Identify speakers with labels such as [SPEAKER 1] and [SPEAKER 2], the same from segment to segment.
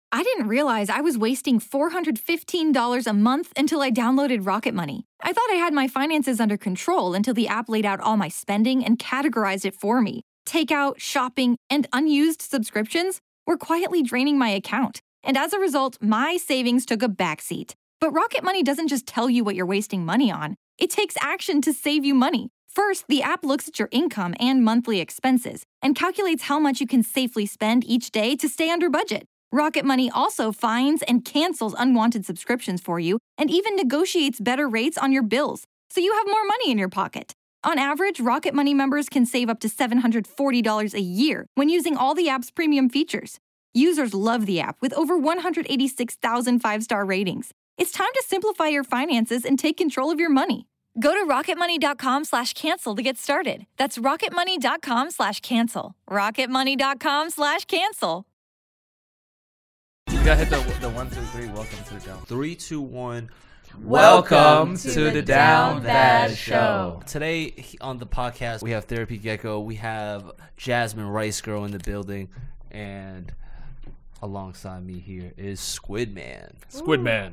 [SPEAKER 1] I didn't realize I was wasting $415 a month until I downloaded Rocket Money. I thought I had my finances under control until the app laid out all my spending and categorized it for me. Takeout, shopping, and unused subscriptions were quietly draining my account. And as a result, my savings took a backseat. But Rocket Money doesn't just tell you what you're wasting money on. It takes action to save you money. First, the app looks at your income and monthly expenses and calculates how much you can safely spend each day to stay under budget. Rocket Money also finds and cancels unwanted subscriptions for you and even negotiates better rates on your bills, so you have more money in your pocket. On average, Rocket Money members can save up to $740 a year when using all the app's premium features. Users love the app with over 186,000 five-star ratings. It's time to simplify your finances and take control of your money. Go to rocketmoney.com/cancel to get started. That's rocketmoney.com/cancel. rocketmoney.com/cancel.
[SPEAKER 2] You gotta hit the 1, 2, 3. Welcome to the Down.
[SPEAKER 3] 3, 2, 1.
[SPEAKER 2] Welcome to the Down Bad Show.
[SPEAKER 3] Today on the podcast, we have Therapy Gecko. We have Jasmine Rice Girl in the building. And alongside me here is Squid Man.
[SPEAKER 2] Squid Man.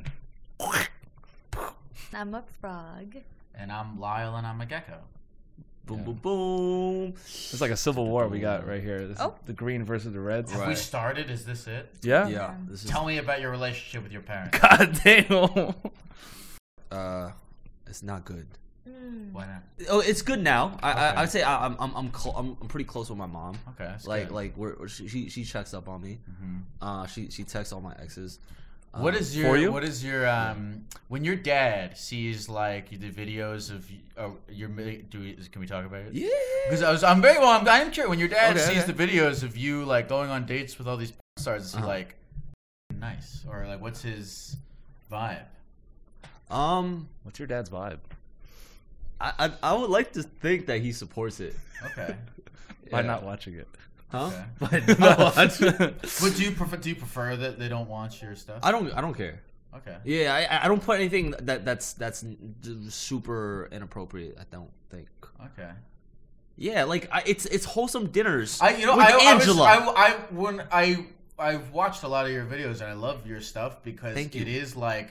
[SPEAKER 4] I'm a frog.
[SPEAKER 5] And I'm Lyle, and I'm a gecko.
[SPEAKER 3] Boom, boom, boom.
[SPEAKER 2] It's like a civil war we got right here. This is the green versus the reds.
[SPEAKER 5] Have we started? Is this it?
[SPEAKER 2] Yeah?
[SPEAKER 3] Yeah. This is...
[SPEAKER 5] Tell me about your relationship with your parents.
[SPEAKER 2] God damn.
[SPEAKER 3] It's not good.
[SPEAKER 5] Why not?
[SPEAKER 3] Oh, it's good now.
[SPEAKER 5] Okay.
[SPEAKER 3] I'd say I'm pretty close with my mom.
[SPEAKER 5] Okay, that's
[SPEAKER 3] like
[SPEAKER 5] good.
[SPEAKER 3] she checks up on me.
[SPEAKER 5] Mm-hmm.
[SPEAKER 3] She texts all my exes.
[SPEAKER 5] What is your when your dad sees like the videos of can we talk about it?
[SPEAKER 3] Yeah.
[SPEAKER 5] Because I'm curious when your dad sees the videos of you like going on dates with all these porn stars. Is he like nice or like what's his vibe?
[SPEAKER 2] What's your dad's vibe?
[SPEAKER 3] I would like to think that he supports it.
[SPEAKER 5] Okay.
[SPEAKER 2] By not watching it.
[SPEAKER 3] Huh?
[SPEAKER 5] Okay.
[SPEAKER 3] But not watching.
[SPEAKER 5] But do you prefer that they don't watch your stuff?
[SPEAKER 3] I don't care.
[SPEAKER 5] Okay.
[SPEAKER 3] Yeah, I don't put anything that's super inappropriate. I don't think.
[SPEAKER 5] Okay.
[SPEAKER 3] Yeah, like it's wholesome dinners.
[SPEAKER 5] with
[SPEAKER 3] Angela.
[SPEAKER 5] I've watched a lot of your videos and I love your stuff because
[SPEAKER 3] Thank you.
[SPEAKER 5] it is like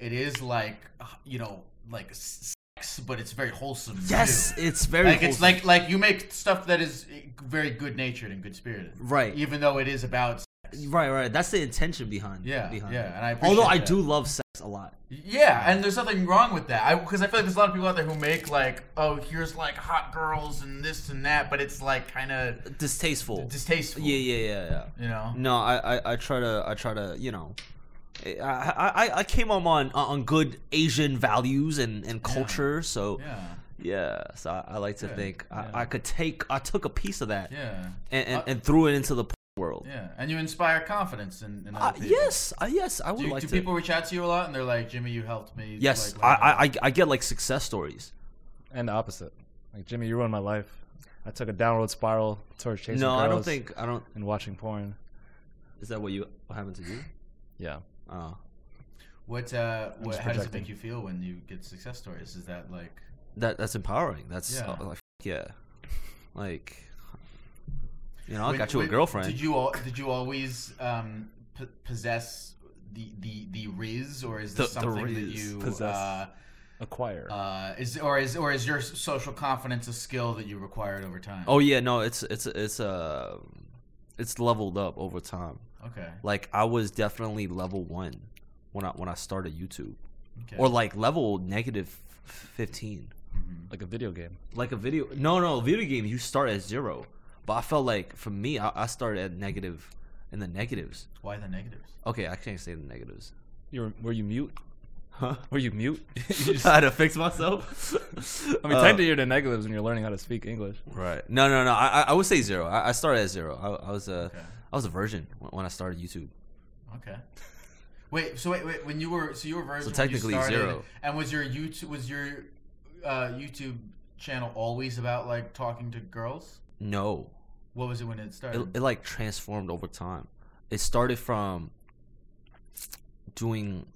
[SPEAKER 5] sex, but it's very wholesome.
[SPEAKER 3] Yes,
[SPEAKER 5] too.
[SPEAKER 3] it's very
[SPEAKER 5] like
[SPEAKER 3] wholesome.
[SPEAKER 5] it's like you make stuff that is very good natured and good spirited.
[SPEAKER 3] Right.
[SPEAKER 5] Even though it is about sex.
[SPEAKER 3] Right. That's the intention behind.
[SPEAKER 5] Yeah.
[SPEAKER 3] Behind
[SPEAKER 5] Yeah.
[SPEAKER 3] it.
[SPEAKER 5] And I appreciate
[SPEAKER 3] Although I
[SPEAKER 5] that.
[SPEAKER 3] do love sex a lot.
[SPEAKER 5] Yeah, and there's nothing wrong with that. Because I feel like there's a lot of people out there who make like, oh, here's like hot girls and this and that, but it's like kind of
[SPEAKER 3] Distasteful.
[SPEAKER 5] Yeah.
[SPEAKER 3] Yeah.
[SPEAKER 5] You know.
[SPEAKER 3] No, I try to you know. I came on good Asian values and culture, so so I like to think I took a piece of that and threw it into the world.
[SPEAKER 5] Yeah, and you inspire confidence in other people.
[SPEAKER 3] Yes, I would like to.
[SPEAKER 5] Do people reach out to you a lot and they're like, Jimmy, you helped me?
[SPEAKER 3] Yes,
[SPEAKER 5] like,
[SPEAKER 3] I get like success stories.
[SPEAKER 2] And the opposite. Like, Jimmy, you ruined my life. I took a downward spiral towards chasing girls.
[SPEAKER 3] I don't.
[SPEAKER 2] And watching porn.
[SPEAKER 3] Is that what happened to you?
[SPEAKER 2] Yeah.
[SPEAKER 3] Oh.
[SPEAKER 5] How does it make you feel when you get success stories? Is that like
[SPEAKER 3] that's empowering? That's like I got you a girlfriend.
[SPEAKER 5] Did you always possess the riz, or is this something that you
[SPEAKER 2] acquire?
[SPEAKER 5] Is your social confidence a skill that you acquired over time?
[SPEAKER 3] Oh yeah, no, it's leveled up over time.
[SPEAKER 5] Okay. Like
[SPEAKER 3] I was definitely level 1 when I started YouTube,
[SPEAKER 5] okay.
[SPEAKER 3] or like level negative 15.
[SPEAKER 5] Mm-hmm.
[SPEAKER 2] Like a video game.
[SPEAKER 3] Like a video? No, video game you start at 0, but I felt like for me I started at negative in the negatives.
[SPEAKER 5] Why the negatives?
[SPEAKER 3] Okay, I can't say the negatives.
[SPEAKER 2] Were you mute?
[SPEAKER 3] Huh?
[SPEAKER 2] Were you mute?
[SPEAKER 3] I had to fix myself.
[SPEAKER 2] I mean, technically you're the negatives when you're learning how to speak English.
[SPEAKER 3] Right. No. I would say 0. I started at 0. I was a virgin when I started YouTube.
[SPEAKER 5] Okay. Wait. When you were virgin. So
[SPEAKER 3] technically
[SPEAKER 5] when you started,
[SPEAKER 3] 0.
[SPEAKER 5] And was your YouTube channel always about like talking to girls?
[SPEAKER 3] No.
[SPEAKER 5] What was it when it started?
[SPEAKER 3] It like transformed over time. It started from doing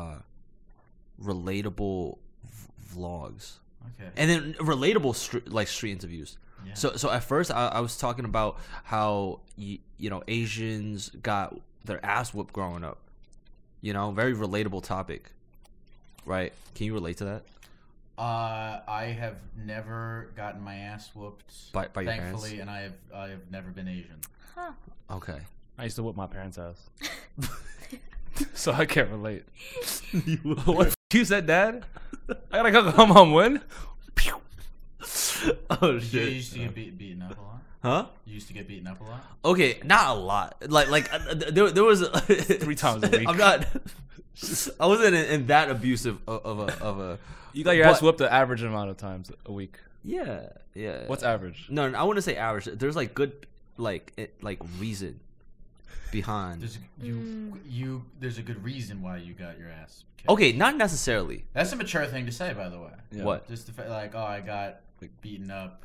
[SPEAKER 3] relatable vlogs.
[SPEAKER 5] Okay.
[SPEAKER 3] And then relatable street interviews. Yeah. So at first I was talking about how Asians got their ass whooped growing up. You know, very relatable topic, right? Can you relate to that?
[SPEAKER 5] I have never gotten my ass whooped
[SPEAKER 3] By your parents?
[SPEAKER 5] thankfully, and I have never been Asian.
[SPEAKER 1] Huh.
[SPEAKER 3] Okay.
[SPEAKER 2] I used to whoop my parents' ass. So I can't relate. What? You said, Dad? I gotta go come home when?
[SPEAKER 3] Oh
[SPEAKER 5] You
[SPEAKER 3] shit.
[SPEAKER 5] used to get beaten up a lot?
[SPEAKER 3] Huh?
[SPEAKER 5] You used to get beaten up a lot?
[SPEAKER 3] Okay, not a lot. There was
[SPEAKER 2] 3 times a week.
[SPEAKER 3] I'm not. I wasn't in that abusive of a.
[SPEAKER 2] You got your ass
[SPEAKER 3] but-
[SPEAKER 2] whooped the average amount of times a week.
[SPEAKER 3] Yeah.
[SPEAKER 2] What's average?
[SPEAKER 3] No, I wouldn't say average. There's like good reason behind.
[SPEAKER 5] There's a good reason why you got your ass kicked.
[SPEAKER 3] Okay, not necessarily.
[SPEAKER 5] That's a mature thing to say, by the way.
[SPEAKER 2] Yeah.
[SPEAKER 3] What?
[SPEAKER 5] Just the fact, like, oh, I got beaten up.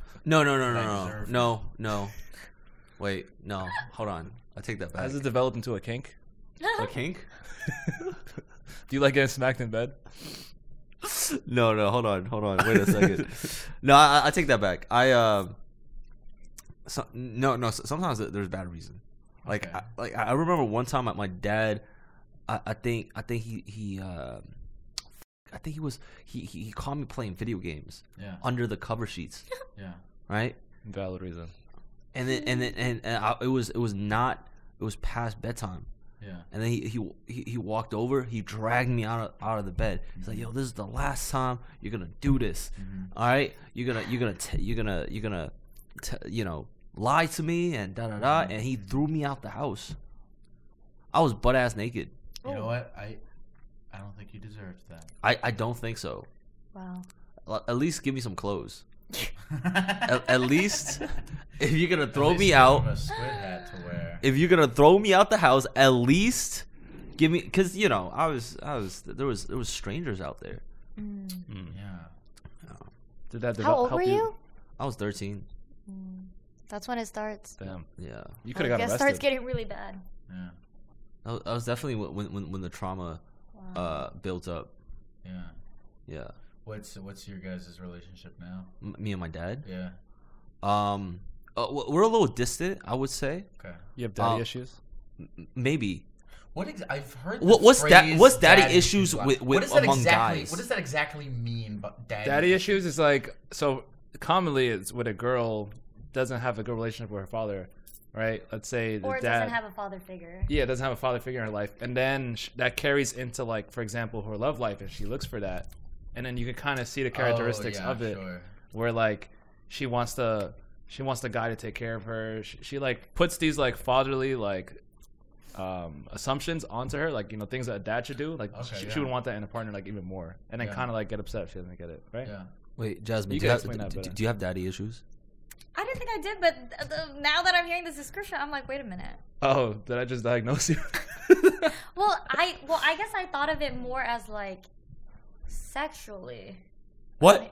[SPEAKER 3] No. Wait, no. Hold on. I take that back.
[SPEAKER 2] Has it developed into a kink?
[SPEAKER 3] A kink?
[SPEAKER 2] Do you like getting smacked in bed?
[SPEAKER 3] No. Hold on. Wait a second. No, I take that back. Sometimes there's bad reason. Like,
[SPEAKER 5] Okay.
[SPEAKER 3] I remember one time my dad. I think he caught me playing video games.
[SPEAKER 5] Yeah.
[SPEAKER 3] Under the cover sheets.
[SPEAKER 5] Yeah.
[SPEAKER 3] Right.
[SPEAKER 2] Valid reason.
[SPEAKER 3] And then it was past bedtime.
[SPEAKER 5] Yeah.
[SPEAKER 3] And then he walked over. He dragged me out of the bed. He's like, "Yo, this is the last time you're gonna do this. All right? You're gonna lie to me and da da da." And he threw me out the house. I was butt ass naked.
[SPEAKER 5] You know what? I don't think you deserved that.
[SPEAKER 3] I don't think so.
[SPEAKER 1] Wow.
[SPEAKER 3] At least give me some clothes. at least if you're gonna throw
[SPEAKER 5] At least
[SPEAKER 3] me
[SPEAKER 5] give
[SPEAKER 3] out.
[SPEAKER 5] him a squid hat to wear.
[SPEAKER 3] If you're gonna throw me out the house, at least give me, because there was strangers out there.
[SPEAKER 5] Yeah.
[SPEAKER 2] Did that
[SPEAKER 4] How old
[SPEAKER 2] help
[SPEAKER 4] were you?
[SPEAKER 3] I was 13.
[SPEAKER 4] That's when it starts.
[SPEAKER 2] Damn.
[SPEAKER 3] Yeah,
[SPEAKER 2] You could have
[SPEAKER 1] I
[SPEAKER 2] got
[SPEAKER 1] guess
[SPEAKER 2] arrested.
[SPEAKER 1] starts getting really bad.
[SPEAKER 5] Yeah.
[SPEAKER 3] I was definitely when the trauma built up.
[SPEAKER 5] Yeah.
[SPEAKER 3] Yeah,
[SPEAKER 5] What's your guys' relationship now?
[SPEAKER 3] me and my dad.
[SPEAKER 5] Yeah.
[SPEAKER 3] We're a little distant, I would say.
[SPEAKER 5] Okay.
[SPEAKER 2] You have daddy issues?
[SPEAKER 3] Maybe.
[SPEAKER 5] I've heard.
[SPEAKER 3] What's
[SPEAKER 5] phrase
[SPEAKER 3] daddy issues with
[SPEAKER 5] what does that
[SPEAKER 3] among
[SPEAKER 5] exactly,
[SPEAKER 3] guys?
[SPEAKER 5] What does that exactly mean? But
[SPEAKER 2] Daddy issues is like, so commonly it's when a girl doesn't have a good relationship with her father, right? Let's say the
[SPEAKER 1] Or it
[SPEAKER 2] dad
[SPEAKER 1] doesn't have a father figure.
[SPEAKER 2] doesn't have a father figure in her life, and then that carries into, like, for example, her love life, and she looks for that, and then you can kind of see the characteristics of it, where like she wants the guy to take care of her. She like puts these like fatherly like assumptions onto her, like, things that a dad should do. Like she would want that in a partner, like, even more, and then kind of like get upset if she doesn't get it, right?
[SPEAKER 5] Yeah.
[SPEAKER 3] Wait, Jasmine,
[SPEAKER 2] You
[SPEAKER 3] do
[SPEAKER 2] can explain that
[SPEAKER 3] do
[SPEAKER 2] better.
[SPEAKER 3] you have daddy issues?
[SPEAKER 1] I didn't think I did, but now that I'm hearing this description, I'm like, wait a minute.
[SPEAKER 2] Oh, did I just diagnose you?
[SPEAKER 1] Well, I guess I thought of it more as like sexually.
[SPEAKER 3] What?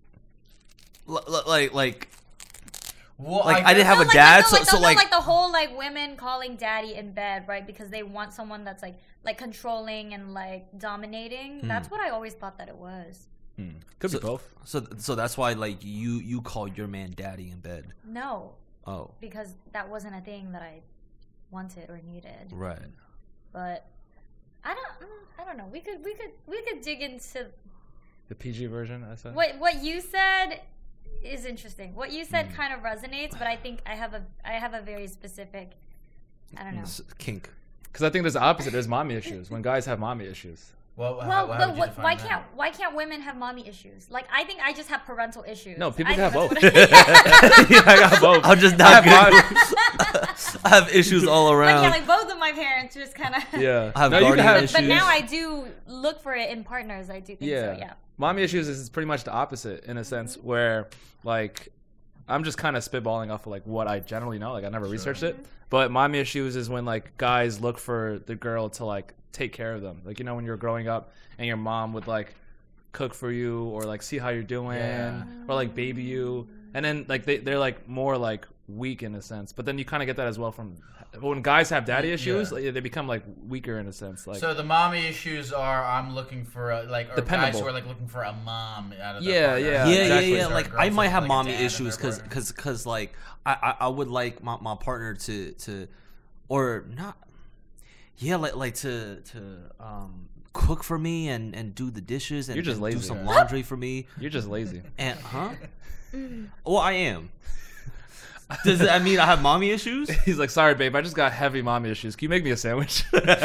[SPEAKER 3] Like
[SPEAKER 5] Well,
[SPEAKER 3] I didn't have
[SPEAKER 1] No,
[SPEAKER 3] a dad,
[SPEAKER 1] like the whole like women calling daddy in bed, right? Because they want someone that's like controlling and like dominating. That's what I always thought that it was.
[SPEAKER 2] Could be both.
[SPEAKER 3] So that's why, like, you call your man daddy in bed.
[SPEAKER 1] No,
[SPEAKER 3] Oh,
[SPEAKER 1] because that wasn't a thing that I wanted or needed.
[SPEAKER 3] right.
[SPEAKER 1] But I don't know. We could dig into
[SPEAKER 2] The PG version, I said.
[SPEAKER 1] what you said is interesting. What you said kind of resonates, but I think I have a very specific, I don't know.
[SPEAKER 3] Kink.
[SPEAKER 2] Because I think there's the opposite. There's mommy issues. When guys have mommy issues.
[SPEAKER 5] Well,
[SPEAKER 1] Well,
[SPEAKER 5] how
[SPEAKER 1] but
[SPEAKER 5] would you define
[SPEAKER 1] why
[SPEAKER 5] that?
[SPEAKER 1] can't women have mommy issues? Like, I think I just have parental issues.
[SPEAKER 2] No, people
[SPEAKER 1] I
[SPEAKER 2] can have
[SPEAKER 1] think
[SPEAKER 2] both.
[SPEAKER 1] that's what
[SPEAKER 2] I got both.
[SPEAKER 3] I'm just not good. I have issues all
[SPEAKER 1] But
[SPEAKER 3] around.
[SPEAKER 1] yeah, like both of my parents just kind of.
[SPEAKER 2] Yeah.
[SPEAKER 3] I have
[SPEAKER 2] No, you can
[SPEAKER 3] guardian
[SPEAKER 2] have
[SPEAKER 3] issues.
[SPEAKER 1] But now I do look for it in partners. I do think so. Yeah.
[SPEAKER 2] Mommy issues is pretty much the opposite in a sense where, like, I'm just kind of spitballing off of like what I generally know. Like, I never researched it. But mommy issues is when like guys look for the girl to like take care of them. Like, when you're growing up and your mom would like cook for you or like see how you're doing or like baby you. And then like they're like more like weak in a sense. But then you kind of get that as well from when guys have daddy issues, like, they become like weaker in a sense. Like,
[SPEAKER 5] So the mommy issues are I'm looking for or guys
[SPEAKER 2] Dependable.
[SPEAKER 5] who are like looking for a mom out of
[SPEAKER 2] Yeah,
[SPEAKER 5] their partner.
[SPEAKER 2] yeah.
[SPEAKER 3] Yeah,
[SPEAKER 2] exactly.
[SPEAKER 3] yeah.
[SPEAKER 5] Or
[SPEAKER 3] Like,
[SPEAKER 5] girls
[SPEAKER 3] I might
[SPEAKER 5] with,
[SPEAKER 3] have
[SPEAKER 5] like, a
[SPEAKER 3] mommy
[SPEAKER 5] dad in
[SPEAKER 3] issues
[SPEAKER 5] their partner.
[SPEAKER 3] because like I would like my partner to or not. Yeah, like to cook for me and do the dishes and,
[SPEAKER 2] You're just
[SPEAKER 3] and
[SPEAKER 2] lazy.
[SPEAKER 3] do some laundry for me.
[SPEAKER 2] You're just lazy.
[SPEAKER 3] And well, I am. Does that mean I have mommy issues?
[SPEAKER 2] He's like, sorry, babe, I just got heavy mommy issues. Can you make me a sandwich?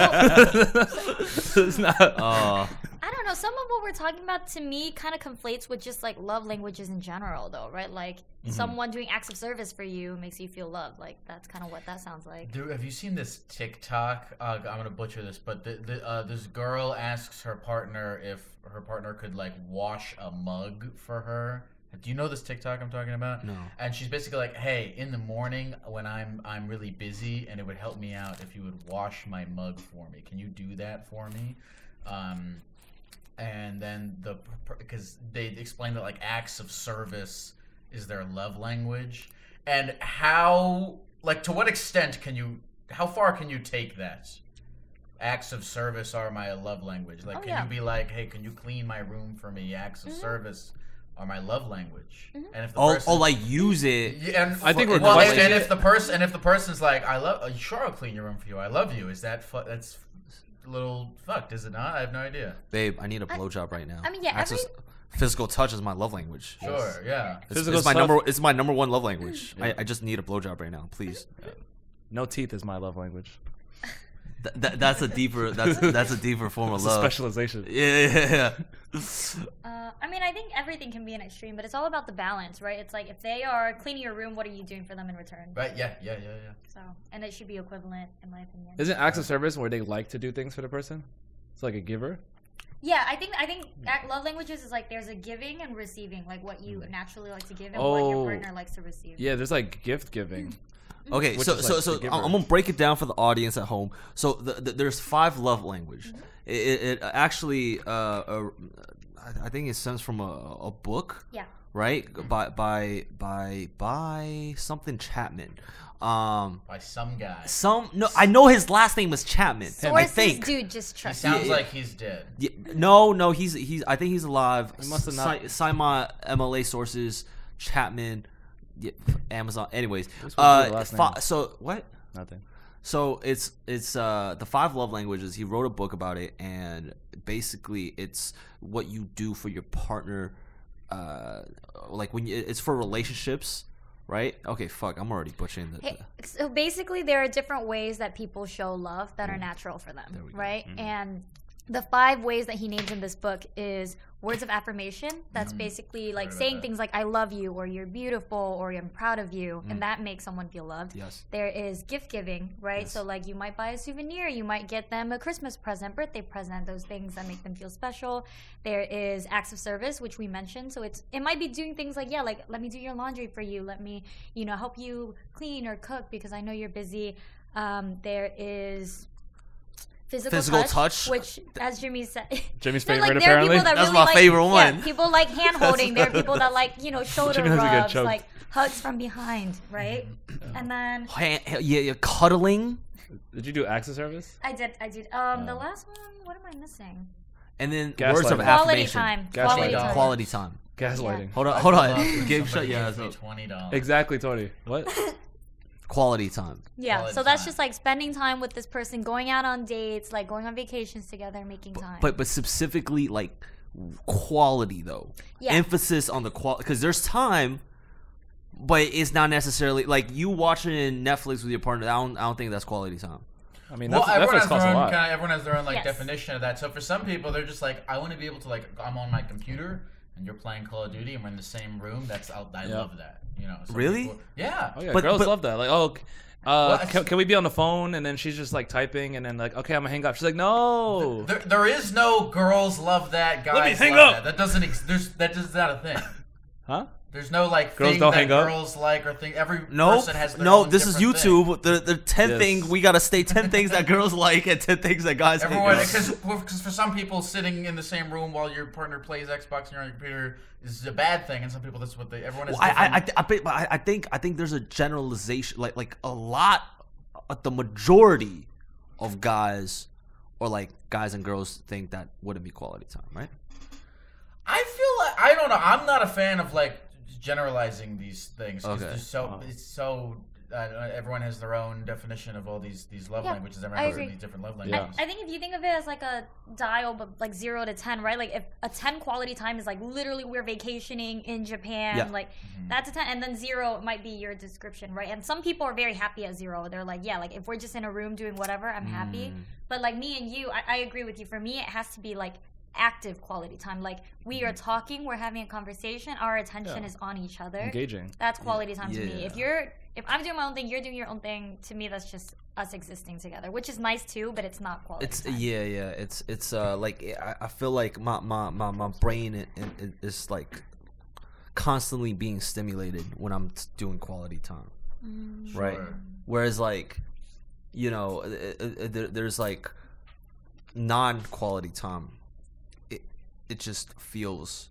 [SPEAKER 2] It's not.
[SPEAKER 4] I don't know. Some of what we're talking about to me kind of conflates with just like love languages in general, though, right? Like someone doing acts of service for you makes you feel loved. Like that's kind of what that sounds like.
[SPEAKER 5] Dude, have you seen this TikTok? I'm gonna butcher this, but this girl asks her partner if her partner could like wash a mug for her. Do you know this TikTok I'm talking about?
[SPEAKER 3] No.
[SPEAKER 5] And she's basically like, "Hey, in the morning when I'm really busy, and it would help me out if you would wash my mug for me. Can you do that for me?" And then because they explain that like acts of service is their love language, and how like to what extent how far can you take that? Acts of service are my love language. Like, can you be like, "Hey, can you clean my room for me?" Acts of service are my love language. And if the person,
[SPEAKER 3] like use it.
[SPEAKER 5] yeah, and
[SPEAKER 2] I think we're
[SPEAKER 5] well,
[SPEAKER 2] questioning
[SPEAKER 5] and if the person's like, "I love, sure, I'll clean your room for you. I love you," is that that's a little fucked? Is it not? I have no idea.
[SPEAKER 3] Babe, I need a blowjob right now.
[SPEAKER 4] I mean, yeah,
[SPEAKER 3] physical touch is my love language.
[SPEAKER 5] Sure, yeah.
[SPEAKER 3] It's my number one love language. Yeah. I just need a blowjob right now, please.
[SPEAKER 2] No teeth is my love language.
[SPEAKER 3] That's a deeper that's a deeper form of
[SPEAKER 2] It's
[SPEAKER 3] love.
[SPEAKER 2] a specialization.
[SPEAKER 3] Yeah.
[SPEAKER 4] I mean, I think everything can be an extreme, but it's all about the balance, right? It's like if they are cleaning your room, what are you doing for them in return?
[SPEAKER 5] Right. Yeah.
[SPEAKER 4] So, and it should be equivalent, in my opinion.
[SPEAKER 2] Isn't acts of service where they like to do things for the person? It's like a giver.
[SPEAKER 4] Yeah, I think love languages is like there's a giving and receiving, like what you naturally like to give and what your partner likes to receive.
[SPEAKER 2] Yeah, there's like gift giving.
[SPEAKER 3] Okay,
[SPEAKER 2] Which
[SPEAKER 3] so
[SPEAKER 2] is like
[SPEAKER 3] so
[SPEAKER 2] the giver.
[SPEAKER 3] I'm gonna break it down for the audience at home. So there's 5 love language. It actually I think it stems from a book.
[SPEAKER 4] Yeah.
[SPEAKER 3] Right, by something Chapman.
[SPEAKER 5] By some guy.
[SPEAKER 3] I know his last name was Chapman.
[SPEAKER 4] Sources,
[SPEAKER 3] I think.
[SPEAKER 4] dude, just
[SPEAKER 5] He
[SPEAKER 4] trust
[SPEAKER 5] sounds
[SPEAKER 4] me.
[SPEAKER 5] like he's dead.
[SPEAKER 3] Yeah, no, he's. I think he's alive.
[SPEAKER 2] He must have not-
[SPEAKER 3] Sima MLA sources, Chapman, Amazon. Anyways,
[SPEAKER 2] This was your last name.
[SPEAKER 3] so what?
[SPEAKER 2] Nothing.
[SPEAKER 3] So it's the 5 love languages. He wrote a book about it, and basically it's what you do for your partner. Like when it's for relationships, right? Okay, fuck, I'm already butchering the.
[SPEAKER 4] So basically, there are different ways that people show love that are natural for them, right? And the 5 ways that he names in this book is words of affirmation. That's basically like saying things like "I love you" or "You're beautiful" or "I'm proud of you," and that makes someone feel loved.
[SPEAKER 3] Yes.
[SPEAKER 4] There is gift giving, right? Yes. So like you might buy a souvenir, you might get them a Christmas present, birthday present, those things that make them feel special. There is acts of service, which we mentioned. So it might be doing things like let me do your laundry for you, let me help you clean or cook because I know you're busy. There is physical touch, which, as Jimmy said,
[SPEAKER 2] Jimmy's
[SPEAKER 4] there
[SPEAKER 2] favorite,
[SPEAKER 4] there are people
[SPEAKER 2] apparently.
[SPEAKER 4] that
[SPEAKER 3] That's
[SPEAKER 4] really
[SPEAKER 3] my favorite one.
[SPEAKER 4] Yeah, people like hand holding. There are people that like shoulder
[SPEAKER 2] Jimmy has a good
[SPEAKER 4] rubs,
[SPEAKER 2] joke.
[SPEAKER 4] like hugs from behind, right? And then
[SPEAKER 3] Cuddling.
[SPEAKER 2] Did you do acts of service?
[SPEAKER 4] I did. The last one, what am I missing?
[SPEAKER 3] And then
[SPEAKER 2] Gaslighting.
[SPEAKER 3] words of
[SPEAKER 4] Quality
[SPEAKER 3] affirmation.
[SPEAKER 4] time.
[SPEAKER 2] Gaslighting.
[SPEAKER 3] Quality time.
[SPEAKER 2] Gaslighting.
[SPEAKER 3] Hold on. Give shut your ass
[SPEAKER 5] me
[SPEAKER 3] up.
[SPEAKER 5] $20.
[SPEAKER 2] Exactly, Tony. What?
[SPEAKER 3] Quality time.
[SPEAKER 4] Yeah,
[SPEAKER 5] Quality
[SPEAKER 4] so that's
[SPEAKER 5] time.
[SPEAKER 4] just like spending time with this person, going out on dates, like going on vacations together, making time.
[SPEAKER 3] But specifically like quality though.
[SPEAKER 4] Yeah.
[SPEAKER 3] Emphasis on the quality because there's time, but it's not necessarily like you watching Netflix with your partner. I don't think that's quality time.
[SPEAKER 2] I mean,
[SPEAKER 5] Well, everyone
[SPEAKER 2] Netflix
[SPEAKER 5] has,
[SPEAKER 2] costs a lot.
[SPEAKER 5] everyone has their own
[SPEAKER 4] Yes.
[SPEAKER 5] definition of that. So for some people, they're just like, I want to be able to I'm on my computer and you're playing Call of Duty and we're in the same room. I love that. Some
[SPEAKER 3] Really?
[SPEAKER 5] people- yeah.
[SPEAKER 2] Oh yeah,
[SPEAKER 3] But-
[SPEAKER 2] girls
[SPEAKER 3] but-
[SPEAKER 2] love that. Like, can we be on the phone? And then she's just like typing, and then like, okay, I'm gonna hang up. She's like, no.
[SPEAKER 5] There is no girls love that, guys
[SPEAKER 2] Let me hang
[SPEAKER 5] love
[SPEAKER 2] up.
[SPEAKER 5] that. That doesn't that is not a thing.
[SPEAKER 2] Huh?
[SPEAKER 5] There's no
[SPEAKER 2] Girls
[SPEAKER 5] thing
[SPEAKER 2] don't
[SPEAKER 5] that
[SPEAKER 2] hang up?
[SPEAKER 5] girls like or thing. Every
[SPEAKER 3] No,
[SPEAKER 5] person has their
[SPEAKER 3] no.
[SPEAKER 5] own
[SPEAKER 3] This is
[SPEAKER 5] different thing.
[SPEAKER 3] YouTube. The 10
[SPEAKER 2] Yes.
[SPEAKER 3] things we gotta stay 10 things that girls like and 10 things that guys
[SPEAKER 5] Everyone,
[SPEAKER 3] hate.
[SPEAKER 5] because for some people, sitting in the same room while your partner plays Xbox and you're on your computer is a bad thing, and some people that's what they. Everyone is.
[SPEAKER 3] I think there's a generalization, like a lot, the majority of guys, or like guys and girls think that wouldn't be quality time, right?
[SPEAKER 5] I feel like I don't know. I'm not a fan of generalizing these things. 'Cause
[SPEAKER 3] Okay.
[SPEAKER 5] it's so everyone has their own definition of all these love languages. Everyone
[SPEAKER 4] I
[SPEAKER 5] has
[SPEAKER 4] agree.
[SPEAKER 5] these different love languages.
[SPEAKER 4] I think if you think of it as like a dial, but like 0 to 10, right? Like if a 10 quality time is like literally we're vacationing in Japan, like that's a 10, and then 0 might be your description, right? And some people are very happy at 0. They're like, yeah, like if we're just in a room doing whatever, I'm happy. But like me and you, I agree with you. For me, it has to be like active quality time. Like we are talking, we're having a conversation, our attention is on each other.
[SPEAKER 2] Engaging. That's
[SPEAKER 4] quality time to me. If I'm doing my own thing, you're doing your own thing, to me that's just us existing together, which is nice too, but it's not quality time.
[SPEAKER 3] It's like I feel like my brain is like constantly being stimulated when I'm doing quality time. Right?
[SPEAKER 5] Sure.
[SPEAKER 3] Whereas like, you know, there's like non-quality time. It just feels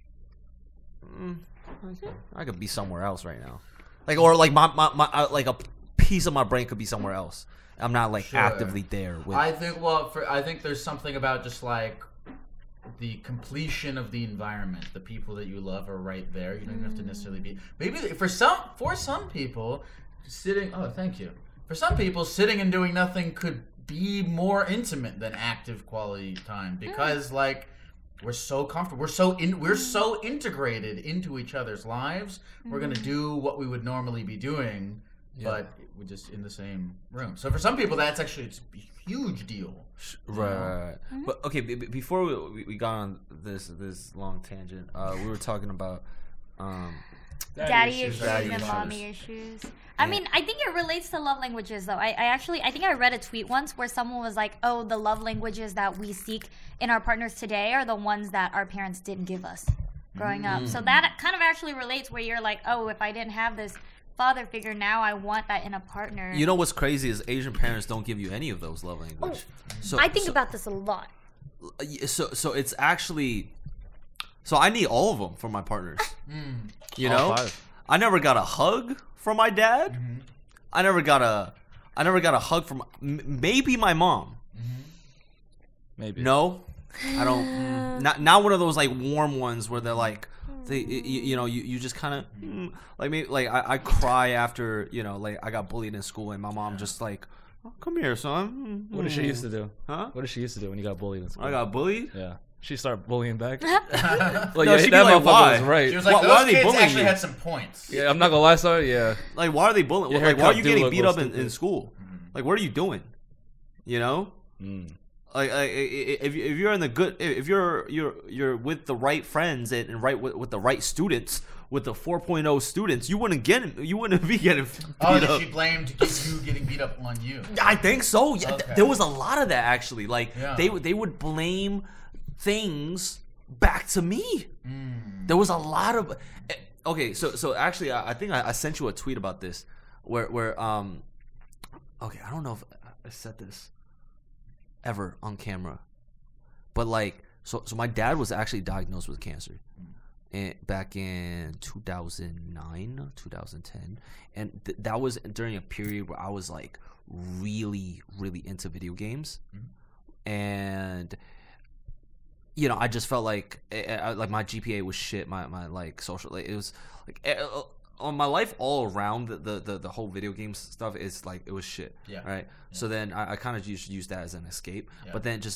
[SPEAKER 3] I could be somewhere else right now, like, or like my like a piece of my brain could be somewhere else. I'm not like actively there with.
[SPEAKER 5] I think there's something about just like the completion of the environment. The people that you love are right there. You don't even have to necessarily be. Maybe for some people, sitting. Oh, thank you. For some people, sitting and doing nothing could be more intimate than active quality time because like. We're so comfortable. We're so integrated into each other's lives. We're gonna do what we would normally be doing, but we're just in the same room. So for some people, that's actually a huge deal.
[SPEAKER 3] Right. But okay, before we got on this long tangent, we were talking about
[SPEAKER 4] daddy issues and mommy issues. I mean, I think it relates to love languages, though. I think I read a tweet once where someone was like, oh, the love languages that we seek in our partners today are the ones that our parents didn't give us growing up. So that kind of actually relates where you're like, oh, if I didn't have this father figure, now I want that in a partner.
[SPEAKER 3] You know what's crazy is Asian parents don't give you any of those love languages.
[SPEAKER 4] I think about this a lot.
[SPEAKER 3] So it's actually... So I need all of them for my partners. You
[SPEAKER 2] All
[SPEAKER 3] know,
[SPEAKER 2] 5.
[SPEAKER 3] I never got a hug from my dad. I never got a hug from maybe my mom.
[SPEAKER 2] Maybe.
[SPEAKER 3] No, I don't. Not one of those like warm ones where they're like, you just kind of like maybe like I cry after like I got bullied in school and my mom just like, oh, come here, son.
[SPEAKER 2] What did she used to do?
[SPEAKER 3] Huh?
[SPEAKER 2] What did she used to do when you got bullied in school?
[SPEAKER 3] I got bullied.
[SPEAKER 2] Yeah. She started bullying back.
[SPEAKER 3] No, she'd be
[SPEAKER 2] that
[SPEAKER 3] like,
[SPEAKER 2] motherfucker
[SPEAKER 3] why?
[SPEAKER 2] was right.
[SPEAKER 5] She was like,
[SPEAKER 3] Why are
[SPEAKER 5] those
[SPEAKER 3] they
[SPEAKER 5] kids
[SPEAKER 3] bullying
[SPEAKER 5] actually
[SPEAKER 3] you?
[SPEAKER 5] had some points.
[SPEAKER 2] Yeah, I'm not gonna lie, sorry. Yeah.
[SPEAKER 3] Like, why are they bullying?
[SPEAKER 2] Your
[SPEAKER 3] Like, why are
[SPEAKER 2] haircut
[SPEAKER 3] you
[SPEAKER 2] do
[SPEAKER 3] getting
[SPEAKER 2] look
[SPEAKER 3] beat
[SPEAKER 2] real
[SPEAKER 3] up in
[SPEAKER 2] stupid.
[SPEAKER 3] school? Like, what are you doing? You know? Like if you're in the good, if you're with the right friends and right with the right students, with the 4.0 students, you wouldn't be getting beat up.
[SPEAKER 5] She blamed you getting beat up on you.
[SPEAKER 3] I think so. Yeah,
[SPEAKER 5] Okay.
[SPEAKER 3] there was a lot of that actually. Like
[SPEAKER 5] Yeah.
[SPEAKER 3] they would blame things back to me. There was a lot of. Okay, so actually, I think I sent you a tweet about this, where okay, I don't know if I said this ever on camera, but like, so my dad was actually diagnosed with cancer, back in 2009, 2010, and that was during a period where I was like really, really into video games, and I just felt like like my GPA was shit, my like social, like it was like on my life all around the whole video games stuff is like it was shit.
[SPEAKER 5] Yeah.
[SPEAKER 3] Right. Yeah. So then I kind of used that as an escape, but then just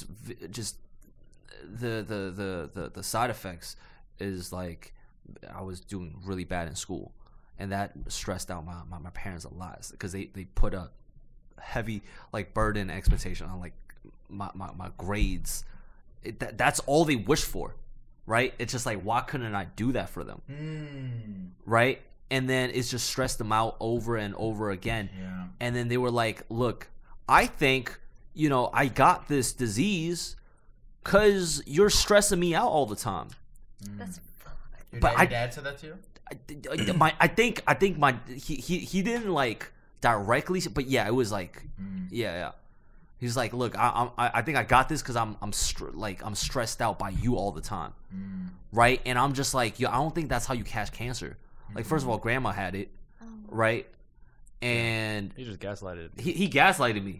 [SPEAKER 3] the side effects is like I was doing really bad in school, and that stressed out my parents a lot because they put a heavy like burden expectation on like my grades. That's all they wish for, right? It's just like, why couldn't I do that for them? Right? And then it's just stressed them out over and over again.
[SPEAKER 5] Yeah.
[SPEAKER 3] And then they were like, look, I think, I got this disease because you're stressing me out all the time.
[SPEAKER 4] That's
[SPEAKER 5] Your
[SPEAKER 3] But
[SPEAKER 5] dad said that to you?
[SPEAKER 3] I think he didn't like directly, but yeah, it was like, yeah. He's like, look, I think I got this because I'm stressed out by you all the time, right? And I'm just like, I don't think that's how you catch cancer. Like, first of all, grandma had it, right? And
[SPEAKER 2] He just gaslighted.
[SPEAKER 3] he gaslighted me.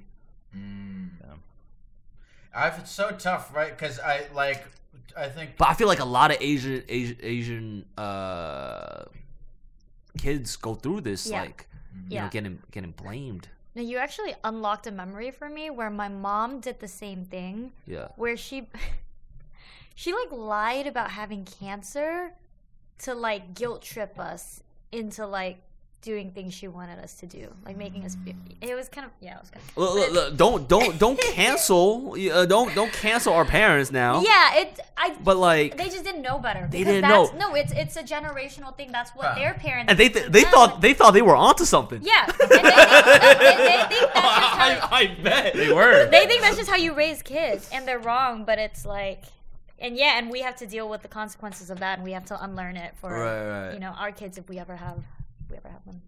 [SPEAKER 5] It's so tough, right? Because I think.
[SPEAKER 3] But I feel like a lot of Asian kids go through this,
[SPEAKER 4] Yeah.
[SPEAKER 3] like, you know, getting blamed.
[SPEAKER 4] No, you actually unlocked a memory for me where my mom did the same thing.
[SPEAKER 3] Yeah.
[SPEAKER 4] Where she like lied about having cancer to like guilt trip us into like doing things she wanted us to do, like making us feel. It was kind of it was kind of.
[SPEAKER 3] Don't cancel. Don't cancel our parents now.
[SPEAKER 4] Yeah,
[SPEAKER 3] But like
[SPEAKER 4] they just didn't know better.
[SPEAKER 3] They didn't know.
[SPEAKER 4] No, it's a generational thing. That's what their parents.
[SPEAKER 3] And they thought they were onto something.
[SPEAKER 4] Yeah, and they think that's just how,
[SPEAKER 3] I bet
[SPEAKER 2] They were.
[SPEAKER 4] they think that's just how you raise kids, and they're wrong. But it's like, and we have to deal with the consequences of that, and we have to unlearn it for
[SPEAKER 3] Right.
[SPEAKER 4] our kids if we ever have them.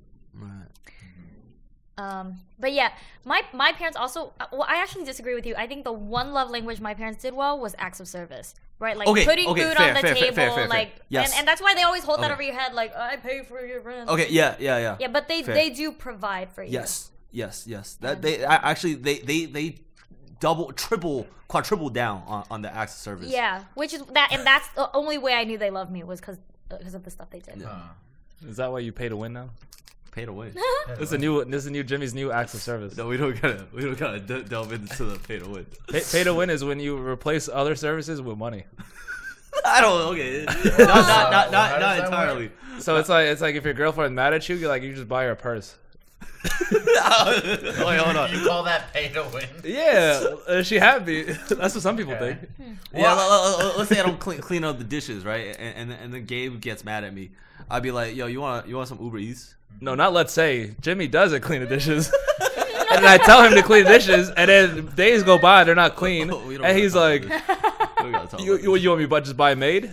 [SPEAKER 3] Right.
[SPEAKER 4] But yeah, my parents also. Well, I actually disagree with you. I think the one love language my parents did well was acts of service, right? Like putting food on the table,
[SPEAKER 3] fair.
[SPEAKER 4] like,
[SPEAKER 3] Yes.
[SPEAKER 4] and that's why they always hold that over your head, like I pay for your rent.
[SPEAKER 3] Okay. Yeah.
[SPEAKER 4] Yeah, but they do provide for you.
[SPEAKER 3] Yes. That they double, triple, quadruple down on the acts of service.
[SPEAKER 4] Yeah, which is that, and that's the only way I knew they loved me was because of the stuff they did.
[SPEAKER 2] Is that why you pay to win now?
[SPEAKER 3] Pay to win.
[SPEAKER 2] This is new Jimmy's new acts of service.
[SPEAKER 3] No, we don't gotta delve into the pay to win.
[SPEAKER 2] Pay to win is when you replace other services with money.
[SPEAKER 3] I don't. Okay. Not entirely.
[SPEAKER 2] So it's like if your girlfriend's mad at you, you just buy her a purse.
[SPEAKER 3] Wait, hold on.
[SPEAKER 5] You call that pay to win?
[SPEAKER 2] Yeah, she happy. That's what some people think.
[SPEAKER 3] Yeah, let's say I don't clean up the dishes, right? And then Gabe gets mad at me. I'd be like, yo, you want some Uber Eats?
[SPEAKER 2] No, not let's say. Jimmy doesn't clean the dishes. And then I tell him to clean the dishes, and then days go by, they're not clean. And he's like, you want me to just buy a maid?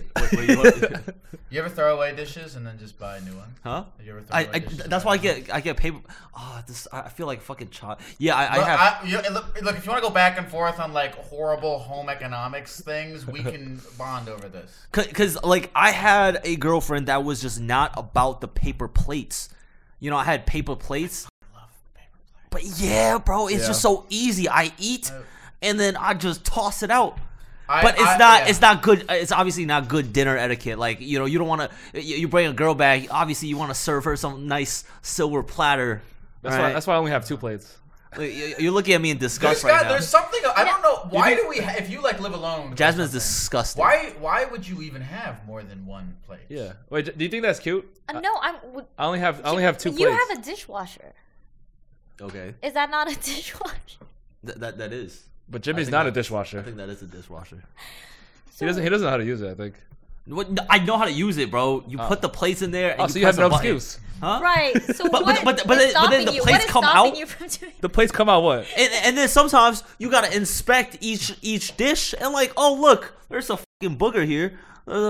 [SPEAKER 5] You ever throw away dishes and then just buy a new one?
[SPEAKER 3] Huh?
[SPEAKER 5] You ever throw away dishes?
[SPEAKER 3] That's why I get paper. Oh, I feel like a fucking child. Yeah, I have.
[SPEAKER 5] Look, if you want to go back and forth on like horrible home economics things, we can bond over this.
[SPEAKER 3] Cause like I had a girlfriend that was just not about the paper plates. You know, I had paper plates.
[SPEAKER 5] I love paper plates.
[SPEAKER 3] But yeah, bro, it's just so easy. I eat, and then I just toss it out. But it's not good. It's obviously not good dinner etiquette. Like, you know, you don't want to. You bring a girl back. Obviously, you want to serve her some nice silver platter.
[SPEAKER 2] That's why I only have 2 plates.
[SPEAKER 3] You're looking at me in disgust right now.
[SPEAKER 5] There's something I don't know. Why do we? If you like live alone,
[SPEAKER 3] Jasmine's disgusting.
[SPEAKER 5] Why would you even have more than 1 plate?
[SPEAKER 2] Yeah. Wait, do you think that's cute?
[SPEAKER 4] No,
[SPEAKER 2] I only have 2 plates.
[SPEAKER 4] You have a dishwasher.
[SPEAKER 3] Okay.
[SPEAKER 4] Is that not a dishwasher?
[SPEAKER 3] That is.
[SPEAKER 2] But Jimmy's not a dishwasher.
[SPEAKER 3] I think that is a dishwasher.
[SPEAKER 2] He doesn't know how to use it, I think.
[SPEAKER 3] What? I know how to use it, bro. You put the plates in there. And
[SPEAKER 2] so you have no excuse.
[SPEAKER 3] Huh?
[SPEAKER 4] Right. So
[SPEAKER 3] but then the
[SPEAKER 4] plates
[SPEAKER 3] plates come out.
[SPEAKER 2] The plates come out what?
[SPEAKER 3] And then sometimes you gotta inspect each dish and like, oh look, there's a fucking booger here. There's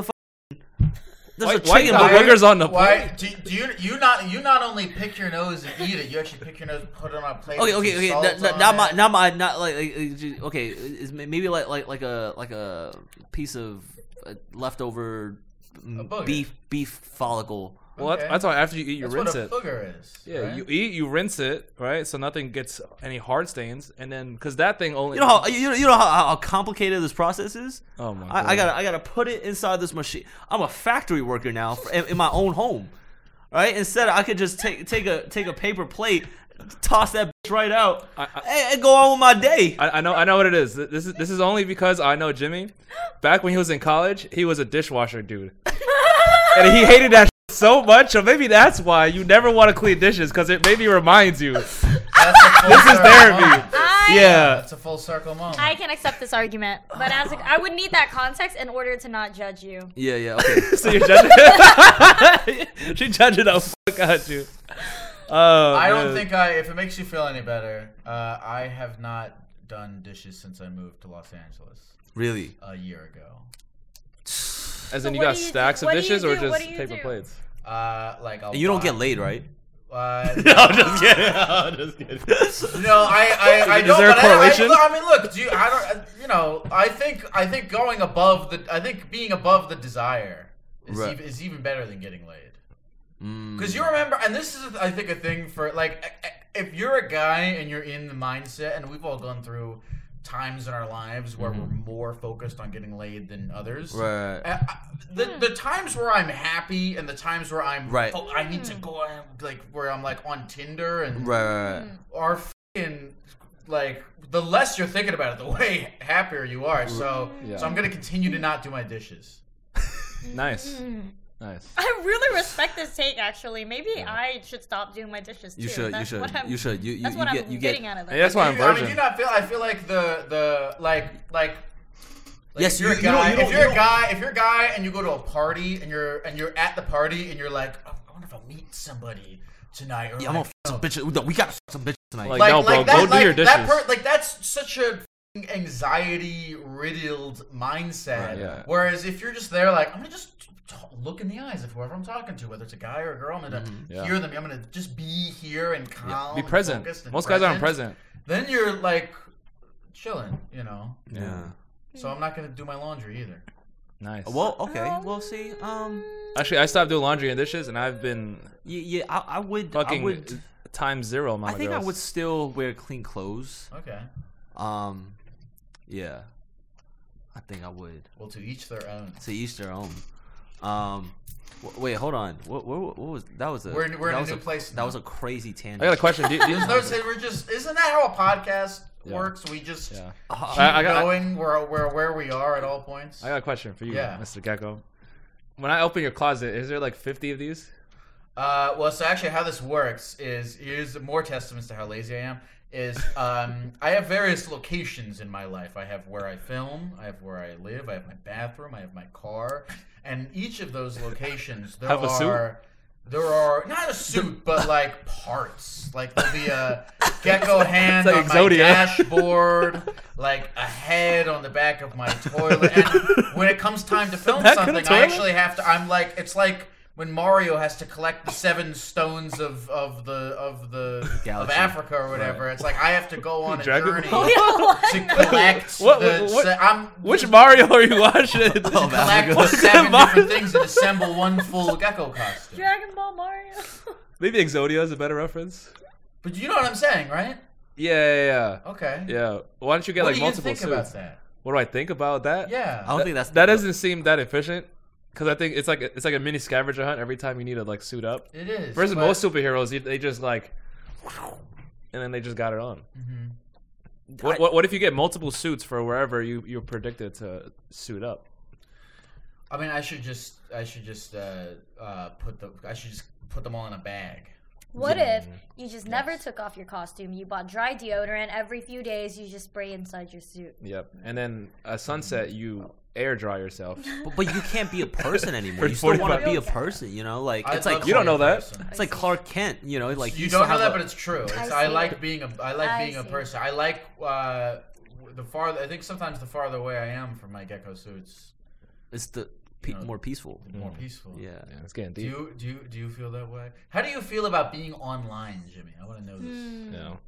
[SPEAKER 3] a chicken
[SPEAKER 2] boogers on the plate.
[SPEAKER 5] Do you not only pick your nose and eat it, you actually pick your nose, put it on a plate.
[SPEAKER 3] Okay. Okay. Is maybe like a piece of leftover beef follicle.
[SPEAKER 2] Well, that's why after you eat, you rinse it.
[SPEAKER 5] That's what a booger is.
[SPEAKER 2] Yeah,
[SPEAKER 5] right?
[SPEAKER 2] you eat, you rinse it, right? So nothing gets any hard stains, and then because that thing only.
[SPEAKER 3] You know how complicated this process is.
[SPEAKER 2] Oh my
[SPEAKER 3] God. I gotta put it inside this machine. I'm a factory worker now in my own home, right? Instead, I could just take a paper plate, toss that bitch right out, and go on with my day.
[SPEAKER 2] I know what it is. This is only because I know Jimmy. Back when he was in college, he was a dishwasher dude, and he hated that so much. So maybe that's why you never want to clean dishes, because it maybe reminds you. This is therapy. Yeah,
[SPEAKER 5] it's a full circle moment.
[SPEAKER 4] I can accept this argument, but I would need that context in order to not judge you.
[SPEAKER 3] Yeah. Okay.
[SPEAKER 2] So you're judging. She judging the fuck out you.
[SPEAKER 5] I don't think if it makes you feel any better, I have not done dishes since I moved to Los Angeles.
[SPEAKER 3] Really?
[SPEAKER 5] A year ago.
[SPEAKER 2] As in, you got stacks of dishes or just paper plates?
[SPEAKER 3] You don't get laid, right?
[SPEAKER 2] No, I'm just kidding.
[SPEAKER 5] No, I
[SPEAKER 2] Is
[SPEAKER 5] don't.
[SPEAKER 2] there a correlation?
[SPEAKER 5] I mean, look, I think going above being above the desire is even better than getting laid. Because you remember, and this is, I think, a thing for, like, if you're a guy and you're in the mindset, and we've all gone through times in our lives where we're more focused on getting laid than others.
[SPEAKER 3] Right.
[SPEAKER 5] The times where I'm happy and the times where I'm I need to go on, like where I'm like on Tinder and are fucking like the less you're thinking about it, the way happier you are. So I'm gonna continue to not do my dishes.
[SPEAKER 2] Nice. Nice.
[SPEAKER 4] I really respect this take. Actually, maybe I should stop doing my dishes too.
[SPEAKER 3] You should.
[SPEAKER 4] That's
[SPEAKER 3] You
[SPEAKER 4] what
[SPEAKER 3] should.
[SPEAKER 4] I'm
[SPEAKER 3] You
[SPEAKER 4] getting
[SPEAKER 3] get.
[SPEAKER 4] out of
[SPEAKER 2] Hey, that's why I'm virgin.
[SPEAKER 5] I mean, do you not feel? I feel like the like.
[SPEAKER 3] Yes,
[SPEAKER 5] if you're a guy. If you're a guy and you go to a party and you're at the party and you're like, oh, I wonder if I'll meet somebody tonight. Or
[SPEAKER 3] Yeah, I'm gonna f some bitches. No, we gotta f some bitches tonight.
[SPEAKER 2] Like, no, bro, go do your dishes.
[SPEAKER 5] That's such a anxiety riddled mindset.
[SPEAKER 2] Right, yeah.
[SPEAKER 5] Whereas if you're just there, like, I'm gonna just look in the eyes of whoever I'm talking to, whether it's a guy or a girl. I'm gonna hear them. I'm gonna just be here and calm.
[SPEAKER 2] Be present.
[SPEAKER 5] And
[SPEAKER 2] Most guys aren't present.
[SPEAKER 5] Then you're like chilling, you know.
[SPEAKER 3] Yeah.
[SPEAKER 5] So I'm not gonna do my laundry either.
[SPEAKER 2] Nice.
[SPEAKER 3] Well, okay. Well, see.
[SPEAKER 2] Actually, I stopped doing laundry and dishes, and I've been
[SPEAKER 3] Yeah. I would.
[SPEAKER 2] fucking
[SPEAKER 3] I would.
[SPEAKER 2] times 0 amount
[SPEAKER 3] I
[SPEAKER 2] of
[SPEAKER 3] think
[SPEAKER 2] girls.
[SPEAKER 3] I would still wear clean clothes.
[SPEAKER 5] Okay.
[SPEAKER 3] Yeah. I think I would.
[SPEAKER 5] Well, to each their own.
[SPEAKER 3] To each their own. Wait, hold on. What was that? Was a
[SPEAKER 5] We're in
[SPEAKER 3] that
[SPEAKER 5] a
[SPEAKER 3] was
[SPEAKER 5] new place
[SPEAKER 3] That
[SPEAKER 5] now.
[SPEAKER 3] was a crazy tangent.
[SPEAKER 2] I got a question.
[SPEAKER 5] There's no say. We're just. Isn't that how a podcast works? We just
[SPEAKER 2] Yeah.
[SPEAKER 5] keep
[SPEAKER 2] I got-
[SPEAKER 5] going where we are at all points.
[SPEAKER 2] I got a question for you,
[SPEAKER 5] Yeah.
[SPEAKER 2] Mr. Gecko. When I open your closet, is there like 50 of these?
[SPEAKER 5] Well, so actually, how this works is here's more testaments to how lazy I am. Is I have various locations in my life. I have where I film. I have where I live. I have my bathroom. I have my car. And each of those locations, there
[SPEAKER 2] Have a suit?
[SPEAKER 5] there are not a suit, but like parts. Like there'll be a gecko hand
[SPEAKER 2] It's like
[SPEAKER 5] on my
[SPEAKER 2] Exodia.
[SPEAKER 5] dashboard, like a head on the back of my toilet. And when it comes time to film
[SPEAKER 2] back of the
[SPEAKER 5] something, I
[SPEAKER 2] toilet?
[SPEAKER 5] actually have to. I'm like, it's like when Mario has to collect the 7 stones of
[SPEAKER 3] Galaxy.
[SPEAKER 5] Africa or whatever. It's like I have to go on a
[SPEAKER 2] Dragon
[SPEAKER 5] journey
[SPEAKER 2] Ball.
[SPEAKER 5] to collect
[SPEAKER 2] Which Mario are you watching?
[SPEAKER 5] collect the 7 different things and assemble one full gecko costume.
[SPEAKER 4] Dragon Ball Mario.
[SPEAKER 2] Maybe Exodia is a better reference.
[SPEAKER 5] But you know what I'm saying, right?
[SPEAKER 2] Yeah.
[SPEAKER 5] Okay.
[SPEAKER 2] Yeah. Why don't you get
[SPEAKER 5] What
[SPEAKER 2] like
[SPEAKER 5] do you
[SPEAKER 2] multiple
[SPEAKER 5] think
[SPEAKER 2] suits?
[SPEAKER 5] about that?
[SPEAKER 2] What do I think about that?
[SPEAKER 5] Yeah.
[SPEAKER 3] I don't think that's
[SPEAKER 2] That doesn't seem that efficient. Because I think it's like a mini scavenger hunt every time you need to like suit up.
[SPEAKER 5] It is.
[SPEAKER 2] Versus
[SPEAKER 5] but-
[SPEAKER 2] most superheroes, they just like, and then they just got it on.
[SPEAKER 5] Mhm.
[SPEAKER 2] What if you get multiple suits for wherever you're predicted to suit up?
[SPEAKER 5] I mean, I should just put them all in a bag.
[SPEAKER 4] What if you just never took off your costume? You bought dry deodorant every few days. You just spray inside your suit.
[SPEAKER 2] Yep. And then at sunset, you air dry yourself.
[SPEAKER 3] But you can't be a person anymore.
[SPEAKER 2] For
[SPEAKER 3] You still want to
[SPEAKER 2] 45
[SPEAKER 3] be a person, you know? Like
[SPEAKER 5] I'd
[SPEAKER 3] it's
[SPEAKER 5] love
[SPEAKER 3] like
[SPEAKER 5] to
[SPEAKER 2] You don't
[SPEAKER 5] be a
[SPEAKER 2] know that.
[SPEAKER 5] person.
[SPEAKER 3] it's like Clark Kent, you know? Like
[SPEAKER 5] You
[SPEAKER 3] still
[SPEAKER 5] don't know
[SPEAKER 3] have
[SPEAKER 5] that,
[SPEAKER 3] a-
[SPEAKER 5] but it's true.
[SPEAKER 4] I
[SPEAKER 5] I
[SPEAKER 4] see
[SPEAKER 5] like
[SPEAKER 4] it.
[SPEAKER 5] being a
[SPEAKER 4] see.
[SPEAKER 5] person. I like the farther. I think sometimes the farther away I am from my gecko suits,
[SPEAKER 3] it's the more peaceful.
[SPEAKER 5] the more peaceful.
[SPEAKER 3] Yeah.
[SPEAKER 2] Yeah, it's getting
[SPEAKER 5] Do
[SPEAKER 2] deep.
[SPEAKER 5] you feel that way? How do you feel about being online, Jimmy? I want to know this.
[SPEAKER 2] You know.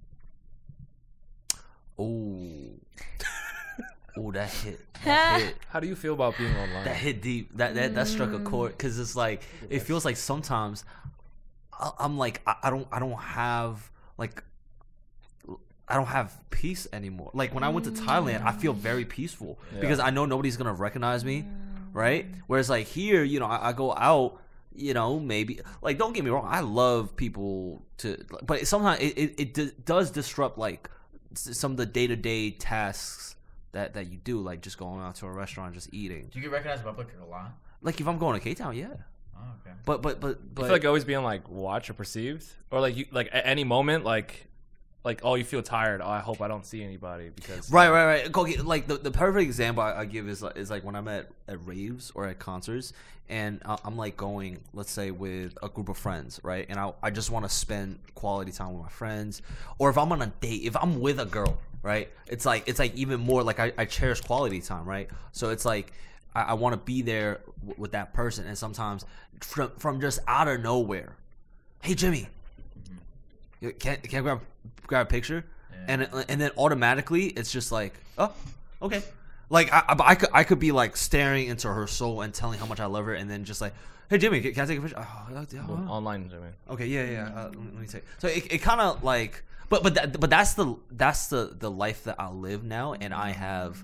[SPEAKER 3] Oh, that hit. That hit.
[SPEAKER 2] How do you feel about being online?
[SPEAKER 3] That hit deep. That struck a chord because it's like it feels like sometimes I'm like I don't have like I don't have peace anymore. Like when I went to Thailand, I feel very peaceful because I know nobody's gonna recognize me, right? Whereas like here, you know, I go out, you know, maybe like don't get me wrong, I love people but sometimes it does disrupt like some of the day-to-day tasks that you do, like just going out to a restaurant, just eating.
[SPEAKER 5] Do you get recognized in public a lot?
[SPEAKER 3] Like if I'm going to K-Town, yeah.
[SPEAKER 5] Oh, okay.
[SPEAKER 3] But
[SPEAKER 2] I feel like always being like watched or perceived, or like you like at any moment like oh you feel tired. Oh, I hope I don't see anybody because
[SPEAKER 3] right. Go get, like the perfect example I give is like when I'm at raves or at concerts and I'm like going, let's say with a group of friends, right? And I just want to spend quality time with my friends, or if I'm on a date, if I'm with a girl, right? It's like even more like I cherish quality time, right? So it's like I want to be there with that person, and sometimes from just out of nowhere, hey Jimmy, can I grab a picture?
[SPEAKER 5] Yeah.
[SPEAKER 3] And then automatically it's just like, oh, okay. Like I could be like staring into her soul and telling how much I love her, and then just like, hey Jimmy, can I take a picture?
[SPEAKER 2] Well, online, Jimmy.
[SPEAKER 3] Okay, yeah. Let me take. So it kind of like, but that's the life that I live now, and I have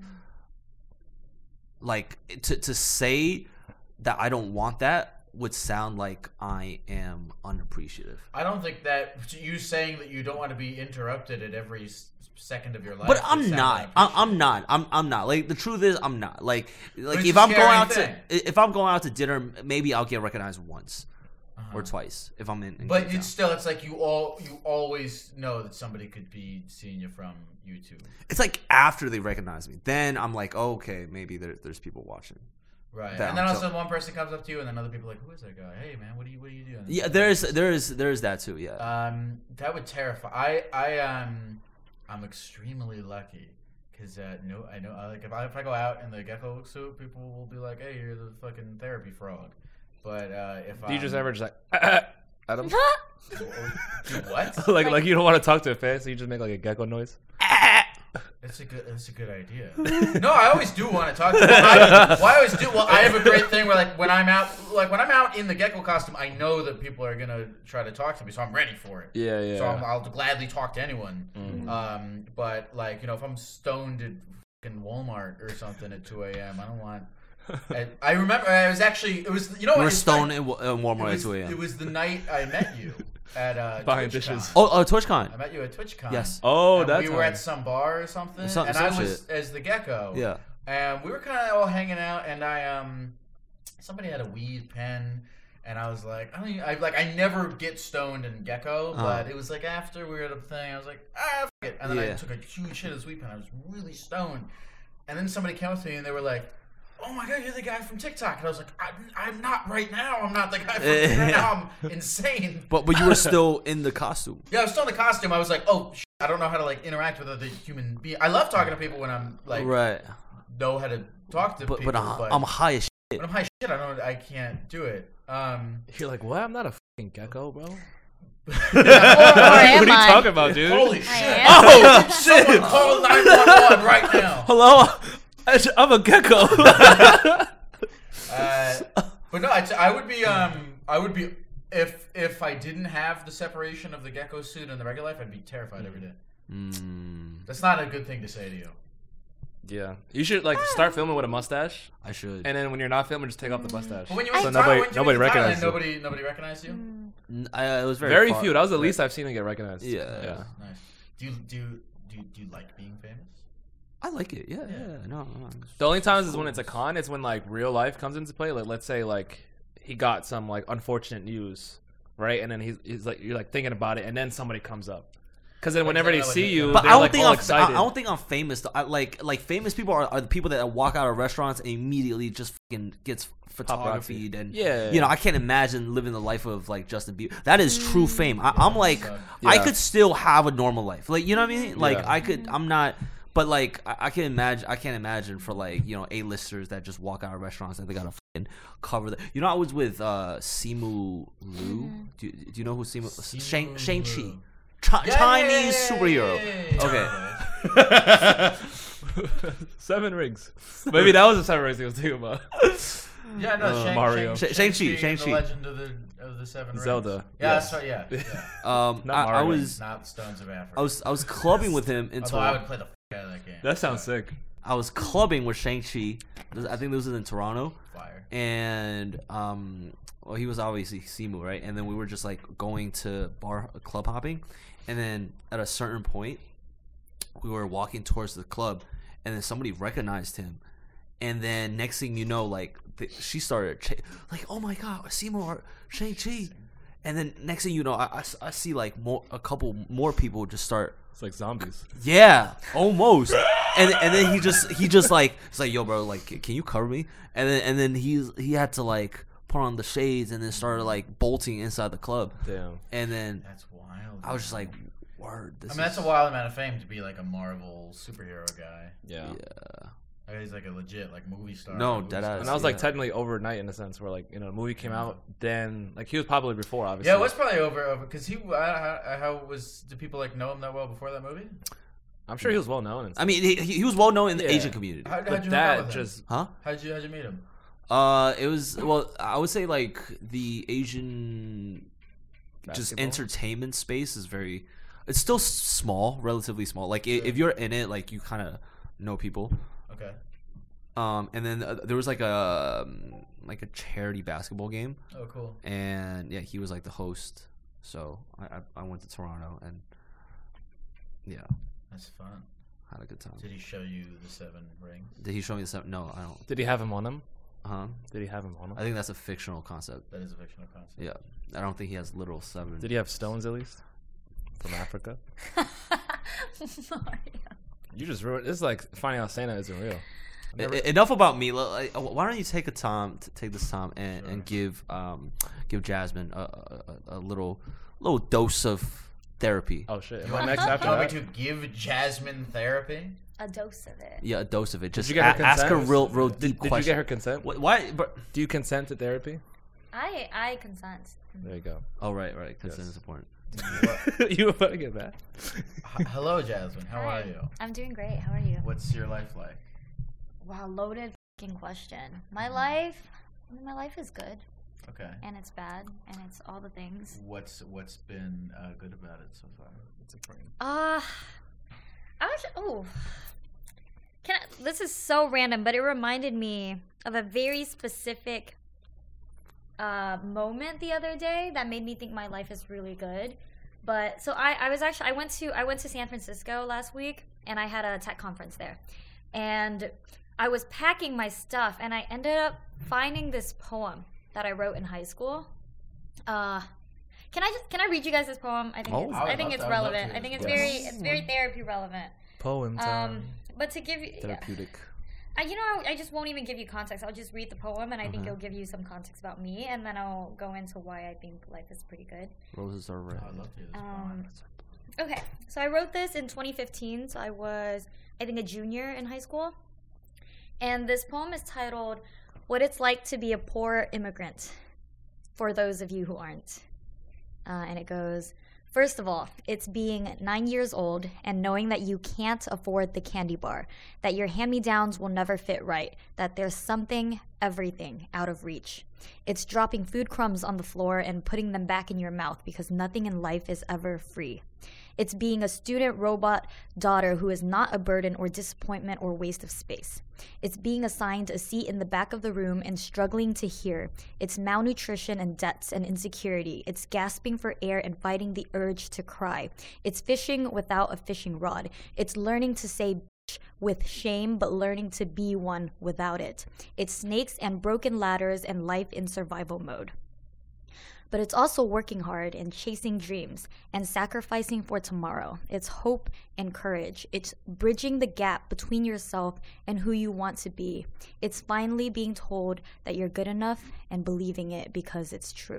[SPEAKER 3] like to say that I don't want that would sound like I am unappreciative.
[SPEAKER 5] I don't think that you saying that you don't want to be interrupted at every second of your life.
[SPEAKER 3] But I'm not. I'm not. Like the truth is, I'm not. Like
[SPEAKER 5] it's
[SPEAKER 3] if
[SPEAKER 5] a
[SPEAKER 3] I'm going
[SPEAKER 5] scary
[SPEAKER 3] out
[SPEAKER 5] thing.
[SPEAKER 3] if I'm going out to dinner, maybe I'll get recognized once or twice if I'm in
[SPEAKER 5] But
[SPEAKER 3] Cape Town.
[SPEAKER 5] it's like you always know that somebody could be seeing you from YouTube.
[SPEAKER 3] It's like after they recognize me, then I'm like, oh, okay, maybe there's people watching.
[SPEAKER 5] Right.
[SPEAKER 3] That
[SPEAKER 5] And then
[SPEAKER 3] I'm
[SPEAKER 5] also one person comes up to you, and then other people are like, who is that guy? Hey man, what are you doing?
[SPEAKER 3] Yeah, there's that too. Yeah.
[SPEAKER 5] That would terrify. I'm extremely lucky because I know like if I go out in the gecko suit, people will be like, "Hey, you're the fucking therapy frog." But if
[SPEAKER 2] Do you just ever just like Adam?
[SPEAKER 5] do what?
[SPEAKER 2] like you don't want to talk to a face, so you just make like a gecko noise.
[SPEAKER 5] That's a good idea. No, I always do want to talk to them. I always do. Well, I have a great thing where when I'm out in the gecko costume, I know that people are gonna try to talk to me, so I'm ready for it.
[SPEAKER 2] Yeah.
[SPEAKER 5] So I'll gladly talk to anyone. But if I'm stoned at fucking Walmart or something at 2 a.m., I don't want. I remember it was
[SPEAKER 3] You were stoned in Walmart at 2 a.m.
[SPEAKER 5] It was the night I met you at
[SPEAKER 2] Buying
[SPEAKER 5] TwitchCon.
[SPEAKER 2] dishes.
[SPEAKER 3] Oh, TwitchCon.
[SPEAKER 5] I met you at TwitchCon.
[SPEAKER 3] Yes.
[SPEAKER 2] Oh,
[SPEAKER 5] And
[SPEAKER 2] that's
[SPEAKER 5] we were at some bar or something,
[SPEAKER 3] Some
[SPEAKER 5] and I was
[SPEAKER 3] shit.
[SPEAKER 5] as the gecko.
[SPEAKER 3] Yeah.
[SPEAKER 5] And we were kind of all hanging out, and somebody had a weed pen, and I was like, I never get stoned in gecko, but it was like after we were at a thing, I was like, fuck it, and then I took a huge hit of this weed pen. I was really stoned, and then somebody came up to me and they were like, oh my god, you're the guy from TikTok. And I was like, I'm not right now. I'm not the guy from TikTok. Right now I'm insane.
[SPEAKER 3] But you were still in the costume.
[SPEAKER 5] Yeah, I was still in the costume. I was like, oh, I don't know how to interact with other human beings. I love talking to people when I'm
[SPEAKER 3] Right.
[SPEAKER 5] know how to talk to people.
[SPEAKER 3] But I'm high as shit.
[SPEAKER 5] When I'm high as shit, I can't do it.
[SPEAKER 2] You're like, what? I'm not a fucking gecko, bro.
[SPEAKER 4] Or am
[SPEAKER 2] What are you
[SPEAKER 4] I?
[SPEAKER 2] talking about, dude?
[SPEAKER 5] Holy shit.
[SPEAKER 4] am.
[SPEAKER 3] Oh shit!
[SPEAKER 5] Someone call 911 right now.
[SPEAKER 3] Hello, I'm a gecko.
[SPEAKER 5] But no, I would be if I didn't have the separation of the gecko suit and the regular life, I'd be terrified every day. That's not a good thing to say to you.
[SPEAKER 2] Yeah, you should start filming with a mustache,
[SPEAKER 3] I should.
[SPEAKER 2] and then when you're not filming, just take off the mustache.
[SPEAKER 5] But when you
[SPEAKER 2] so
[SPEAKER 5] went
[SPEAKER 2] nobody
[SPEAKER 5] to
[SPEAKER 2] recognizes you.
[SPEAKER 5] Thailand, nobody recognized you.
[SPEAKER 3] It was
[SPEAKER 2] Very
[SPEAKER 3] far.
[SPEAKER 2] few. That was the least I've seen him get recognized.
[SPEAKER 3] Yeah.
[SPEAKER 5] Nice. Do you like being famous?
[SPEAKER 3] I like it. Yeah. No.
[SPEAKER 2] The only times is when it's a con. It's when real life comes into play. Like let's say he got some unfortunate news, right? And then he's like you're thinking about it, and then somebody comes up. Because then whenever they see you,
[SPEAKER 3] But
[SPEAKER 2] they're
[SPEAKER 3] I don't think
[SPEAKER 2] all
[SPEAKER 3] I
[SPEAKER 2] excited.
[SPEAKER 3] don't think I'm famous. Though. Like famous people are the people that walk out of restaurants and immediately just fucking gets photographied and
[SPEAKER 2] Yeah.
[SPEAKER 3] I can't imagine living the life of Justin Bieber. That is true fame. I'm like
[SPEAKER 2] Yeah.
[SPEAKER 3] I could still have a normal life. You know what I mean?
[SPEAKER 2] Yeah.
[SPEAKER 3] I could. I'm not. But I can imagine. I can't imagine for A-listers that just walk out of restaurants and they gotta fucking cover the. I was with Simu Liu. Do you know who Simu? Shang-Chi. Chinese superhero. Okay.
[SPEAKER 2] 7 rings. Maybe that was the 7 rings he was thinking about.
[SPEAKER 5] Yeah, no,
[SPEAKER 2] Mario.
[SPEAKER 3] Shang-Chi.
[SPEAKER 5] The Legend of the Seven Rings.
[SPEAKER 2] Zelda.
[SPEAKER 5] Yeah,
[SPEAKER 2] Yes.
[SPEAKER 5] that's right. Yeah.
[SPEAKER 3] I
[SPEAKER 2] Mario.
[SPEAKER 3] was
[SPEAKER 5] Not Stones of Africa.
[SPEAKER 3] I was clubbing with him in
[SPEAKER 5] Although I
[SPEAKER 3] Toronto.
[SPEAKER 5] would play the out of that game.
[SPEAKER 2] That sounds sick.
[SPEAKER 3] I was clubbing with Shang-Chi. I think this was in Toronto.
[SPEAKER 5] Fire.
[SPEAKER 3] And well, he was obviously Simu, right? And then we were just going to club hopping, and then at a certain point, we were walking towards the club, and then somebody recognized him, and then next thing you know, she started oh my god, Simu or Shang-Chi, and then next thing you know, I see a couple more people just start.
[SPEAKER 2] It's like zombies.
[SPEAKER 3] Yeah, almost. And then he just it's like, yo, bro, can you cover me? And then he had to put on the shades and then started bolting inside the club.
[SPEAKER 2] Damn.
[SPEAKER 3] And then
[SPEAKER 5] That's wild.
[SPEAKER 3] I was just like, word.
[SPEAKER 5] That's a wild amount of fame to be a Marvel superhero guy.
[SPEAKER 2] Yeah.
[SPEAKER 5] He's a legit movie star.
[SPEAKER 3] No,
[SPEAKER 5] movie
[SPEAKER 3] deadass.
[SPEAKER 5] star.
[SPEAKER 2] And that was
[SPEAKER 3] Yeah.
[SPEAKER 2] technically overnight in a sense where the movie came out, then he was popular before, obviously.
[SPEAKER 5] Yeah, it was probably over because he. How did people know him that well before that movie?
[SPEAKER 2] I'm sure he was well known.
[SPEAKER 3] I mean, he was well known in the Asian community.
[SPEAKER 5] How'd
[SPEAKER 2] But
[SPEAKER 5] you hook up
[SPEAKER 2] that
[SPEAKER 5] with him?
[SPEAKER 2] just
[SPEAKER 5] How'd you meet him?
[SPEAKER 3] It was I would say like the Asian just
[SPEAKER 2] Basketball?
[SPEAKER 3] entertainment space is very. It's still small, relatively small. Like if you're in it, like you kind of know people.
[SPEAKER 5] Okay.
[SPEAKER 3] And then there was like a charity basketball game,
[SPEAKER 5] Oh, cool.
[SPEAKER 3] and yeah, he was like the host. So I went to Toronto and yeah,
[SPEAKER 5] That's fun.
[SPEAKER 3] had a good time.
[SPEAKER 5] Did he show you the 7 rings?
[SPEAKER 3] Did he show me the stuff? No, I don't.
[SPEAKER 2] did he have him on him?
[SPEAKER 3] Huh?
[SPEAKER 2] Did he have him on him?
[SPEAKER 3] I think that's a fictional concept.
[SPEAKER 5] That is a fictional concept.
[SPEAKER 3] Yeah, I don't think he has literal 7.
[SPEAKER 2] Did he have stones at least from Africa? You just ruined. It's like finding out Santa isn't real.
[SPEAKER 3] Enough about me. Like, why don't you take this time and give Jasmine a little dose of therapy?
[SPEAKER 2] Oh shit! Am
[SPEAKER 5] You
[SPEAKER 2] I
[SPEAKER 5] want,
[SPEAKER 2] next after
[SPEAKER 5] you want
[SPEAKER 2] that?
[SPEAKER 5] me to give Jasmine therapy?
[SPEAKER 4] A dose of it.
[SPEAKER 3] Yeah, a dose of it. Just
[SPEAKER 2] you get her
[SPEAKER 3] ask her
[SPEAKER 2] consent?
[SPEAKER 3] real deep
[SPEAKER 2] Did you
[SPEAKER 3] questions.
[SPEAKER 2] get her consent?
[SPEAKER 3] Why? But,
[SPEAKER 2] Do you consent to therapy?
[SPEAKER 4] I consent.
[SPEAKER 2] There you go.
[SPEAKER 3] oh right. Consent
[SPEAKER 2] Yes.
[SPEAKER 3] is important.
[SPEAKER 2] You were about to get that.
[SPEAKER 5] Hello, Jasmine. How
[SPEAKER 4] Hi.
[SPEAKER 5] are you?
[SPEAKER 4] I'm doing great. How are you?
[SPEAKER 5] What's your life like?
[SPEAKER 4] Wow, loaded fucking question. My life is good,
[SPEAKER 5] Okay.
[SPEAKER 4] and it's bad, and it's all the things.
[SPEAKER 5] What's been good about it so far?
[SPEAKER 4] This is so random, but it reminded me of a very specific moment the other day that made me think my life is really good. But so I went to San Francisco last week, and I had a tech conference there, and I was packing my stuff, and I ended up finding this poem that I wrote in high school. Can I read you guys this poem? I think
[SPEAKER 3] Oh.
[SPEAKER 5] I would
[SPEAKER 4] it's
[SPEAKER 5] love
[SPEAKER 4] relevant.
[SPEAKER 5] to.
[SPEAKER 4] I think it's
[SPEAKER 5] Yes.
[SPEAKER 4] very therapy relevant.
[SPEAKER 2] Poem time.
[SPEAKER 4] But to give you,
[SPEAKER 3] Therapeutic.
[SPEAKER 4] I just won't even give you context. I'll just read the poem, and I think it'll give you some context about me, and then I'll go into why I think life is pretty good.
[SPEAKER 3] Roses are red.
[SPEAKER 5] I'd love to hear this poem.
[SPEAKER 4] Okay, so I wrote this in 2015. So I was, I think, a junior in high school, and this poem is titled "What It's Like to Be a Poor Immigrant," for those of you who aren't. And it goes. First of all, it's being 9 years old and knowing that you can't afford the candy bar, that your hand-me-downs will never fit right, that there's everything out of reach. It's dropping food crumbs on the floor and putting them back in your mouth because nothing in life is ever free. It's being a student robot daughter who is not a burden or disappointment or waste of space. It's being assigned a seat in the back of the room and struggling to hear. It's malnutrition and debts and insecurity. It's gasping for air and fighting the urge to cry. It's fishing without a fishing rod. It's learning to say bitch with shame but learning to be one without it. It's snakes and broken ladders and life in survival mode. But it's also working hard and chasing dreams and sacrificing for tomorrow. It's hope and courage. It's bridging the gap between yourself and who you want to be. It's finally being told that you're good enough and believing it because it's true.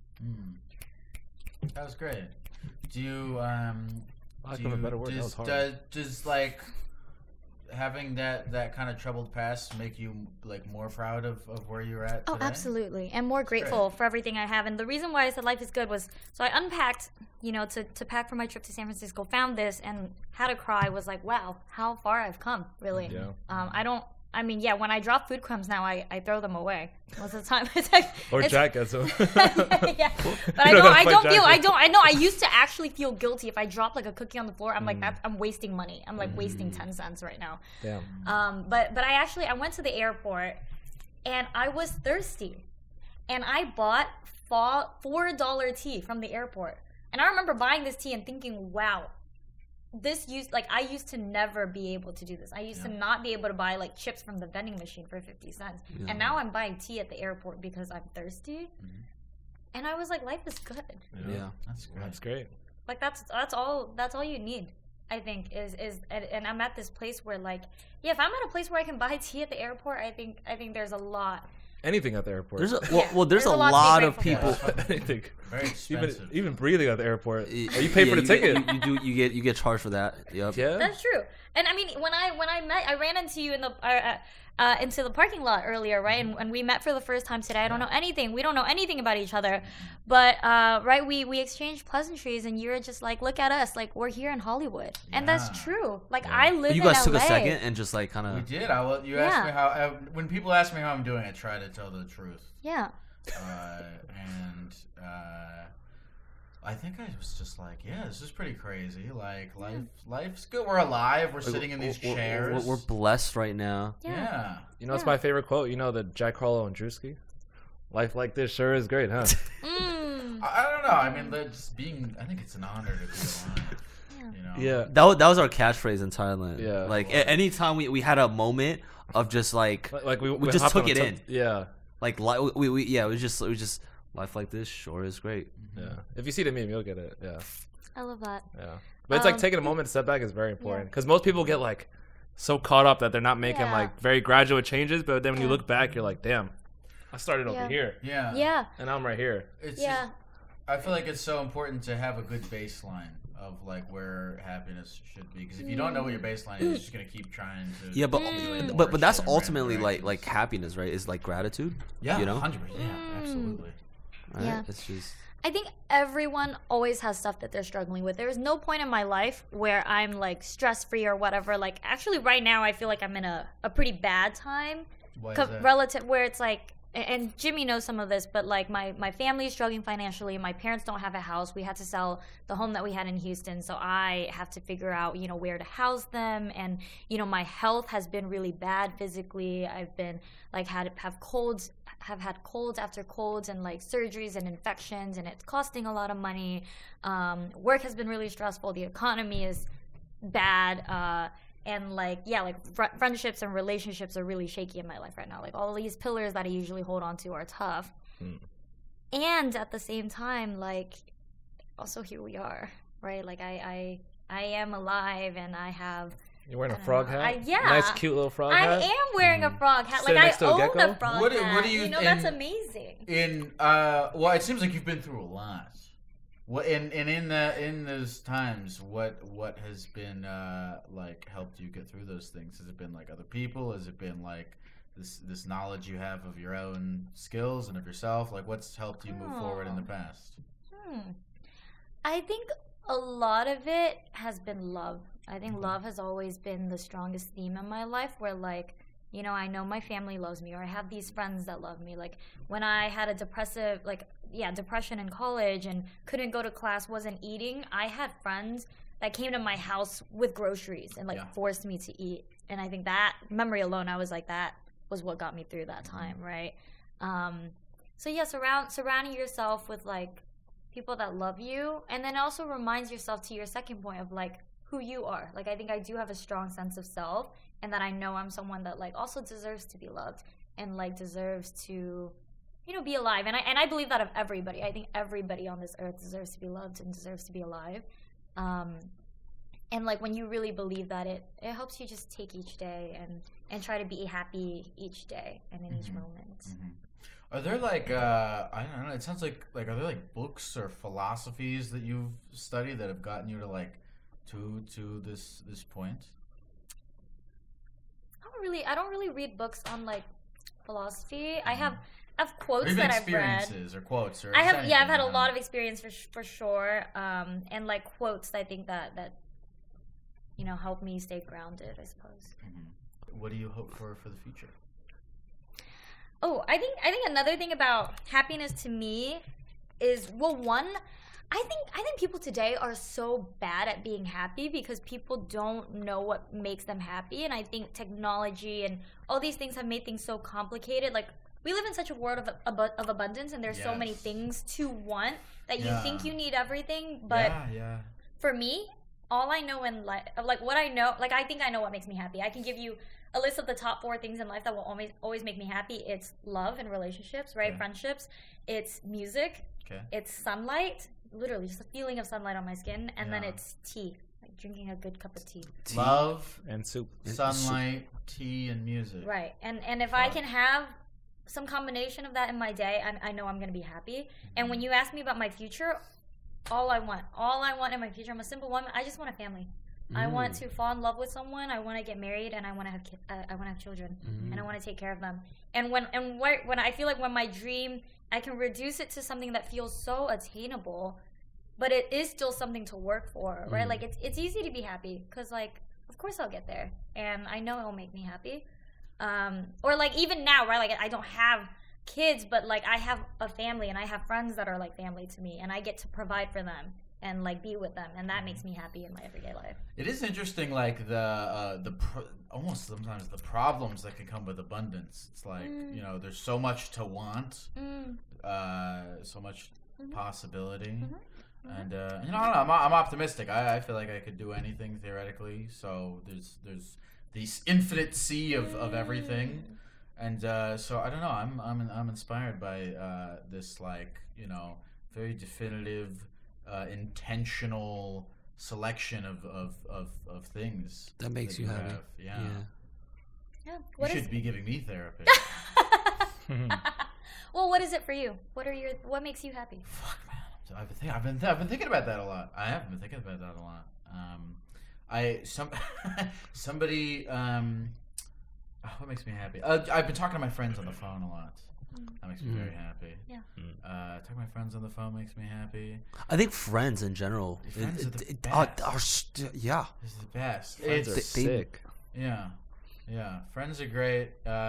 [SPEAKER 5] That was great. Do you
[SPEAKER 2] I couldn't have a better word. That was hard.
[SPEAKER 5] does like having that kind of troubled past make you like more proud of where you're at
[SPEAKER 4] Oh,
[SPEAKER 5] today?
[SPEAKER 4] absolutely. And more grateful for everything I have. And the reason why I said life is good was, so I unpacked, to pack for my trip to San Francisco, found this and had to cry, was like, wow, how far I've come, really.
[SPEAKER 2] Yeah.
[SPEAKER 4] When I drop food crumbs now, I throw them away most of the time. It's like,
[SPEAKER 2] Or Jack gets them.
[SPEAKER 4] yeah. But
[SPEAKER 2] You don't gotta
[SPEAKER 4] I
[SPEAKER 2] fight
[SPEAKER 4] don't
[SPEAKER 2] Jack.
[SPEAKER 4] feel, I used to actually feel guilty if I drop like a cookie on the floor. I'm like, I'm wasting money. I'm like wasting 10 cents right now.
[SPEAKER 2] Damn.
[SPEAKER 4] But I went to the airport and I was thirsty, and I bought $4 tea from the airport. And I remember buying this tea and thinking, wow, I used to never be able to do this. I used to not be able to buy like chips from the vending machine for 50 cents. And now I'm buying tea at the airport because I'm thirsty. And I was like, life is good.
[SPEAKER 3] Yeah.
[SPEAKER 5] That's great.
[SPEAKER 2] That's great.
[SPEAKER 4] Like that's all you need, I think, is and I'm at this place where like, yeah, if I'm at a place where I can buy tea at the airport, I think there's a lot.
[SPEAKER 2] Anything at the airport.
[SPEAKER 3] There's
[SPEAKER 4] There's
[SPEAKER 3] a
[SPEAKER 4] a lot
[SPEAKER 3] lot
[SPEAKER 4] to be
[SPEAKER 3] of
[SPEAKER 4] grateful
[SPEAKER 3] people.
[SPEAKER 2] Anything.
[SPEAKER 5] Very expensive.
[SPEAKER 2] Even breathing at the airport. You pay for the
[SPEAKER 3] you
[SPEAKER 2] ticket.
[SPEAKER 3] Get, you get charged for that. Yep.
[SPEAKER 2] Yeah.
[SPEAKER 4] That's true. And I mean, when I ran into you in the into the parking lot earlier, right? And we met for the first time today. I don't know anything. We don't know anything about each other. But, right, we exchanged pleasantries, and you're just like, look at us. Like, we're here in Hollywood. And that's true. Like, I live in
[SPEAKER 3] You guys
[SPEAKER 4] LA.
[SPEAKER 3] took a second and just like kind
[SPEAKER 5] We
[SPEAKER 3] of.
[SPEAKER 5] did. You asked me how. When people ask me how I'm doing, I try to tell the truth.
[SPEAKER 4] Yeah.
[SPEAKER 5] And I think I was just like, yeah, this is pretty crazy. Like, life's good. We're alive. We're sitting in these chairs.
[SPEAKER 3] We're blessed right now.
[SPEAKER 5] Yeah.
[SPEAKER 2] You know, it's my favorite quote. You know, the Jack Harlow and Drewski? Life like this sure is great, huh?
[SPEAKER 5] I don't know. I mean, just being. I think it's an honor to be alive. You know?
[SPEAKER 2] Yeah.
[SPEAKER 3] That was our catchphrase in Thailand.
[SPEAKER 2] Yeah.
[SPEAKER 3] Like anytime we had a moment of just like we just
[SPEAKER 2] hopped
[SPEAKER 3] took
[SPEAKER 2] on
[SPEAKER 3] it
[SPEAKER 2] a
[SPEAKER 3] in.
[SPEAKER 2] Yeah.
[SPEAKER 3] Like it was just life like this sure is great.
[SPEAKER 2] Yeah. If you see the meme, you'll get it. Yeah.
[SPEAKER 4] I love that.
[SPEAKER 2] Yeah. But it's like taking a moment to step back is very important because most people get like so caught up that they're not making like very gradual changes. But then when you look back, you're like, damn, I started over here.
[SPEAKER 5] Yeah.
[SPEAKER 4] Yeah.
[SPEAKER 2] And I'm right here.
[SPEAKER 5] It's just, I feel like it's so important to have a good baseline of like where happiness should be, because if you don't know what your baseline is, you're just gonna keep trying to.
[SPEAKER 3] Yeah,
[SPEAKER 5] accumulate
[SPEAKER 3] but
[SPEAKER 5] more
[SPEAKER 3] that's
[SPEAKER 5] shit in
[SPEAKER 3] ultimately
[SPEAKER 5] random
[SPEAKER 3] like happiness, right? Is like gratitude.
[SPEAKER 5] Yeah,
[SPEAKER 3] you know,
[SPEAKER 5] 100%. Yeah, absolutely.
[SPEAKER 3] right?
[SPEAKER 4] Yeah.
[SPEAKER 3] It's just.
[SPEAKER 4] I think everyone always has stuff that they're struggling with. There's no point in my life where I'm like stress free or whatever. Like actually right now I feel like I'm in a pretty bad time.
[SPEAKER 5] Why is that?
[SPEAKER 4] Relative where it's like, and Jimmy knows some of this, but like my family is struggling financially. My parents don't have a house. We had to sell the home that we had in Houston. So I have to figure out, you know, where to house them. And, you know, my health has been really bad physically. I've been like have had colds after colds and like surgeries and infections, and it's costing a lot of money. Work has been really stressful. The economy is bad. And like, yeah, like friendships and relationships are really shaky in my life right now. Like all these pillars that I usually hold on to are tough. And at the same time, like also here we are, right? Like I am alive and I have.
[SPEAKER 2] You're wearing a frog hat?
[SPEAKER 4] Yeah.
[SPEAKER 2] Nice, cute little frog hat.
[SPEAKER 4] I am wearing a frog hat.
[SPEAKER 2] Sitting
[SPEAKER 4] Like
[SPEAKER 2] next to
[SPEAKER 4] I
[SPEAKER 2] a
[SPEAKER 4] own
[SPEAKER 2] gecko?
[SPEAKER 4] a frog
[SPEAKER 5] What
[SPEAKER 4] hat.
[SPEAKER 5] do you
[SPEAKER 4] that's amazing.
[SPEAKER 5] Well, it seems like you've been through a lot. What in those times, what has been like helped you get through those things? Has it been like other people? Has it been like this knowledge you have of your own skills and of yourself? Like what's helped you move forward in the past?
[SPEAKER 4] I think a lot of it has been love. I think love has always been the strongest theme in my life, where like, you know, I know my family loves me, or I have these friends that love me. Like when I had a depression in college and couldn't go to class, wasn't eating, I had friends that came to my house with groceries and like forced me to eat. And I think that memory alone, I was like, that was what got me through that time, right? So yeah, surrounding yourself with like people that love you, and then also reminds yourself, to your second point, of like who you are. Like I think I do have a strong sense of self, and that I know I'm someone that like also deserves to be loved and like deserves to, you know, be alive. And I believe that of everybody. I think everybody on this earth deserves to be loved and deserves to be alive. And like when you really believe that, it helps you just take each day and try to be happy each day and in each moment.
[SPEAKER 5] Are there like I don't know, it sounds like are there like books or philosophies that you've studied that have gotten you to like to this point?
[SPEAKER 4] I don't really read books on like philosophy. I have quotes
[SPEAKER 5] or even
[SPEAKER 4] that I've read.
[SPEAKER 5] Experiences or quotes or
[SPEAKER 4] I've had a lot of experience for sure. And like quotes, I think that you know help me stay grounded, I suppose.
[SPEAKER 5] What do you hope for the future?
[SPEAKER 4] Oh, I think another thing about happiness to me is, well, one, I think people today are so bad at being happy because people don't know what makes them happy. And I think technology and all these things have made things so complicated. Like we live in such a world of abundance, and there's so many things to want that you think you need everything. But for me, all I know in life, like what I know, like I think I know what makes me happy. I can give you a list of the top 4 things in life that will always make me happy. It's love and relationships, right? Friendships. It's music. It's sunlight. Literally just the feeling of sunlight on my skin. And then it's tea. Like drinking a good cup of tea.
[SPEAKER 5] Love
[SPEAKER 2] and soup.
[SPEAKER 5] Sunlight, tea, and music.
[SPEAKER 4] Right. And if I can have some combination of that in my day, I know I'm going to be happy. And when you ask me about my future, all I want in my future, I'm a simple woman. I just want a family. I want to fall in love with someone. I want to get married, and I want to have I want to have children, and I want to take care of them. And when I feel like when my dream, I can reduce it to something that feels so attainable, but it is still something to work for, right? Like it's easy to be happy because like of course I'll get there, and I know it'll make me happy. Or like even now, right? Like I don't have kids, but like I have a family and I have friends that are like family to me, and I get to provide for them and like be with them, and that makes me happy in my everyday life.
[SPEAKER 5] It is interesting, like almost sometimes the problems that can come with abundance. It's like you know, there's so much to want, so much possibility, and you know, I don't know, I'm optimistic. I feel like I could do anything theoretically. So there's this infinite sea of everything, and so I don't know. I'm inspired by this like you know very definitive. Intentional selection of things
[SPEAKER 3] that makes you happy.
[SPEAKER 5] Yeah.
[SPEAKER 4] You
[SPEAKER 5] should be giving me therapy.
[SPEAKER 4] Well, what is it for you? What makes you happy?
[SPEAKER 5] Fuck, man. I've been thinking about that a lot. I have been thinking about that a lot. Somebody. What makes me happy? I've been talking to my friends on the phone a lot. That makes me very happy.
[SPEAKER 4] Yeah.
[SPEAKER 5] Talking to my friends on the phone makes me happy.
[SPEAKER 3] I think friends in general
[SPEAKER 5] Friends are the
[SPEAKER 3] It's
[SPEAKER 5] the best.
[SPEAKER 2] Friends are sick.
[SPEAKER 5] Yeah. Friends are great.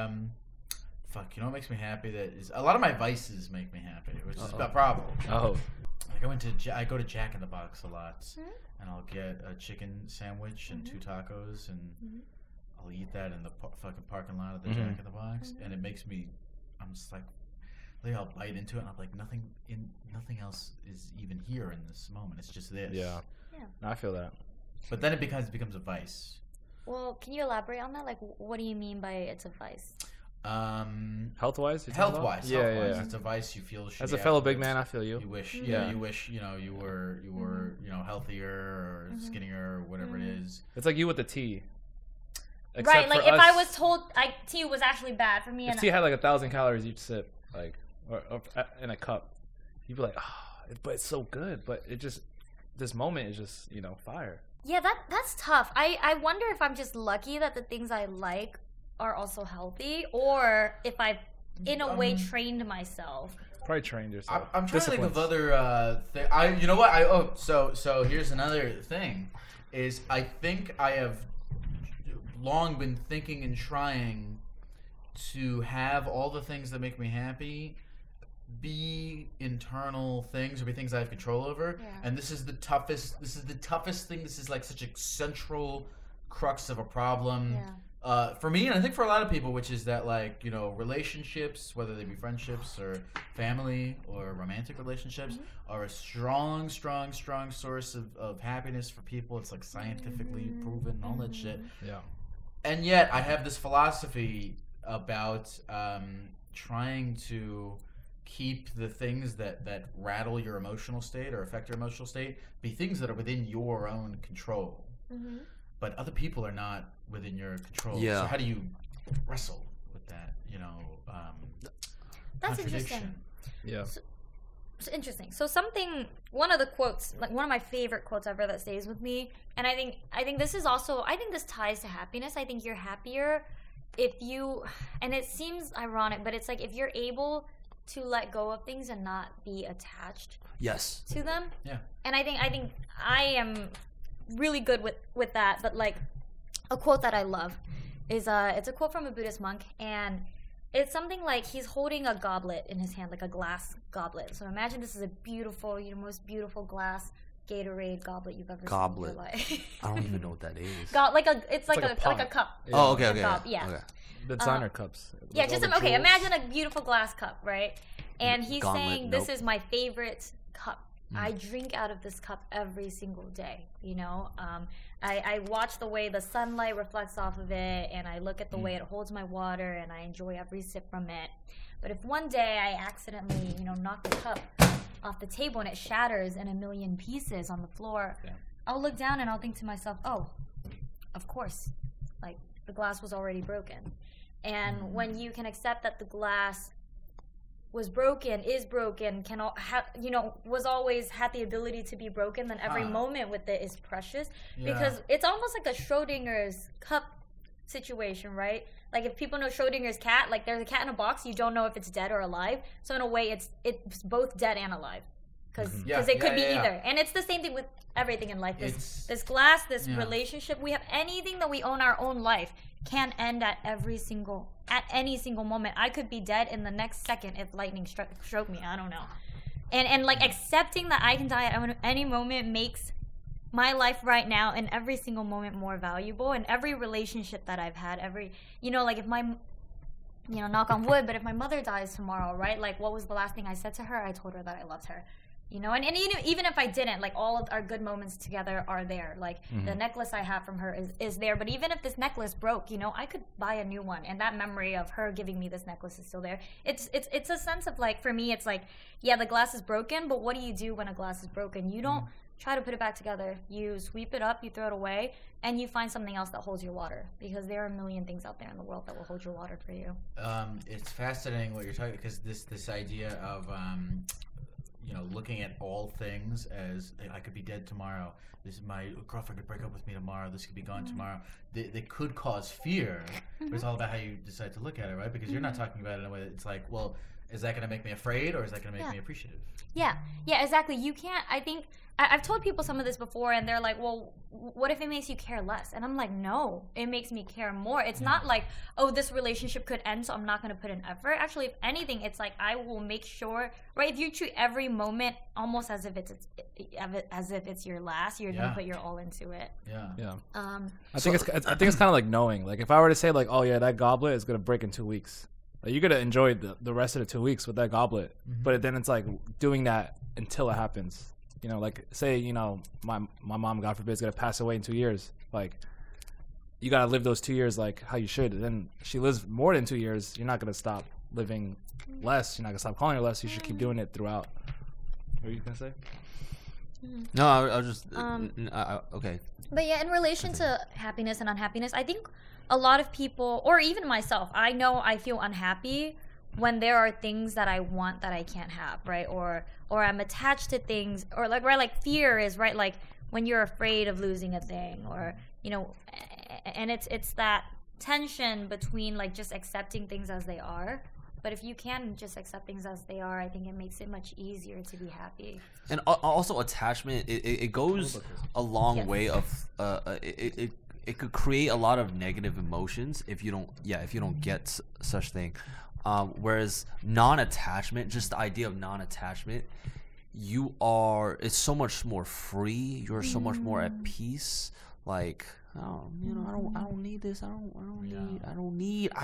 [SPEAKER 5] Fuck, you know what makes me happy? That is a lot of my vices make me happy, which is a problem.
[SPEAKER 2] Oh.
[SPEAKER 5] Like I go to Jack in the Box a lot, and I'll get a chicken sandwich and 2 tacos, and I'll eat that in the fucking parking lot of the Jack in the Box, and it makes me. I'm just like I'll bite into it, and I'm like, nothing else is even here in this moment. It's just this.
[SPEAKER 2] Yeah. I feel that.
[SPEAKER 5] But then it becomes a vice.
[SPEAKER 4] Well, can you elaborate on that? Like, what do you mean by it's a vice?
[SPEAKER 2] Health-wise?
[SPEAKER 5] Health-wise.
[SPEAKER 2] Yeah.
[SPEAKER 5] It's a vice. You feel shitty
[SPEAKER 2] As a fellow
[SPEAKER 5] afterwards.
[SPEAKER 2] big man, I feel you.
[SPEAKER 5] You wish, you wish, you know, you were, you know, healthier or skinnier or whatever it is.
[SPEAKER 2] It's like you with the tea.
[SPEAKER 4] Right, like if I was told tea was actually bad for me,
[SPEAKER 2] if tea had like 1,000 calories each sip, like or in a cup, you'd be like, but it's so good. But it just this moment is just fire.
[SPEAKER 4] Yeah, that's tough. I wonder if I'm just lucky that the things I like are also healthy, or if I've in a way trained myself.
[SPEAKER 2] Probably trained yourself.
[SPEAKER 5] I'm trying to think of other you know what? So here's another thing, is I think I have long been thinking and trying to have all the things that make me happy be internal things or be things I have control over. And this is the toughest thing. This is like such a central crux of a problem for me, and I think for a lot of people, which is that like relationships, whether they be friendships or family or romantic relationships, are a strong source of happiness for people. It's like scientifically proven and all that shit. And yet I have this philosophy about trying to keep the things that rattle your emotional state or affect your emotional state be things that are within your own control. But other people are not within your control. So how do you wrestle with that?
[SPEAKER 4] That's interesting.
[SPEAKER 2] It's
[SPEAKER 4] interesting. So one of the quotes, like one of my favorite quotes ever that stays with me, and I think this is also, I think this ties to happiness. I think you're happier if you, and it seems ironic, but it's like if you're able to let go of things and not be attached to them. And I think I am really good with that. But like a quote that I love is it's a quote from a Buddhist monk, and it's something like he's holding a goblet in his hand, like a glass goblet. So imagine this is a beautiful, most beautiful glass Gatorade goblet you've ever seen in your life.
[SPEAKER 3] I don't even know what that is.
[SPEAKER 4] It's like a cup.
[SPEAKER 3] Yeah. Oh, okay.
[SPEAKER 4] Yeah.
[SPEAKER 2] The designer cups.
[SPEAKER 4] Yeah, just imagine a beautiful glass cup, right? And he's saying, this is my favorite cup. I drink out of this cup every single day, I watch the way the sunlight reflects off of it, and I look at the way it holds my water, and I enjoy every sip from it. But if one day I accidentally, knock the cup off the table and it shatters in a million pieces on the floor, I'll look down and I'll think to myself, oh, of course, like the glass was already broken. And when you can accept that the glass was broken, is broken, was always had the ability to be broken, then every moment with it is precious. Because it's almost like a Schrodinger's cup situation, right? Like if people know Schrodinger's cat, like there's a cat in a box, you don't know if it's dead or alive. So in a way, it's both dead and alive. Because it could be either. And it's the same thing with everything in life. This glass, this relationship, we have anything that we own our own life can end at any single moment. I could be dead in the next second if lightning struck me. I don't know. And like accepting that I can die at any moment makes my life right now and every single moment more valuable. And every relationship that I've had, like if my, knock on wood, but if my mother dies tomorrow, right? Like what was the last thing I said to her? I told her that I loved her. And even if I didn't, like all of our good moments together are there. Like the necklace I have from her is there. But even if this necklace broke, I could buy a new one. And that memory of her giving me this necklace is still there. It's a sense of like, for me, it's like, yeah, the glass is broken. But what do you do when a glass is broken? You don't try to put it back together. You sweep it up, you throw it away, and you find something else that holds your water. Because there are a million things out there in the world that will hold your water for you.
[SPEAKER 5] It's fascinating what you're talking, because this idea of looking at all things as I could be dead tomorrow. My girlfriend could break up with me tomorrow. This could be gone tomorrow. They could cause fear, but it's all about how you decide to look at it, right? Because you're not talking about it in a way that it's like, well, is that going to make me afraid or is that going to make me appreciative?
[SPEAKER 4] Yeah, exactly. You can't, I think, I've told people some of this before and they're like, well, what if it makes you care less? And I'm like, no, it makes me care more. It's not like, oh, this relationship could end, so I'm not going to put in effort. Actually, if anything, it's like I will make sure, right? If you treat every moment almost as if it's your last, you're going to put your all into it.
[SPEAKER 2] Yeah. I think it's kind of like knowing. Like if I were to say like, oh yeah, that goblet is going to break in 2 weeks. Like, you're going to enjoy the rest of the 2 weeks with that goblet. But then it's like doing that until it happens. Like say, my mom, God forbid, is going to pass away in 2 years. Like, you got to live those 2 years like how you should. And then she lives more than 2 years. You're not going to stop living less. You're not going to stop calling her less. You should keep doing it throughout. What were you going to say?
[SPEAKER 3] No, I was just... okay.
[SPEAKER 4] But yeah, in relation to happiness and unhappiness, I think a lot of people, or even myself, I know I feel unhappy when there are things that I want that I can't have, right? Or I'm attached to things, or like, right, like fear is, right, like when you're afraid of losing a thing, or, and it's that tension between like just accepting things as they are. But if you can just accept things as they are, I think it makes it much easier to be happy. And
[SPEAKER 3] also attachment, it goes a long way of, it could create a lot of negative emotions if you don't get such thing. Whereas non-attachment, just the idea of non-attachment, it's so much more free. You're so much more at peace. Like, I don't need this. I don't need it.
[SPEAKER 2] I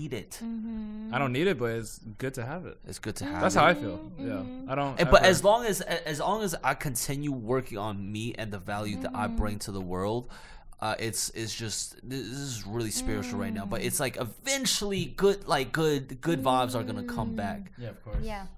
[SPEAKER 2] don't need it, but it's good to have it.
[SPEAKER 3] It's good to have
[SPEAKER 2] That's
[SPEAKER 3] it.
[SPEAKER 2] how I feel. Yeah. I don't.
[SPEAKER 3] But as long as I continue working on me and the value that I bring to the world, it's just, this is really spiritual right now, but it's like eventually good vibes are gonna come back.
[SPEAKER 5] Yeah, of course.
[SPEAKER 4] Yeah.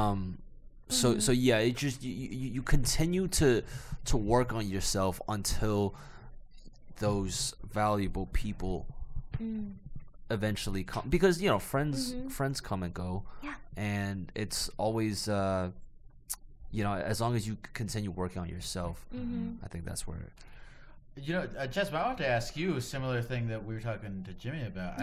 [SPEAKER 3] So yeah, it just you continue to work on yourself until those valuable people eventually come, because friends come and go.
[SPEAKER 4] Yeah.
[SPEAKER 3] And it's always as long as you continue working on yourself, I think that's where.
[SPEAKER 5] Jasmine, I want to ask you a similar thing that we were talking to Jimmy about.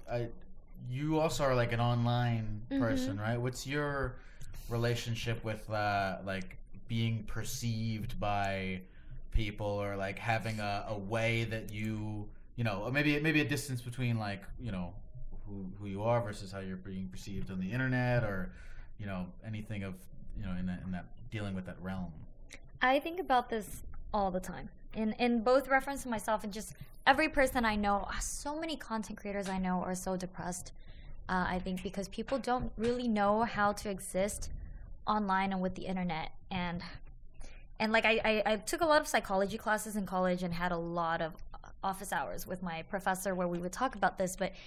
[SPEAKER 5] You also are like an online person, right? What's your relationship with like being perceived by people, or like having a way that maybe a distance between like who you are versus how you're being perceived on the internet, or anything of in that dealing with that realm?
[SPEAKER 4] I think about this all the time. In both reference to myself and just every person I know. So many content creators I know are so depressed, I think, because people don't really know how to exist online and with the internet. And like I took a lot of psychology classes in college and had a lot of office hours with my professor where we would talk about this. But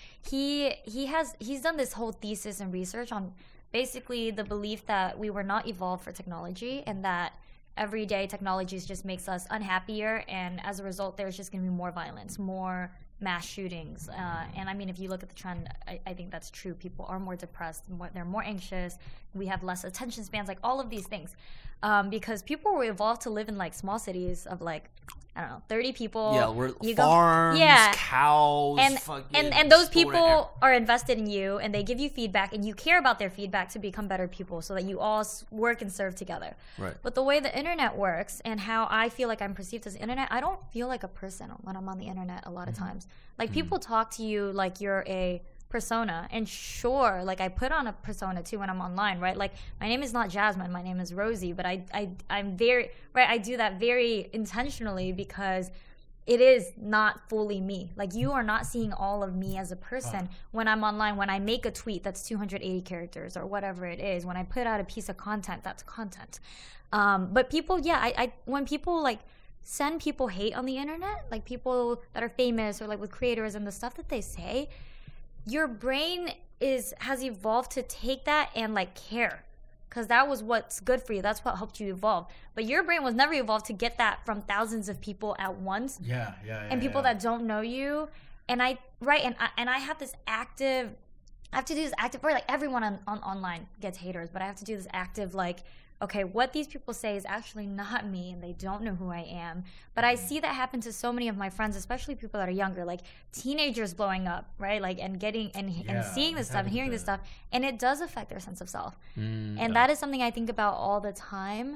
[SPEAKER 4] he's done this whole thesis and research on basically the belief that we were not evolved for technology, and that everyday technologies just makes us unhappier, and as a result there's just going to be more violence, more mass shootings. And I mean, if you look at the trend, I think that's true. People are more depressed, they're more anxious. We have less attention spans, like all of these things. Because people were evolved to live in like small cities of like, I don't know, 30 people.
[SPEAKER 3] Yeah, we're farms, cows,
[SPEAKER 4] and those people are invested in you, and they give you feedback, and you care about their feedback to become better people, so that you all work and serve together.
[SPEAKER 3] Right.
[SPEAKER 4] But the way the internet works, and how I feel like I'm perceived as the internet, I don't feel like a person when I'm on the internet a lot of times. Like people talk to you like you're a persona, and sure, like I put on a persona too when I'm online, right? Like my name is not Jasmine, my name is Rosie, but I'm very I do that very intentionally because it is not fully me. Like you are not seeing all of me as a person when I'm online. When I make a tweet that's 280 characters or whatever it is, when I put out a piece of content, that's content. But people, I when people like send people hate on the internet, like people that are famous or like with creators and the stuff that they say, your brain has evolved to take that and like care, because that was what's good for you. That's what helped you evolve. But your brain was never evolved to get that from thousands of people at once. And people that don't know you. And I have this active. I have to do this active. Like everyone on online gets haters, but I have to do this active like, okay, what these people say is actually not me, and they don't know who I am. But I see that happen to so many of my friends, especially people that are younger, like teenagers blowing up, right? Like and getting and seeing this stuff and hearing this stuff, and it does affect their sense of self. And that is something I think about all the time.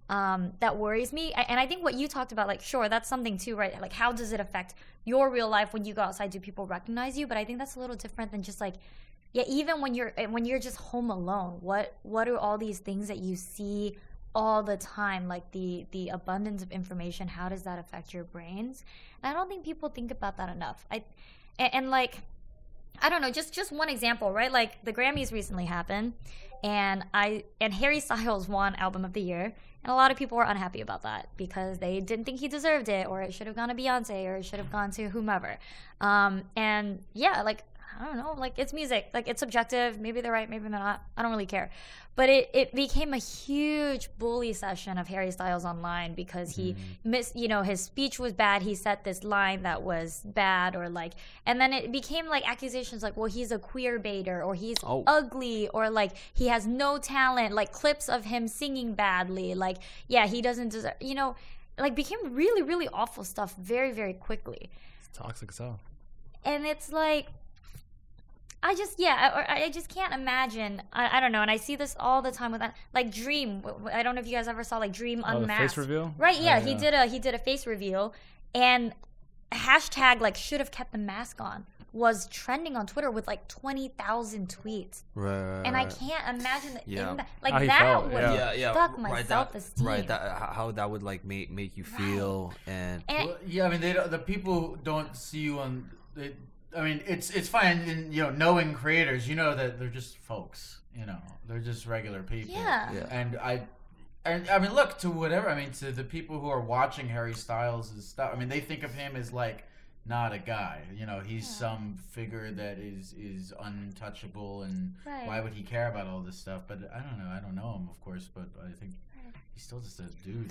[SPEAKER 4] That worries me. And I think what you talked about, like, sure, that's something too, right? Like, how does it affect your real life when you go outside? Do people recognize you? But I think that's a little different than just like, yeah, even when you're just home alone, what are all these things that you see all the time, like the abundance of information? How does that affect your brains? And I don't think people think about that enough. And like, I don't know, just one example, right? Like the Grammys recently happened, and Harry Styles won Album of the Year, and a lot of people were unhappy about that because they didn't think he deserved it, or it should have gone to Beyonce, or it should have gone to whomever. And yeah, like, I don't know, like it's music, like it's subjective. Maybe they're right, maybe they're not. I don't really care. But it became a huge bully session of Harry Styles online because he missed, his speech was bad. He said this line that was bad, or like, and then it became like accusations like, well, he's a queer baiter, or he's ugly, or like he has no talent, like clips of him singing badly, like, yeah, he doesn't deserve, like became really, really awful stuff very, very quickly.
[SPEAKER 2] It's toxic as hell.
[SPEAKER 4] And it's like, I just can't imagine. I don't know, and I see this all the time with that. Like Dream, I don't know if you guys ever saw like Dream Unmasked.
[SPEAKER 2] The face reveal?
[SPEAKER 4] Right? Yeah, he did a face reveal, and hashtag like should have kept the mask on was trending on Twitter with like 20,000 tweets.
[SPEAKER 3] Right.
[SPEAKER 4] And I can't imagine that would fuck my self-esteem.
[SPEAKER 3] Right. How that would like make you feel, and
[SPEAKER 5] well, yeah, I mean, the people don't see you on. I mean, it's fine, in, knowing creators, that they're just folks, they're just regular people.
[SPEAKER 4] Yeah.
[SPEAKER 5] And I mean, look, to whatever, I mean, to the people who are watching Harry Styles' stuff, I mean, they think of him as like not a guy, he's some figure that is untouchable, and why would he care about all this stuff? But I don't know him, of course, but I think he's still just a dude.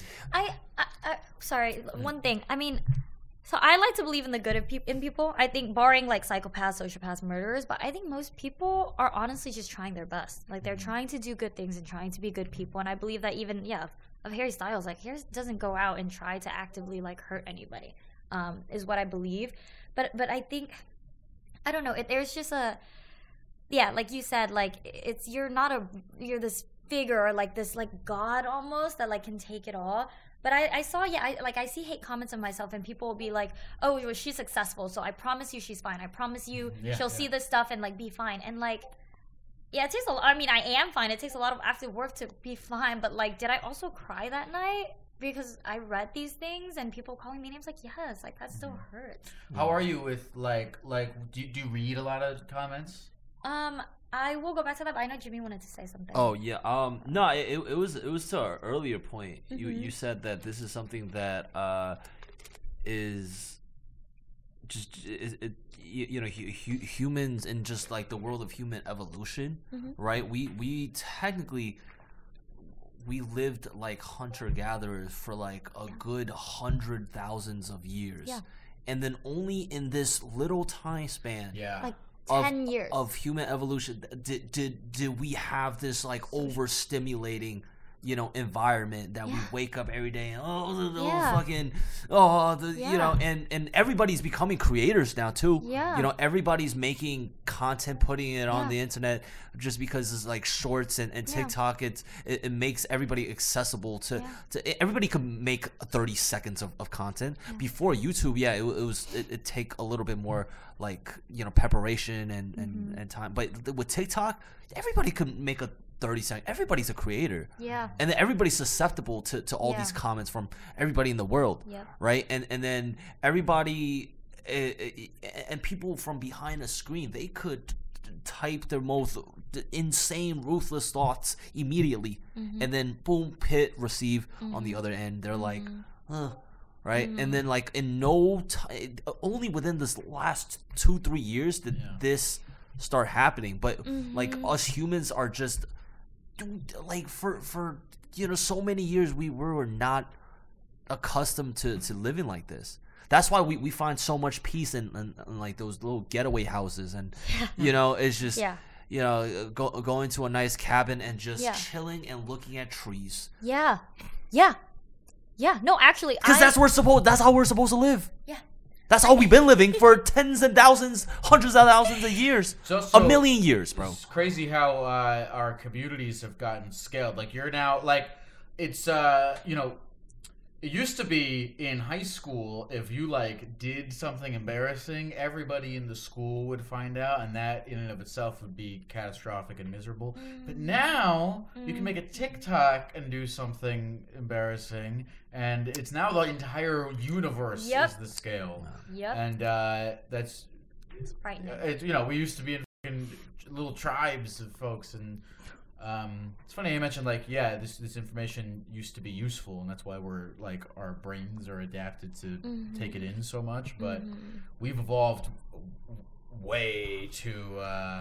[SPEAKER 4] Sorry, one thing, I mean, so I like to believe in the good in people. I think, barring like psychopaths, sociopaths, murderers, but I think most people are honestly just trying their best. Like they're trying to do good things and trying to be good people. And I believe that even of Harry Styles, like Harry doesn't go out and try to actively like hurt anybody, is what I believe. But I think, I don't know. There's just like you said, like you're this figure, or like this like God almost that like can take it all. But I see hate comments of myself, and people will be like, oh, well, she's successful, so I promise you she's fine. I promise you she'll see this stuff and like be fine. And like, yeah, it takes a lot. I mean, I am fine. It takes a lot of active work to be fine. But like, did I also cry that night because I read these things and people calling me names? Like, yes, like that still hurts.
[SPEAKER 5] How are you with like do you read a lot of comments?
[SPEAKER 4] I will go back to that, but I know Jimmy wanted to say something.
[SPEAKER 3] Oh yeah, no, it was to an earlier point. You said that this is something that is just humans in just like the world of human evolution, right? We technically lived like hunter gatherers for like a good 100,000s of years.
[SPEAKER 4] Yeah.
[SPEAKER 3] and then only in this little time span,
[SPEAKER 5] Yeah.
[SPEAKER 4] Like
[SPEAKER 3] of,
[SPEAKER 4] 10 years.
[SPEAKER 3] of human evolution, did we have this like overstimulating, you know, environment that we wake up every day and you know, and everybody's becoming creators now too.
[SPEAKER 4] Yeah.
[SPEAKER 3] You know, everybody's making content, putting it on the internet just because it's like shorts and TikTok. It makes everybody accessible to everybody could make 30 seconds of content. Before YouTube, it take a little bit more like, you know, preparation and time. But with TikTok, everybody could make a 30 seconds. Everybody's a creator.
[SPEAKER 4] Yeah.
[SPEAKER 3] And then everybody's susceptible to all these comments from everybody in the world.
[SPEAKER 4] Yep.
[SPEAKER 3] Right? And then everybody and people from behind a screen, they could type their most insane, ruthless thoughts immediately. And then boom, hit receive on the other end. They're like, right? And then like in no time, only within this last 2-3 years did this start happening. But like us humans are just like for you know, so many years we were not accustomed to living like this. That's why we find so much peace in like those little getaway houses, and you know, it's just you know, going to a nice cabin and just chilling and looking at trees.
[SPEAKER 4] Yeah. No, actually,
[SPEAKER 3] Because that's how we're supposed to live.
[SPEAKER 4] Yeah.
[SPEAKER 3] That's how we've been living for tens and thousands, hundreds of thousands of years, a million years, bro.
[SPEAKER 5] It's crazy how our communities have gotten scaled. Like you're now like, it's you know, it used to be in high school, if you like did something embarrassing, everybody in the school would find out, and that in and of itself would be catastrophic and miserable. But now you can make a TikTok and do something embarrassing, and it's now the entire universe is the scale.
[SPEAKER 4] Yep.
[SPEAKER 5] And that's
[SPEAKER 4] It's frightening.
[SPEAKER 5] you know, we used to be in little tribes of folks, and it's funny you mentioned like, this information used to be useful, and that's why we're like, our brains are adapted to take it in so much, but we've evolved way too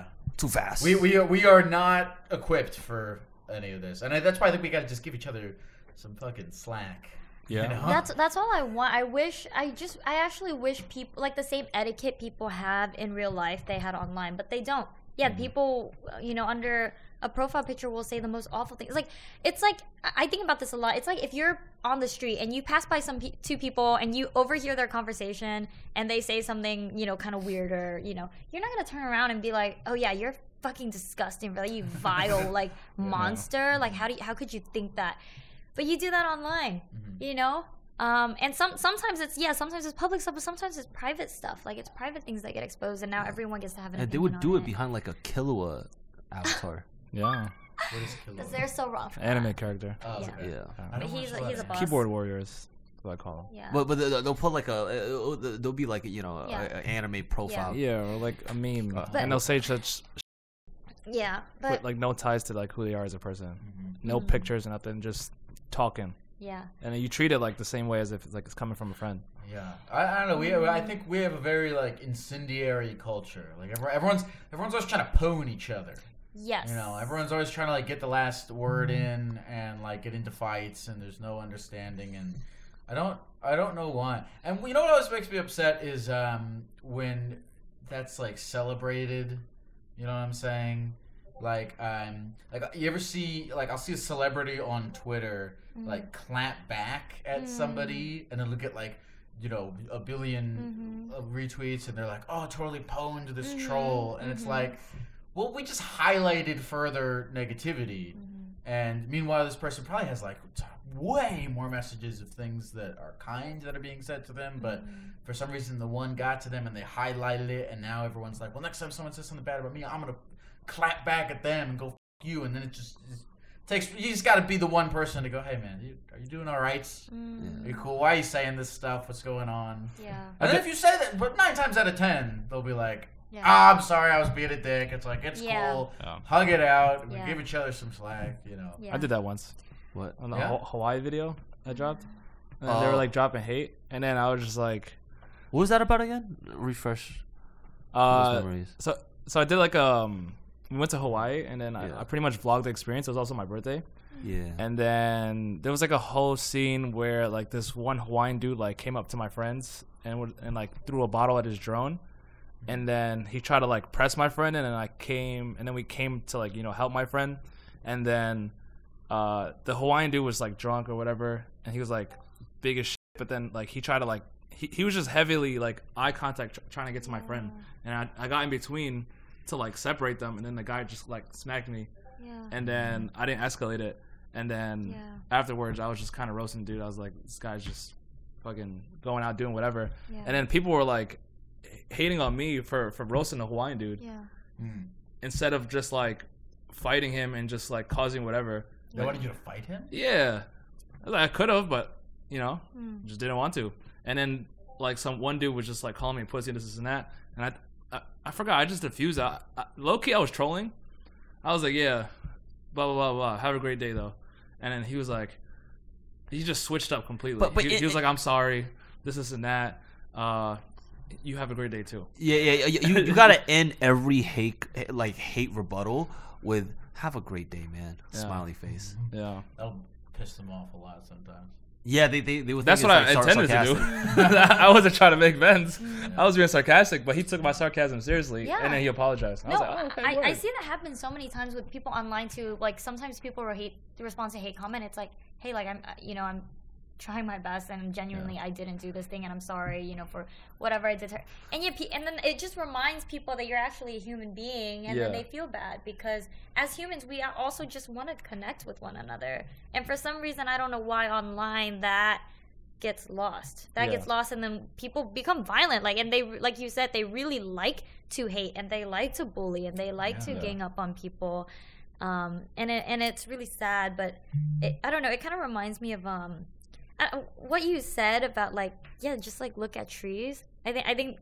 [SPEAKER 3] fast.
[SPEAKER 5] We are not equipped for any of this, and that's why I think we gotta just give each other some fucking slack.
[SPEAKER 2] Yeah.
[SPEAKER 5] You know?
[SPEAKER 4] That's all I want. I actually wish people like the same etiquette people have in real life they had online, but they don't. Yeah, people, you know, under a profile picture will say the most awful things. It's like I think about this a lot. It's like if you're on the street and you pass by two people and you overhear their conversation and they say something, you know, kind of weird, or, you know, you're not gonna turn around and be like, oh yeah, you're fucking disgusting, really, you vile like monster. Like how could you think that? But you do that online, you know. And sometimes it's public stuff, but sometimes it's private stuff. Like it's private things that get exposed, and now everyone gets to have an opinion.
[SPEAKER 3] And they would do
[SPEAKER 4] on
[SPEAKER 3] it behind like a Killua avatar.
[SPEAKER 2] Yeah.
[SPEAKER 5] What is
[SPEAKER 4] because they're so wrong. For
[SPEAKER 2] Anime
[SPEAKER 4] that.
[SPEAKER 2] character.
[SPEAKER 5] Oh,
[SPEAKER 4] Yeah.
[SPEAKER 5] okay.
[SPEAKER 3] Yeah.
[SPEAKER 5] I
[SPEAKER 4] But
[SPEAKER 5] don't
[SPEAKER 4] he's
[SPEAKER 5] watch
[SPEAKER 4] a
[SPEAKER 5] that.
[SPEAKER 4] boss.
[SPEAKER 2] Keyboard warriors, is what I call them.
[SPEAKER 4] Yeah.
[SPEAKER 3] But they'll put like there'll be like, you know, an anime profile.
[SPEAKER 2] Yeah, or like a meme, and they'll say such
[SPEAKER 4] Yeah, but
[SPEAKER 2] with like no ties to like who they are as a person, no pictures and nothing, just talking.
[SPEAKER 4] yeah.
[SPEAKER 2] And then you treat it like the same way as if it's like it's coming from a friend.
[SPEAKER 5] Yeah, I don't know. I think we have a very like incendiary culture. Like everyone's always trying to pwn each other.
[SPEAKER 4] Yes.
[SPEAKER 5] You know, everyone's always trying to like get the last word in and like get into fights, and there's no understanding, and I don't know why. And you know what always makes me upset is when that's like celebrated. You know what I'm saying? Like you ever see like I'll see a celebrity on Twitter like clap back at somebody, and it'll get like, you know, a billion retweets, and they're like, oh, totally pwned this troll, and it's like, well, we just highlighted further negativity, and meanwhile this person probably has like way more messages of things that are kind that are being said to them, but for some reason the one got to them and they highlighted it, and now everyone's like, well, next time someone says something bad about me, I'm gonna clap back at them and go F you, and then it just takes, you just got to be the one person to go, hey man, are you doing all right? Are you cool? Why are you saying this stuff? What's going on?
[SPEAKER 4] Yeah.
[SPEAKER 5] And then if you say that, but 9 times out of 10 they'll be like,
[SPEAKER 4] Yeah.
[SPEAKER 5] I'm sorry, I was being a dick. It's like, it's cool.
[SPEAKER 2] Yeah.
[SPEAKER 5] Hug it out. We
[SPEAKER 4] Yeah.
[SPEAKER 5] give each other some slack, you know.
[SPEAKER 4] Yeah.
[SPEAKER 2] I did that once
[SPEAKER 3] What?
[SPEAKER 2] on the
[SPEAKER 5] Yeah?
[SPEAKER 2] Hawaii video I dropped. And they were like dropping hate, and then I was just like,
[SPEAKER 3] What was that about again? Refresh those memories.
[SPEAKER 2] So I did like we went to Hawaii, and then I pretty much vlogged the experience. It was also my birthday.
[SPEAKER 3] Yeah.
[SPEAKER 2] And then there was like a whole scene where like this one Hawaiian dude like came up to my friends and like threw a bottle at his drone, and then he tried to like press my friend, and then we came to like help my friend, and then the Hawaiian dude was like drunk or whatever, and he was like big as shit, but then like he tried to like he was just heavily like eye contact trying to get to my friend, and I got in between to like separate them, and then the guy just like smacked me, and then I didn't escalate it. And then afterwards, I was just kind of roasting the dude. I was like, this guy's just fucking going out doing whatever. Yeah. And then people were like hating on me for roasting the Hawaiian dude. Yeah. Instead of just like fighting him and just like causing whatever.
[SPEAKER 5] They wanted you to fight him?
[SPEAKER 2] Yeah. I could have, but just didn't want to. And then like one dude was just like calling me pussy, this and that. And I forgot. I just diffused. Low key, I was trolling. I was like, yeah, blah blah blah blah. Have a great day though. And then he was like, he just switched up completely. But he was like, I'm sorry, this and that. You have a great day too.
[SPEAKER 3] Yeah. You gotta end every hate rebuttal with "Have a great day, man." Smiley face.
[SPEAKER 2] Yeah,
[SPEAKER 5] that'll piss them off a lot sometimes.
[SPEAKER 3] Yeah, they would.
[SPEAKER 2] That's what I intended to do. I wasn't trying to make amends. I was being sarcastic, but he took my sarcasm seriously, and then he apologized. I was like, oh, okay,
[SPEAKER 4] I see that happen so many times with people online too. Like sometimes people respond to hate comment. It's like, hey, like I'm trying my best, and genuinely I didn't do this thing, and I'm sorry, for whatever I did to her. And and then it just reminds people that you're actually a human being, and then they feel bad because as humans we also just want to connect with one another, and for some reason I don't know why online that gets lost. Gets lost, and then people become violent, and they, like you said, they really like to hate, and they like to bully, and they like to gang up on people. And it's really sad, but I don't know, it kind of reminds me of what you said about just look at trees. I think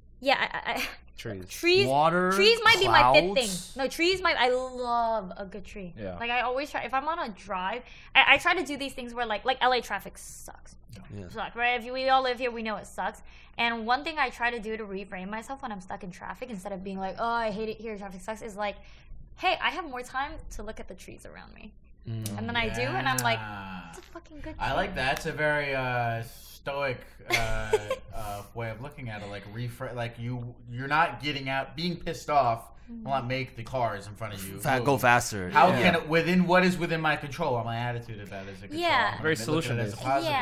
[SPEAKER 4] trees.
[SPEAKER 3] Water.
[SPEAKER 4] Trees might be my fifth thing.
[SPEAKER 3] clouds.
[SPEAKER 4] No, I love a good tree.
[SPEAKER 2] Yeah.
[SPEAKER 4] I always try, if I'm on a drive, I try to do these things where like LA traffic sucks.
[SPEAKER 3] Yeah.
[SPEAKER 4] Sucks, right? If we all live here, we know it sucks. And one thing I try to do to reframe myself when I'm stuck in traffic, instead of being like, oh, I hate it here, traffic sucks, is like, hey, I have more time to look at the trees around me. And then I do, and I'm like, it's a fucking good tree.
[SPEAKER 5] I like that. It's a very stoic way of looking at it. Like you're not getting out, being pissed off will not make the cars in front of you
[SPEAKER 3] Go faster.
[SPEAKER 5] How can it, what is within my control? Or my attitude about it is a control.
[SPEAKER 4] Yeah.
[SPEAKER 2] Very solution-based.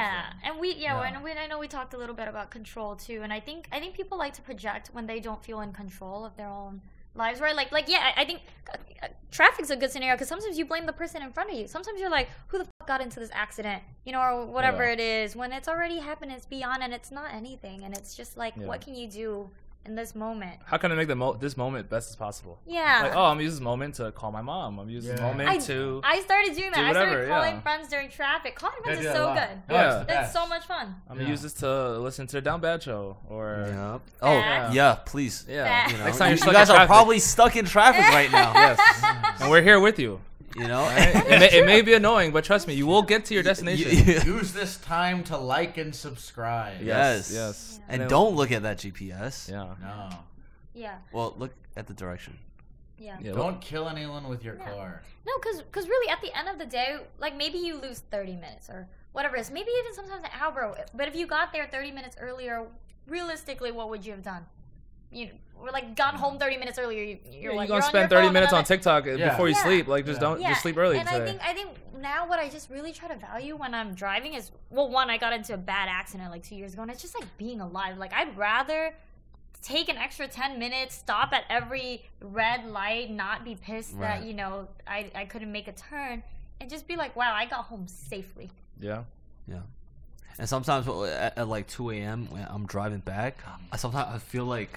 [SPEAKER 4] And I know we talked a little bit about control too, and I think people like to project when they don't feel in control of their own lives, right? I think traffic's a good scenario because sometimes you blame the person in front of you. Sometimes you're like, who the fuck got into this accident, or whatever it is, when it's already happened, it's beyond, and it's not anything, and it's just like, what can you do in this moment?
[SPEAKER 2] How can I make this moment best as possible?
[SPEAKER 4] Yeah.
[SPEAKER 2] Like, I'm gonna use this moment to call my mom. I'm gonna use this moment
[SPEAKER 4] I started doing that. I started calling friends during traffic. Calling friends is so good.
[SPEAKER 2] Yeah.
[SPEAKER 4] It's so much fun.
[SPEAKER 2] I'm gonna use this to listen to the Down Bad show or.
[SPEAKER 3] Please.
[SPEAKER 2] Yeah.
[SPEAKER 3] Next time you guys are probably stuck in traffic right now.
[SPEAKER 2] Yes. And we're here with you.
[SPEAKER 3] Right?
[SPEAKER 2] it may be annoying, but trust me, you will get to your destination.
[SPEAKER 5] Use this time to like and subscribe.
[SPEAKER 3] Yes. And don't look at that GPS.
[SPEAKER 2] Yeah.
[SPEAKER 5] No.
[SPEAKER 4] Yeah.
[SPEAKER 3] Well, look at the direction.
[SPEAKER 4] Yeah.
[SPEAKER 5] Don't kill anyone with your car.
[SPEAKER 4] No, because really, at the end of the day, maybe you lose 30 minutes or whatever it is. Maybe even sometimes an hour. But if you got there 30 minutes earlier, realistically, what would you have done? We're gone home 30 minutes earlier. You're
[SPEAKER 2] gonna spend 30 minutes on TikTok before you sleep. Just sleep early.
[SPEAKER 4] And
[SPEAKER 2] today.
[SPEAKER 4] I think now what I just really try to value when I'm driving is, one, I got into a bad accident 2 years ago, and it's just being alive. I'd rather take an extra 10 minutes, stop at every red light, not be pissed that I couldn't make a turn, and just be like, wow, I got home safely.
[SPEAKER 2] Yeah.
[SPEAKER 3] And sometimes at 2 a.m. when I'm driving back, I feel like,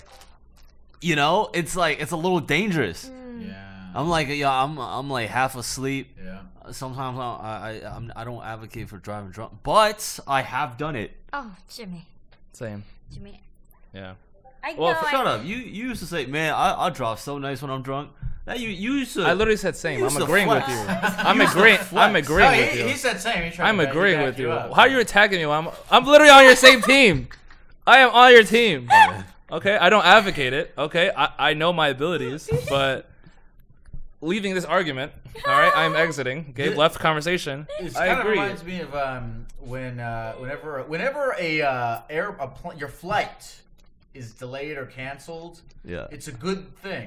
[SPEAKER 3] it's it's a little dangerous.
[SPEAKER 5] Yeah.
[SPEAKER 3] I'm I'm half asleep.
[SPEAKER 5] Yeah.
[SPEAKER 3] Sometimes I don't advocate for driving drunk, but I have done it.
[SPEAKER 4] Oh, Jimmy.
[SPEAKER 2] Same.
[SPEAKER 4] Jimmy.
[SPEAKER 2] Yeah.
[SPEAKER 3] Shut up. You used to say, man, I drive so nice when I'm drunk. That you used to.
[SPEAKER 2] I literally said same. I'm agreeing with you. I'm agreeing with you.
[SPEAKER 5] He said same.
[SPEAKER 2] I'm agreeing with you. How are you attacking me? I'm literally on your same team. I am on your team. Okay, I don't advocate it. Okay, I know my abilities, but leaving this argument. All right, I'm exiting. Gabe left the conversation.
[SPEAKER 5] It
[SPEAKER 2] I
[SPEAKER 5] kind of
[SPEAKER 2] agree.
[SPEAKER 5] reminds me of whenever your flight is delayed or canceled.
[SPEAKER 3] Yeah.
[SPEAKER 5] It's a good thing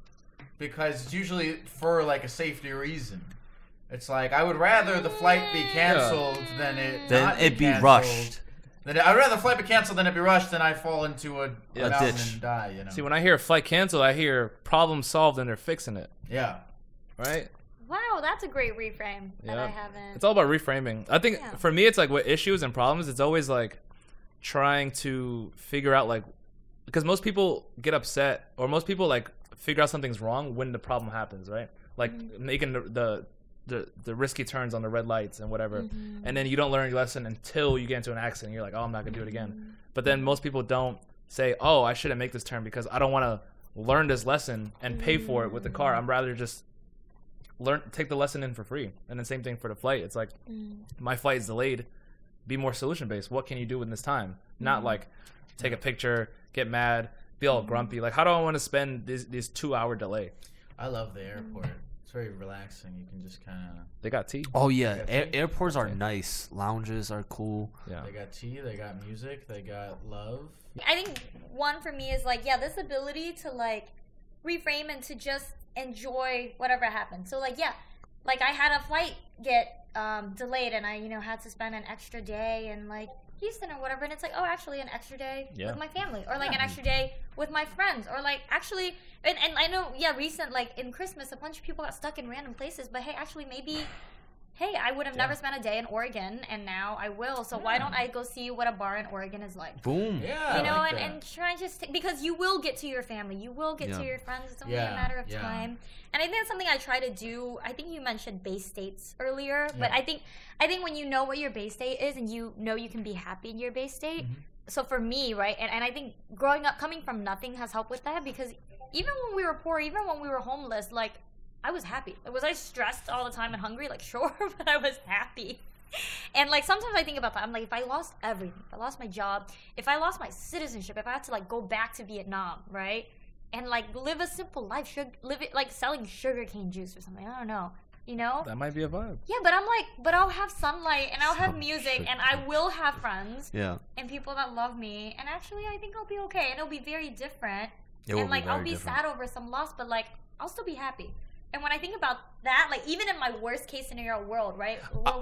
[SPEAKER 5] because it's usually for like a safety reason. It's like I would rather the flight be canceled than it
[SPEAKER 3] be
[SPEAKER 5] canceled.
[SPEAKER 3] rushed.
[SPEAKER 5] I'd rather the flight be canceled than it be rushed than I fall into a mountain
[SPEAKER 3] ditch.
[SPEAKER 5] and die. You know.
[SPEAKER 2] See, when I hear flight canceled, I hear problem solved and they're fixing it.
[SPEAKER 5] Yeah.
[SPEAKER 2] Right?
[SPEAKER 4] Wow, that's a great reframe that
[SPEAKER 2] Yeah.
[SPEAKER 4] I haven't.
[SPEAKER 2] It's all about reframing. I think
[SPEAKER 4] Yeah.
[SPEAKER 2] for me, it's like with issues and problems, it's always like trying to figure out like, because most people get upset or most people like figure out something's wrong when the problem happens, right? Like making the risky turns on the red lights and whatever. And then you don't learn your lesson until you get into an accident. You're like, oh, I'm not going to do it again. But then most people don't say, oh, I shouldn't make this turn because I don't want to learn this lesson and pay for it with the car. I'm rather just take the lesson in for free. And then same thing for the flight. It's like my flight is delayed. Be more solution based. What can you do in this time? Not like take a picture, get mad, be all grumpy. Like, how do I want to spend this 2-hour delay?
[SPEAKER 5] I love the airport. It's very relaxing. You can just kind of.
[SPEAKER 2] They got tea.
[SPEAKER 3] Oh yeah, airports are nice. Lounges are cool.
[SPEAKER 2] Yeah.
[SPEAKER 5] They got tea. They got music. They got love.
[SPEAKER 4] I think one for me is like, yeah, this ability to like reframe and to just enjoy whatever happens. So like, yeah, like I had a flight get delayed and I, had to spend an extra day in like Houston or whatever. And it's like, oh, actually an extra day with my family or like an extra day with my friends or like actually, and I know, recent, like in Christmas, a bunch of people got stuck in random places, but hey, actually maybe, hey, I would have never spent a day in Oregon, and now I will. So why don't I go see what a bar in Oregon is like?
[SPEAKER 3] Boom.
[SPEAKER 5] Yeah.
[SPEAKER 4] And try and just because you will get to your family, you will get to your friends. It's only a matter of time. And I think that's something I try to do. I think you mentioned base states earlier, but I think when you know what your base state is and you know you can be happy in your base state. So for me, right, and I think growing up, coming from nothing has helped with that because even when we were poor, even when we were homeless, like. I was happy. Was I stressed all the time and hungry? Like, sure, but I was happy. And, like, sometimes I think about that. I'm like, if I lost everything, if I lost my job, if I lost my citizenship, if I had to, like, go back to Vietnam, right? And, like, live a simple life, live it, like, selling sugarcane juice or something. I don't know.
[SPEAKER 2] That might be a vibe.
[SPEAKER 4] Yeah, but I'm like, but I'll have sunlight and I'll have music and I will have friends.
[SPEAKER 3] Yeah.
[SPEAKER 4] And people that love me. And actually, I think I'll be okay. And it'll be very different.
[SPEAKER 3] It will
[SPEAKER 4] and, like,
[SPEAKER 3] be very
[SPEAKER 4] I'll be
[SPEAKER 3] different.
[SPEAKER 4] sad over some loss, but, like, I'll still be happy. And when I think about that, like even in my worst case scenario world, right?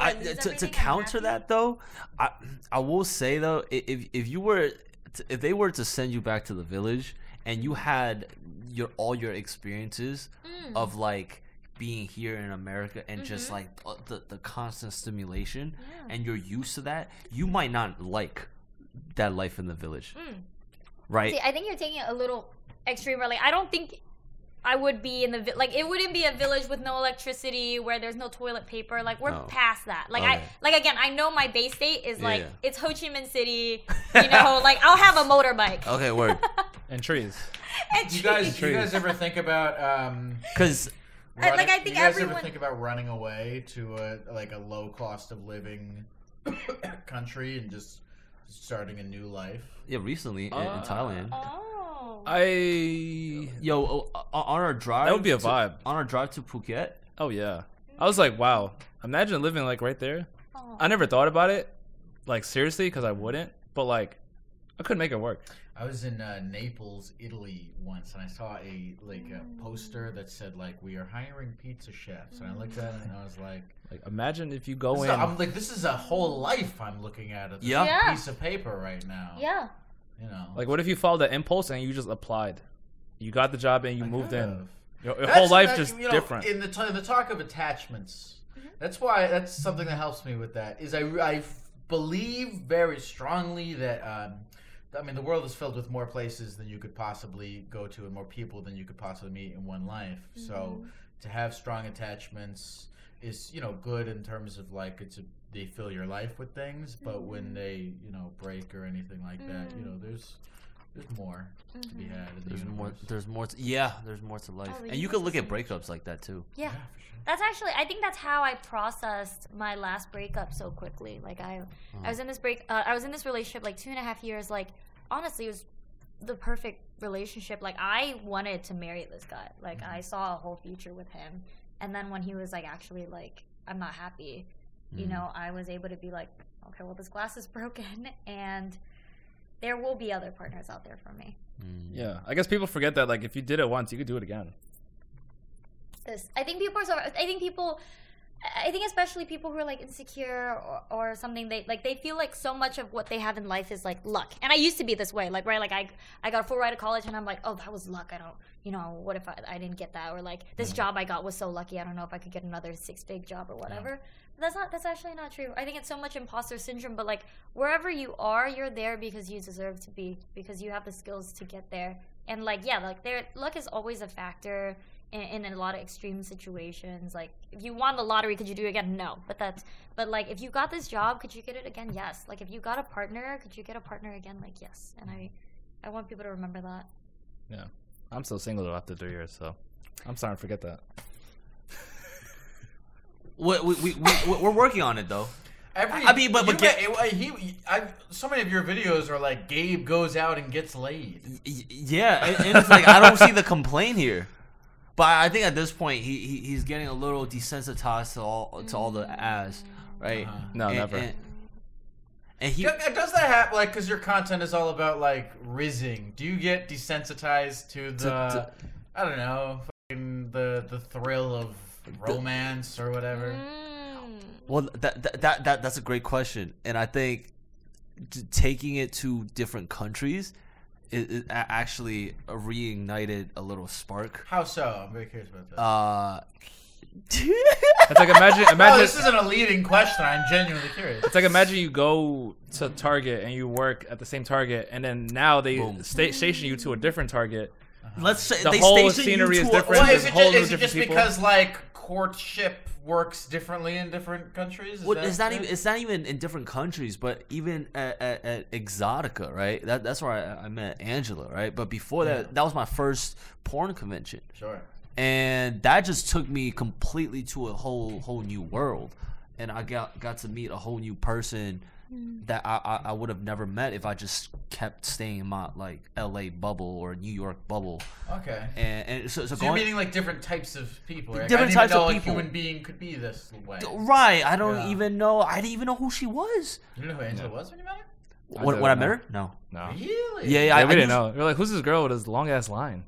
[SPEAKER 3] To counter that though, I will say though, if they were to send you back to the village and you had all your experiences of like being here in America and just like the constant stimulation and you're used to that, you might not like that life in the village, right?
[SPEAKER 4] See, I think you're taking it a little extreme. Like I don't think I would be in the like it wouldn't be a village with no electricity where there's no toilet paper. Like we're past that. Like again, I know my base state is like it's Ho Chi Minh City. Like I'll have a motorbike.
[SPEAKER 3] Okay, word.
[SPEAKER 2] And trees.
[SPEAKER 4] And
[SPEAKER 5] Do you guys ever think about
[SPEAKER 3] because
[SPEAKER 4] like I think
[SPEAKER 5] you guys
[SPEAKER 4] everyone
[SPEAKER 5] ever think about running away to a low cost of living country and just starting a new life?
[SPEAKER 3] yeah, recently in Thailand.
[SPEAKER 4] Oh.
[SPEAKER 3] On our drive,
[SPEAKER 2] That would be a vibe.
[SPEAKER 3] On our drive to Phuket,
[SPEAKER 2] Oh yeah. I was like, wow. Imagine living like right there. I never thought about it, like seriously, because I wouldn't. But like, I couldn't make it work.
[SPEAKER 5] I was in Naples, Italy once, and I saw a poster that said like we are hiring pizza chefs, and I looked at it and I was like,
[SPEAKER 2] imagine if you go in.
[SPEAKER 5] I'm like, this is a whole life I'm looking at this
[SPEAKER 4] Yeah.
[SPEAKER 5] piece of paper right now.
[SPEAKER 4] Yeah.
[SPEAKER 2] Like, what if you followed the impulse and you just applied? You got the job and you moved in. Your
[SPEAKER 5] That's-
[SPEAKER 2] whole life
[SPEAKER 5] that's,
[SPEAKER 2] just different.
[SPEAKER 5] In the talk of attachments, that's something that helps me with that. Is I believe very strongly that the world is filled with more places than you could possibly go to and more people than you could possibly meet in one life. So to have strong attachments is good in terms of like they fill your life with things, but when they break or anything like that, there's more to be had in the universe.
[SPEAKER 3] there's more to life,
[SPEAKER 4] Oh, the
[SPEAKER 3] and you can look at
[SPEAKER 4] universe
[SPEAKER 3] breakups like that too.
[SPEAKER 4] Yeah.
[SPEAKER 5] Yeah, for sure.
[SPEAKER 4] That's actually, I think that's how I processed my last breakup so quickly. Like I was in this relationship like 2.5 years. Like honestly, it was the perfect relationship, like I wanted to marry this guy. Like I saw a whole future with him. And then when he was like, actually, like, I'm not happy, you know, I was able to be like, okay, well, this glass is broken, and there will be other partners out there for me.
[SPEAKER 2] Yeah, I guess people forget that, like, if you did it once, you could do it again.
[SPEAKER 4] I think people are so. I think especially people who are like insecure or something, they feel like so much of what they have in life is like luck. And I used to be this way, like, right, like I got a full ride to college and I'm like, oh, that was luck. I don't, you know, what if I didn't get that? Or like this job I got was so lucky. I don't know if I could get another 6-figure job or whatever. But that's actually not true. I think it's so much imposter syndrome, but like wherever you are, you're there because you deserve to be, because you have the skills to get there. And like, yeah, like luck is always a factor in a lot of extreme situations. Like if you won the lottery, could you do it again? No. But like if you got this job, could you get it again? Yes. Like if you got a partner, could you get a partner again? Like yes. And I want people to remember that.
[SPEAKER 2] Yeah, I'm still single after 3 years, so I'm starting to forget that.
[SPEAKER 3] We're working on it though.
[SPEAKER 5] So many of your videos are like Gabe goes out and gets laid.
[SPEAKER 3] Yeah, and it's like I don't see the complaint here. But I think at this point he's getting a little desensitized to all the ass, right?
[SPEAKER 2] No, never.
[SPEAKER 3] And he
[SPEAKER 5] does that happen? Like, because your content is all about like rizzing. Do you get desensitized to the I don't know, fucking the thrill of romance or whatever?
[SPEAKER 3] Well, that's a great question, and I think taking it to different countries. It actually reignited a little spark.
[SPEAKER 5] How so? I'm very curious about that.
[SPEAKER 2] It's like imagine.
[SPEAKER 5] Oh, this isn't a leading question. I'm genuinely curious.
[SPEAKER 2] It's like imagine you go to Target and you work at the same Target, and then now they station you to a different Target.
[SPEAKER 3] Let's say
[SPEAKER 2] the whole scenery is different.
[SPEAKER 5] Well, is it just because like courtship works differently in different countries?
[SPEAKER 3] It's not even in different countries, but even at Exotica, right? That's where I met Angela, right? But before that was my first porn convention.
[SPEAKER 5] Sure.
[SPEAKER 3] And that just took me completely to a whole new world, and I got to meet a whole new person that I would have never met if I just kept staying in my like LA bubble or New York bubble.
[SPEAKER 5] Okay.
[SPEAKER 3] And so
[SPEAKER 5] you're meeting like different types of people, right?
[SPEAKER 3] Different types of people.
[SPEAKER 5] A human being could be this way.
[SPEAKER 3] Right. I don't even know. I didn't even know who she was.
[SPEAKER 5] You didn't know who Angela was when you met her?
[SPEAKER 3] When I met her? No.
[SPEAKER 5] Really?
[SPEAKER 3] Yeah.
[SPEAKER 2] We didn't know. We're like, who's this girl with this long ass line?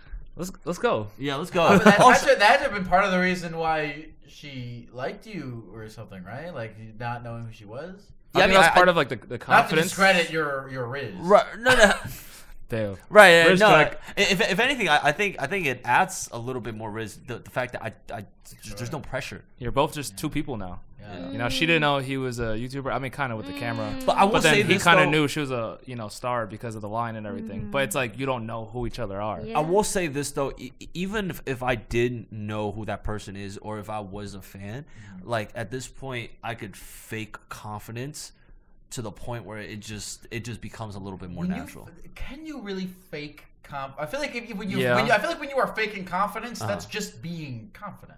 [SPEAKER 2] Let's go.
[SPEAKER 3] Yeah, let's go.
[SPEAKER 5] That had to have been part of the reason why she liked you or something, right? Like not knowing who she was.
[SPEAKER 2] Yeah, I mean that's part of like the confidence.
[SPEAKER 5] Not to discredit your riz.
[SPEAKER 3] Right? No.
[SPEAKER 2] Damn.
[SPEAKER 3] Right. Riz no. If anything, I think it adds a little bit more riz. The fact that there's no pressure.
[SPEAKER 2] You're both just two people now.
[SPEAKER 5] Yeah.
[SPEAKER 2] You know, she didn't know he was a YouTuber. I mean, kind of with the camera.
[SPEAKER 3] But I will say
[SPEAKER 2] he kind of knew she was a star because of the line and everything. But it's like you don't know who each other are.
[SPEAKER 3] Yeah. I will say this though, even if I didn't know who that person is, or if I was a fan, like at this point, I could fake confidence to the point where it just becomes a little bit more natural.
[SPEAKER 5] Can you really fake I feel like when you are faking confidence, that's just being confident.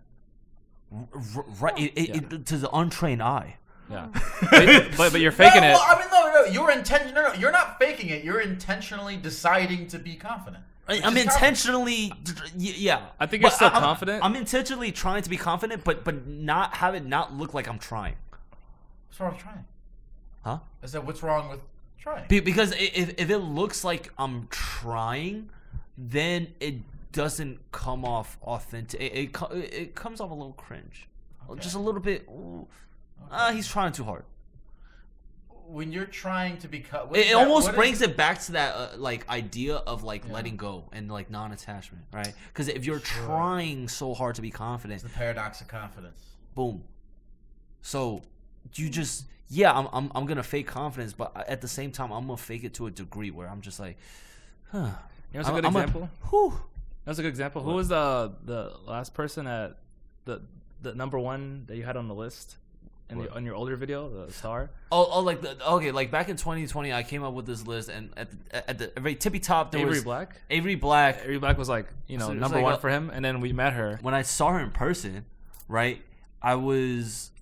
[SPEAKER 3] Right, to the untrained eye.
[SPEAKER 2] Yeah, but you're faking it.
[SPEAKER 5] No. You're not faking it. You're intentionally deciding to be confident.
[SPEAKER 3] I'm intentionally, yeah.
[SPEAKER 2] I think you're still confident.
[SPEAKER 3] I'm intentionally trying to be confident, but not have it not look like I'm trying.
[SPEAKER 5] What's wrong with trying?
[SPEAKER 3] Huh?
[SPEAKER 5] I said, what's wrong with trying?
[SPEAKER 3] Because if it looks like I'm trying, then it doesn't come off authentic. It comes off a little cringe, just a little bit. He's trying too hard.
[SPEAKER 5] When you're trying to become,
[SPEAKER 3] it almost brings it back to that like idea of like letting go and like non-attachment, right? Because if you're trying so hard to be confident,
[SPEAKER 5] it's the paradox of confidence.
[SPEAKER 3] Boom. So you just I'm gonna fake confidence, but at the same time I'm gonna fake it to a degree where I'm just like,
[SPEAKER 2] You know, that's a good example. That's a good example.
[SPEAKER 3] What?
[SPEAKER 2] Who was the last person at the number one that you had on the list on your older video, the star?
[SPEAKER 3] Like back in 2020, I came up with this list, and at the very tippy top there was Avery Black.
[SPEAKER 2] Avery Black was like number one for him, and then we met her.
[SPEAKER 3] When I saw her in person, right? I was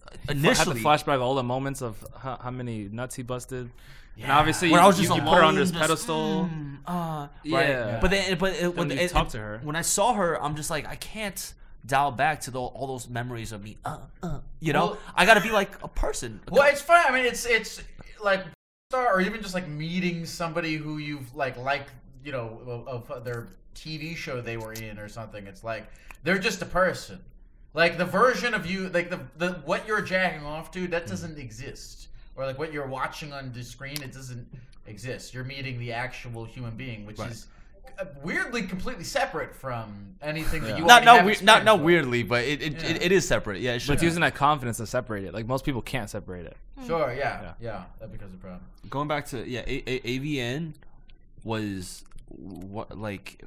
[SPEAKER 3] initially
[SPEAKER 2] had the flashback of all the moments of how many nuts he busted. And obviously,
[SPEAKER 3] when I was just
[SPEAKER 2] you put her
[SPEAKER 3] alone,
[SPEAKER 2] under his
[SPEAKER 3] just,
[SPEAKER 2] pedestal.
[SPEAKER 3] right.
[SPEAKER 2] Yeah.
[SPEAKER 3] But then, when
[SPEAKER 2] you talk to her.
[SPEAKER 3] when I saw her, I'm just like, I can't dial back to all those memories of me. You know,
[SPEAKER 5] Well,
[SPEAKER 3] I gotta be like a person.
[SPEAKER 5] Well, it's fun. I mean, it's like star, or even just like meeting somebody who you've like you know, of their TV show they were in or something. It's like they're just a person. Like the version of you, like the what you're jacking off to, that doesn't exist. Or like what you're watching on the screen, it doesn't exist. You're meeting the actual human being, which is weirdly completely separate from anything that you
[SPEAKER 3] not weirdly, but it is separate. Yeah,
[SPEAKER 2] But it's using that confidence to separate it. Like most people can't separate it.
[SPEAKER 5] Sure, yeah, that becomes a problem.
[SPEAKER 3] Going back to AVN was what like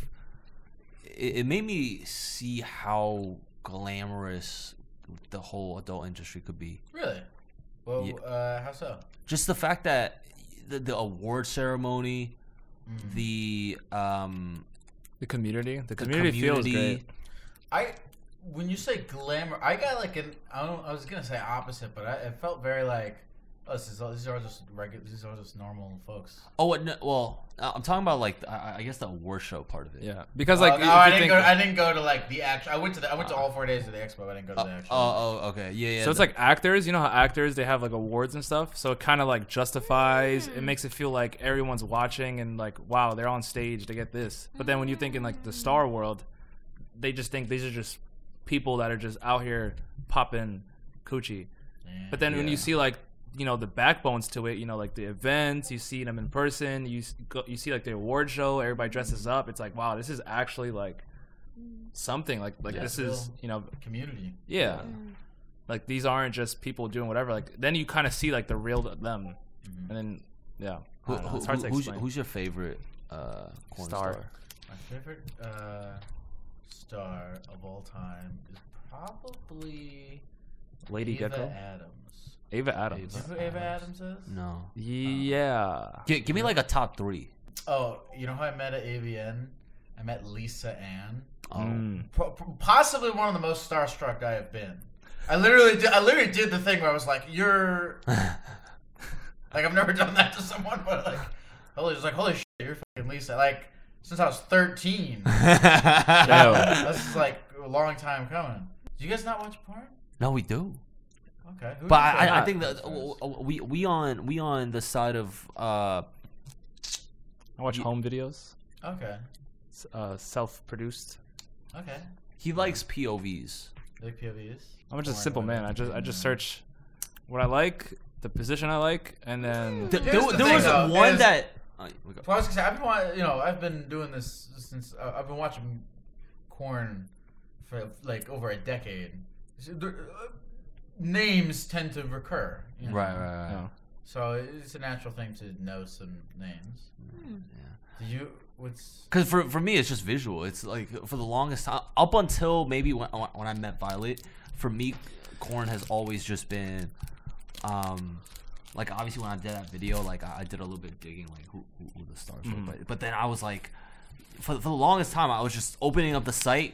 [SPEAKER 3] it made me see how glamorous the whole adult industry could be.
[SPEAKER 5] Really? Well, how so?
[SPEAKER 3] Just the fact that the award ceremony, the
[SPEAKER 2] community feels great.
[SPEAKER 5] When you say glamour, I got like I was gonna say opposite, but it felt very like, oh, these are just normal folks.
[SPEAKER 3] Oh, no, well, I'm talking about like I guess the award show part of it.
[SPEAKER 2] Yeah, because like
[SPEAKER 5] I didn't go to like the actual. I went to all 4 days of the expo. I didn't go to the actual.
[SPEAKER 3] Okay, yeah.
[SPEAKER 2] So it's like actors. You know how actors they have like awards and stuff. So it kind of like justifies. It makes it feel like everyone's watching and like, wow, they're on stage to get this. But then when you think in like the star world, they just think these are just people that are just out here popping coochie. But then when you see like, you know, the backbones to it, you know, like the events, you see them in person, you see like the award show, everybody dresses up. It's like, wow, this is actually like something like this is, you know,
[SPEAKER 5] community.
[SPEAKER 2] Yeah. Like these aren't just people doing whatever. Like then you kind of see like the real them. And then it's hard to explain.
[SPEAKER 3] Who's your favorite porn star?
[SPEAKER 5] My favorite star of all time is probably
[SPEAKER 2] Lady
[SPEAKER 5] Ava
[SPEAKER 2] Gecko?
[SPEAKER 5] Adams.
[SPEAKER 2] Ava Adams.
[SPEAKER 5] Do you know who Ava Adams is?
[SPEAKER 3] No.
[SPEAKER 2] Yeah.
[SPEAKER 3] Give me like a top 3.
[SPEAKER 5] Oh, you know how I met at AVN? I met Lisa Ann. Possibly one of the most starstruck I have been. I literally did the thing where I was like, "You're," like I've never done that to someone, but like, holy shit, you're fucking Lisa. Like since I was 13. That's like a long time coming. Do you guys not watch porn?
[SPEAKER 3] No, we do.
[SPEAKER 5] Okay,
[SPEAKER 3] but I think that we on the side of
[SPEAKER 2] I watch home videos.
[SPEAKER 5] Okay.
[SPEAKER 2] Self-produced.
[SPEAKER 5] Okay.
[SPEAKER 3] He likes POVs.
[SPEAKER 5] Like POVs.
[SPEAKER 2] I'm just a simple man. I just search what I like, the position I like, and then
[SPEAKER 3] there was one that.
[SPEAKER 5] Well, I was gonna say I've been doing this since I've been watching porn for like over a decade. Names tend to recur. You know?
[SPEAKER 3] Right.
[SPEAKER 2] Yeah.
[SPEAKER 5] So it's a natural thing to know some names. Yeah.
[SPEAKER 3] Because for me, it's just visual. It's like for the longest time, up until maybe when I met Violet, for me, Korn has always just been, like obviously when I did that video, like I did a little bit of digging, like who the stars were, but then I was like, for the longest time, I was just opening up the site,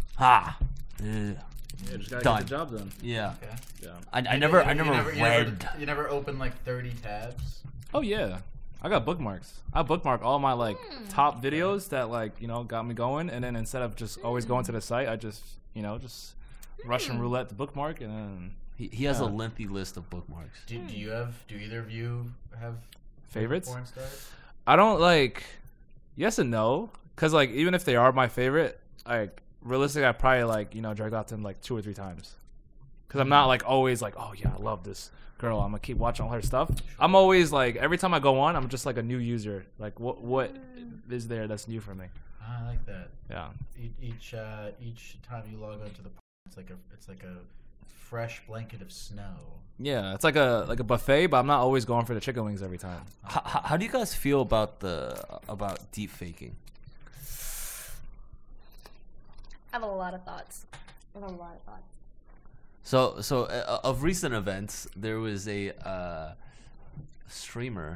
[SPEAKER 2] Yeah, just gotta
[SPEAKER 3] done.
[SPEAKER 2] get the job done.
[SPEAKER 3] Yeah.
[SPEAKER 5] Okay.
[SPEAKER 2] Yeah.
[SPEAKER 3] I never read.
[SPEAKER 5] You never opened like 30 tabs?
[SPEAKER 2] Oh yeah. I got bookmarks. I bookmark all my like top videos that like, you know, got me going, and then instead of just always going to the site, I just, you know, just Russian roulette the bookmark, and then
[SPEAKER 3] he has a lengthy list of bookmarks.
[SPEAKER 5] Do either of you have
[SPEAKER 2] favorites?
[SPEAKER 5] porn stars?
[SPEAKER 2] I don't like yes and no, cuz like even if they are my favorite, like realistically I probably like, you know, drag out them like 2 or 3 times. Cuz I'm not like always like, oh yeah, I love this girl, I'm gonna keep watching all her stuff. I'm always like, every time I go on, I'm just like a new user. Like what is there that's new for me?
[SPEAKER 5] I like that.
[SPEAKER 2] Yeah.
[SPEAKER 5] Each time you log onto the porn, it's like a fresh blanket of snow.
[SPEAKER 2] Yeah, it's like a buffet, but I'm not always going for the chicken wings every time.
[SPEAKER 3] How do you guys feel about deep faking?
[SPEAKER 4] I have a lot of thoughts.
[SPEAKER 3] So of recent events, there was a streamer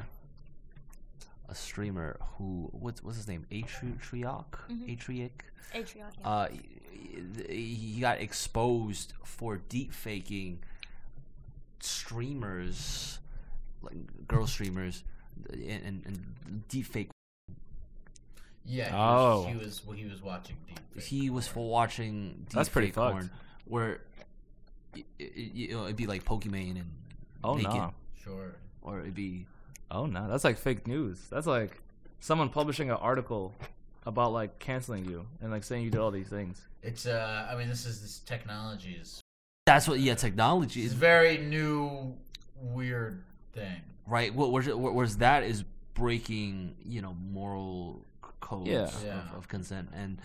[SPEAKER 3] who what's his name? Atriarch.
[SPEAKER 4] Atriarch.
[SPEAKER 3] He got exposed for deep faking streamers, like girl streamers, and deepfake.
[SPEAKER 5] Yeah.
[SPEAKER 2] Oh.
[SPEAKER 5] He was watching deep.
[SPEAKER 3] He was watching
[SPEAKER 2] That's pretty
[SPEAKER 3] deepfake porn,
[SPEAKER 2] fucked.
[SPEAKER 3] where it'd be like Pokemon and
[SPEAKER 2] Oh
[SPEAKER 3] naked,
[SPEAKER 2] no.
[SPEAKER 5] Sure.
[SPEAKER 3] or it'd be
[SPEAKER 2] Oh no. That's like fake news. That's like someone publishing an article about like canceling you and like saying you did all these things.
[SPEAKER 5] It's I mean, this technology is.
[SPEAKER 3] that's what technology
[SPEAKER 5] It's
[SPEAKER 3] is,
[SPEAKER 5] a very new, weird thing.
[SPEAKER 3] right? Whereas that is breaking moral codes
[SPEAKER 2] Yeah.
[SPEAKER 3] of consent and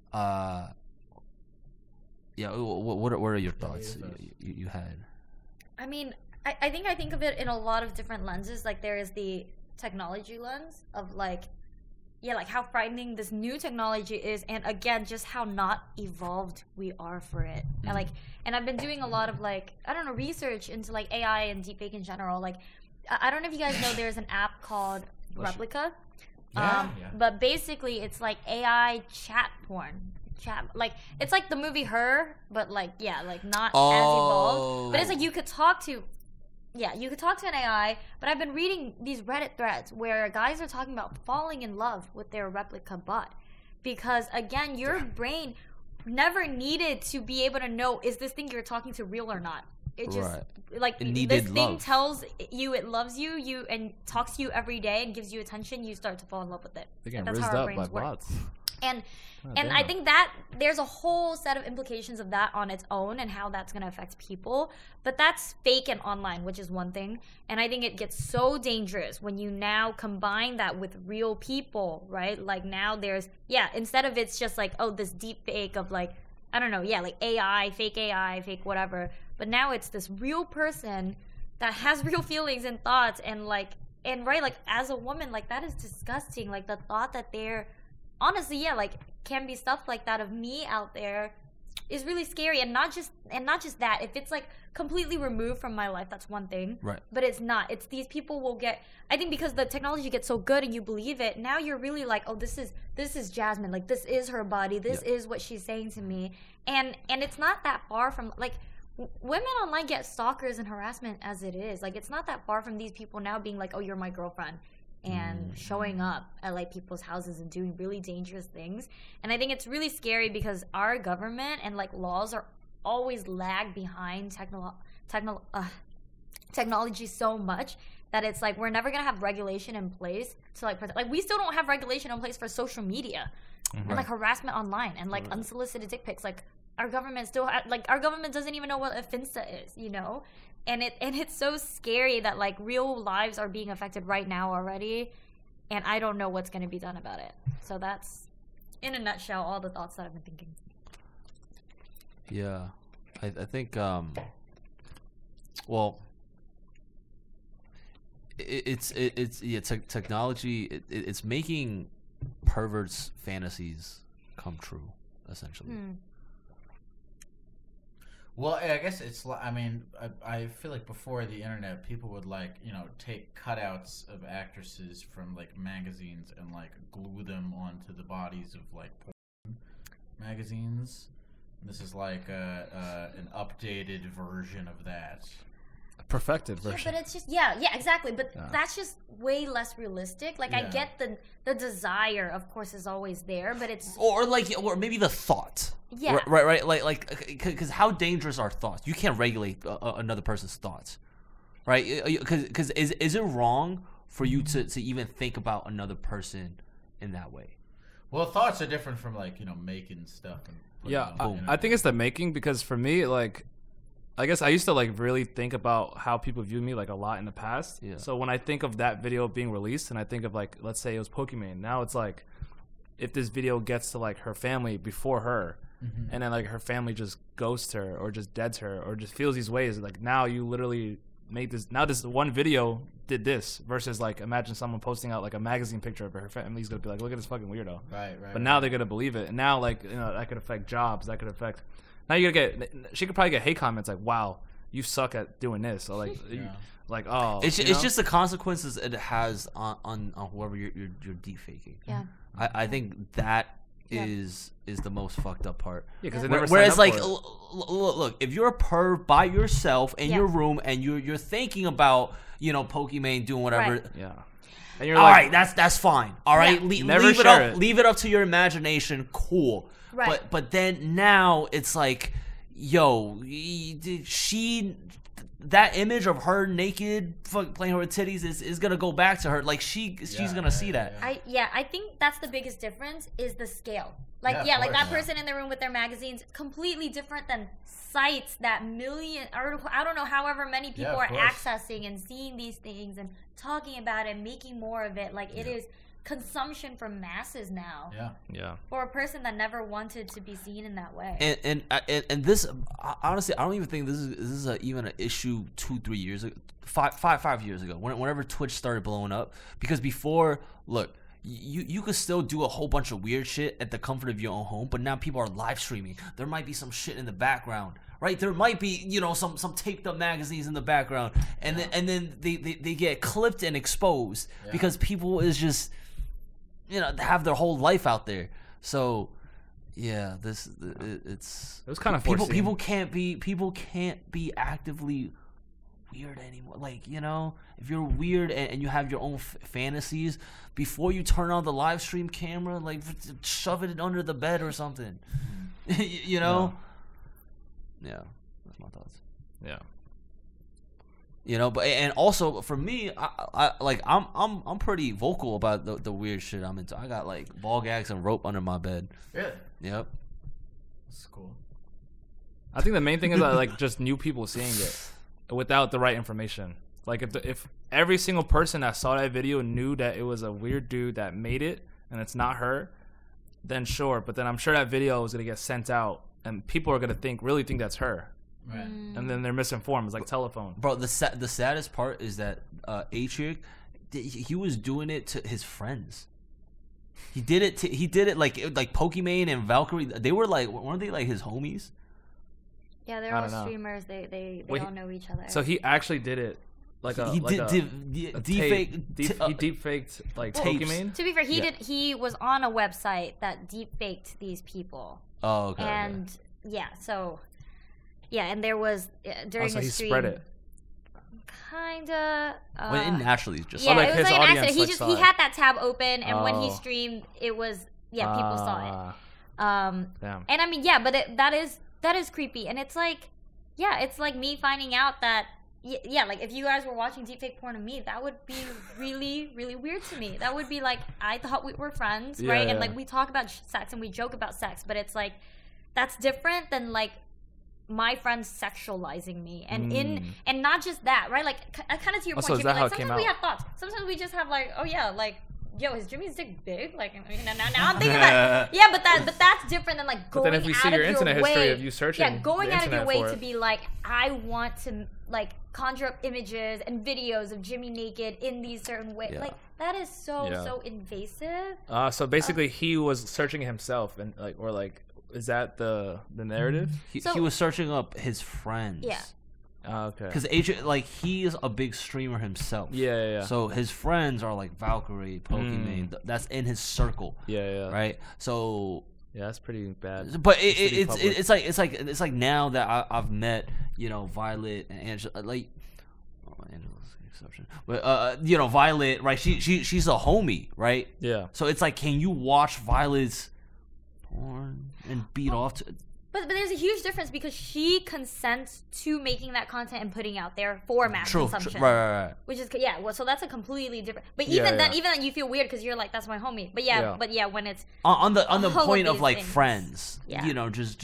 [SPEAKER 3] what are your thoughts you had?
[SPEAKER 4] I mean, I think of it in a lot of different lenses. Like there is the technology lens of like how frightening this new technology is, and again, just how not evolved we are for it. And I've been doing a lot of research into like AI and deepfake in general. Like I don't know if you guys know, there's an app called Replica.
[SPEAKER 5] Yeah.
[SPEAKER 4] But basically it's like AI chat porn. Like it's like the movie Her, but not as evolved. But it's like you could talk to an AI, but I've been reading these Reddit threads where guys are talking about falling in love with their replica bot. Because again, your brain never needed to be able to know, is this thing you're talking to real or not? It just this thing
[SPEAKER 3] love.
[SPEAKER 4] tells you it loves you and talks to you every day and gives you attention, you start to fall in love with it.
[SPEAKER 2] They're getting
[SPEAKER 4] That's
[SPEAKER 2] rizzed
[SPEAKER 4] how our
[SPEAKER 2] up by
[SPEAKER 4] brains work.
[SPEAKER 2] bots.
[SPEAKER 4] And
[SPEAKER 2] damn.
[SPEAKER 4] I think that there's a whole set of implications of that on its own and how that's going to affect people. But that's fake and online, which is one thing. And I think it gets so dangerous when you now combine that with real people, right? Like now there's, instead of it's just like, oh, this deep fake of like, I don't know, like AI, fake whatever. But now it's this real person that has real feelings and thoughts and like as a woman, like that is disgusting. Like the thought that they're honestly, can be stuff like that of me out there is really scary. And not just that. If it's like completely removed from my life, that's one thing.
[SPEAKER 3] Right.
[SPEAKER 4] But it's not. It's these people will get. I think because the technology gets so good and you believe it, now you're really like, oh, this is Jasmine. Like this is her body. This is what she's saying to me. And it's not that far from like. Women online get stalkers and harassment as it is. Like it's not that far from these people now being like, oh, you're my girlfriend. And showing up at like people's houses and doing really dangerous things. And I think it's really scary because our government and like laws are always lag behind technology so much that it's like we're never gonna have regulation in place to like protect. Like we still don't have regulation in place for social media and like harassment online and like unsolicited dick pics. Like our government our government doesn't even know what a Finsta is, And it's so scary that like real lives are being affected right now already, and I don't know what's going to be done about it. So that's, in a nutshell, all the thoughts that I've been thinking.
[SPEAKER 3] Yeah, I think technology. It's making perverts' fantasies come true, essentially.
[SPEAKER 5] Well, I guess it's. I mean, I feel like before the internet, people would like take cutouts of actresses from like magazines and like glue them onto the bodies of like porn magazines. This is like an updated version of that.
[SPEAKER 2] Perfected version.
[SPEAKER 4] Yeah, but it's just exactly. But that's just way less realistic. Like I get the desire, of course, is always there, but it's
[SPEAKER 3] or maybe the thought.
[SPEAKER 4] Yeah.
[SPEAKER 3] Right. Like because how dangerous are thoughts? You can't regulate another person's thoughts, right? Because is it wrong for you to even think about another person in that way?
[SPEAKER 5] Well, thoughts are different from like making stuff. And
[SPEAKER 2] I think it's the making, because for me, like, I guess I used to like really think about how people view me like a lot in the past.
[SPEAKER 3] Yeah.
[SPEAKER 2] So when I think of that video being released and I think of like, let's say it was Pokemon, now it's like, if this video gets to like her family before her, and then like her family just ghosts her or just deads her or just feels these ways, like now you literally made this. Now this one video did this versus like imagine someone posting out like a magazine picture of her family's gonna be like, look at this fucking weirdo.
[SPEAKER 5] Right.
[SPEAKER 2] But now they're gonna believe it, and now like that could affect jobs. That could affect. Now you're gonna get. She could probably get hate comments like, "Wow, you suck at doing this," or like, like, oh,
[SPEAKER 3] it's just the consequences it has on whoever you're deep faking.
[SPEAKER 4] Yeah.
[SPEAKER 3] I think that is the most fucked up part.
[SPEAKER 2] Yeah, because
[SPEAKER 3] Whereas like look, if you're a perv by yourself in your room and you're thinking about, you know, Pokimane doing whatever.
[SPEAKER 4] Right.
[SPEAKER 2] Yeah. And you're
[SPEAKER 3] All
[SPEAKER 2] like,
[SPEAKER 3] right, that's fine. All right,
[SPEAKER 2] Never
[SPEAKER 3] leave it
[SPEAKER 2] share
[SPEAKER 3] up.
[SPEAKER 2] it.
[SPEAKER 3] Leave it up to your imagination. Cool.
[SPEAKER 4] Right.
[SPEAKER 3] But then now it's like, yo, she. That image of her naked playing with her titties is gonna go back to her. Like she's gonna see that.
[SPEAKER 4] I think that's the biggest difference is the scale. Like like that person in the room with their magazines, completely different than sites that million or I don't know, however many people are accessing and seeing these things and talking about it, making more of it. Like it is consumption for masses now.
[SPEAKER 2] Yeah.
[SPEAKER 4] For a person that never wanted to be seen in that way.
[SPEAKER 3] And this, honestly, I don't even think this is even an issue 2-3 years ago, 5 years ago. Whenever Twitch started blowing up, because before, look, you could still do a whole bunch of weird shit at the comfort of your own home, but now people are live streaming. There might be some shit in the background, right? There might be, you know, some taped up magazines in the background, and then they get clipped and exposed because people is just, you know, have their whole life out there. So yeah, it
[SPEAKER 2] was kind of
[SPEAKER 3] people can't be actively weird anymore. Like, you know, if you're weird and you have your own fantasies, before you turn on the live stream camera, like shove it under the bed or something. You know? Yeah, that's my thoughts.
[SPEAKER 2] Yeah.
[SPEAKER 3] You know, but and also for me, I'm pretty vocal about the weird shit I'm into. I got like ball gags and rope under my bed.
[SPEAKER 5] Really?
[SPEAKER 3] Yep.
[SPEAKER 5] That's cool.
[SPEAKER 2] I think the main thing is like just new people seeing it without the right information. Like if every single person that saw that video knew that it was a weird dude that made it and it's not her, then sure. But then I'm sure that video is gonna get sent out and people are gonna really think that's her.
[SPEAKER 5] Right.
[SPEAKER 2] And then they're misinformed. It's like telephone.
[SPEAKER 3] Bro, the saddest part is that Atric, he was doing it to his friends. He did it like Pokimane and Valkyrie. They were like, weren't they like his homies?
[SPEAKER 4] Yeah, they're all streamers. They all know each other.
[SPEAKER 2] So he actually did it. He deep faked like Pokimane.
[SPEAKER 4] To be fair, he was on a website that deep faked these people.
[SPEAKER 3] Oh, okay.
[SPEAKER 4] And and there was during a stream.
[SPEAKER 2] He spread it.
[SPEAKER 4] Kinda.
[SPEAKER 3] It naturally just.
[SPEAKER 4] Yeah,
[SPEAKER 2] like
[SPEAKER 4] it was
[SPEAKER 2] his
[SPEAKER 4] like an
[SPEAKER 2] audience,
[SPEAKER 4] accident. He had that tab open, and when he streamed, it was people saw it.
[SPEAKER 2] Damn.
[SPEAKER 4] And I mean, but that is creepy, and it's like, it's like me finding out that. Yeah, like if you guys were watching deepfake porn of me, that would be really, really weird to me. That would be like, I thought we were friends, right? And like we talk about sex and we joke about sex, but it's like, that's different than like my friends sexualizing me. And not just that, right? Like kind of to your point,
[SPEAKER 2] is that how it came
[SPEAKER 4] sometimes we
[SPEAKER 2] out?
[SPEAKER 4] have thoughts. Sometimes we just have like, oh yeah, like, yo, is Jimmy's dick big? Like, now I'm thinking that. Yeah, but that's different than like going out of your way.
[SPEAKER 2] But then if we see your internet history of you searching,
[SPEAKER 4] going out of your way to be like, I want to like conjure up images and videos of Jimmy naked in these certain ways. Like that is so invasive.
[SPEAKER 2] So basically, he was searching himself, and is that the narrative?
[SPEAKER 3] He was searching up his friends.
[SPEAKER 4] Yeah.
[SPEAKER 2] Okay.
[SPEAKER 3] Because he is a big streamer himself.
[SPEAKER 2] Yeah.
[SPEAKER 3] So his friends are like Valkyrie, Pokimane. That's in his circle.
[SPEAKER 2] Yeah.
[SPEAKER 3] Right. So.
[SPEAKER 2] Yeah, that's pretty bad.
[SPEAKER 3] But it's like now that I've met, you know, Violet and Angela, like, Angela's an exception, but you know, Violet, right? She's a homie, right?
[SPEAKER 2] Yeah.
[SPEAKER 3] So it's like, can you watch Violet's porn and beat off to?
[SPEAKER 4] But there's a huge difference because she consents to making that content and putting out there for mass consumption.
[SPEAKER 3] Right.
[SPEAKER 4] Which is so that's a completely different. But even then you feel weird because you're like, that's my homie. But when it's
[SPEAKER 3] on the point of like
[SPEAKER 4] things.
[SPEAKER 3] Friends, you know, just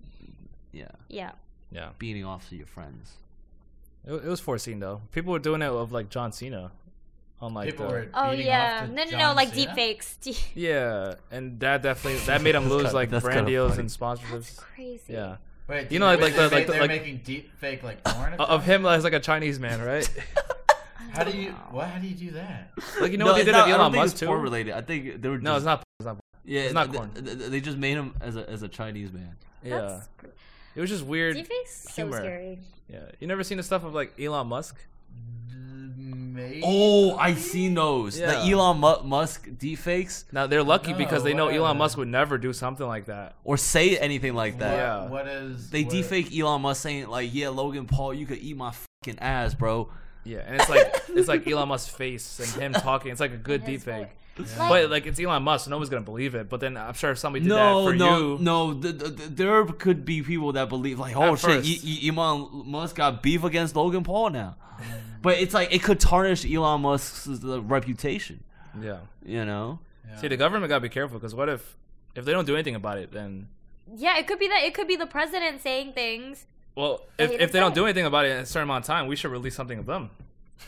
[SPEAKER 3] beating off to your friends.
[SPEAKER 2] It was foreseen though. People were doing it with like John Cena. On like
[SPEAKER 5] people were
[SPEAKER 4] no, like
[SPEAKER 5] Cena?
[SPEAKER 4] deepfakes.
[SPEAKER 2] Yeah, and that made him lose like brand deals and sponsorships.
[SPEAKER 4] That's crazy.
[SPEAKER 2] Yeah.
[SPEAKER 5] Wait,
[SPEAKER 2] you know,
[SPEAKER 5] they're making deep fake like porn
[SPEAKER 2] of him as like a Chinese man, right?
[SPEAKER 5] How do you do that?
[SPEAKER 2] Like, you know what they did at Elon Musk too?
[SPEAKER 3] Porn related. I think they were.
[SPEAKER 2] No, it's not.
[SPEAKER 3] Yeah,
[SPEAKER 2] it's not porn.
[SPEAKER 3] They just made him as a Chinese man.
[SPEAKER 2] Yeah. It was just weird.
[SPEAKER 4] Deepfake's so scary.
[SPEAKER 2] Yeah, you never seen the stuff of like Elon Musk?
[SPEAKER 5] Maybe.
[SPEAKER 3] Oh, I seen those.
[SPEAKER 2] Yeah.
[SPEAKER 3] The Elon Musk deepfakes,
[SPEAKER 2] Now they're lucky because they know
[SPEAKER 5] whatever.
[SPEAKER 2] Elon Musk would never do something like that.
[SPEAKER 3] or say anything like that.
[SPEAKER 2] Yeah.
[SPEAKER 5] What is
[SPEAKER 3] They
[SPEAKER 5] what-
[SPEAKER 3] defake Elon Musk saying like, "Yeah, Logan Paul, you could eat my fucking ass, bro."
[SPEAKER 2] Yeah, and it's like Elon Musk's face and him talking. It's like a good
[SPEAKER 4] His
[SPEAKER 2] deepfake.
[SPEAKER 4] voice.
[SPEAKER 2] But like it's Elon Musk, so no one's gonna believe it. But then I'm sure if somebody did
[SPEAKER 3] No,
[SPEAKER 2] that for you,
[SPEAKER 3] no. There could be people that believe like, "Oh
[SPEAKER 2] At
[SPEAKER 3] shit,
[SPEAKER 2] first.
[SPEAKER 3] Elon Musk got beef against Logan Paul now." But it's like it could tarnish Elon Musk's reputation.
[SPEAKER 2] yeah.
[SPEAKER 3] You know?
[SPEAKER 5] Yeah.
[SPEAKER 2] See, the government gotta be careful because what if they don't do anything about it? Then
[SPEAKER 4] Yeah, it could be that. It could be the president saying things.
[SPEAKER 2] well,
[SPEAKER 4] They
[SPEAKER 2] if they don't do anything about it in a certain amount of time, we should release something of them.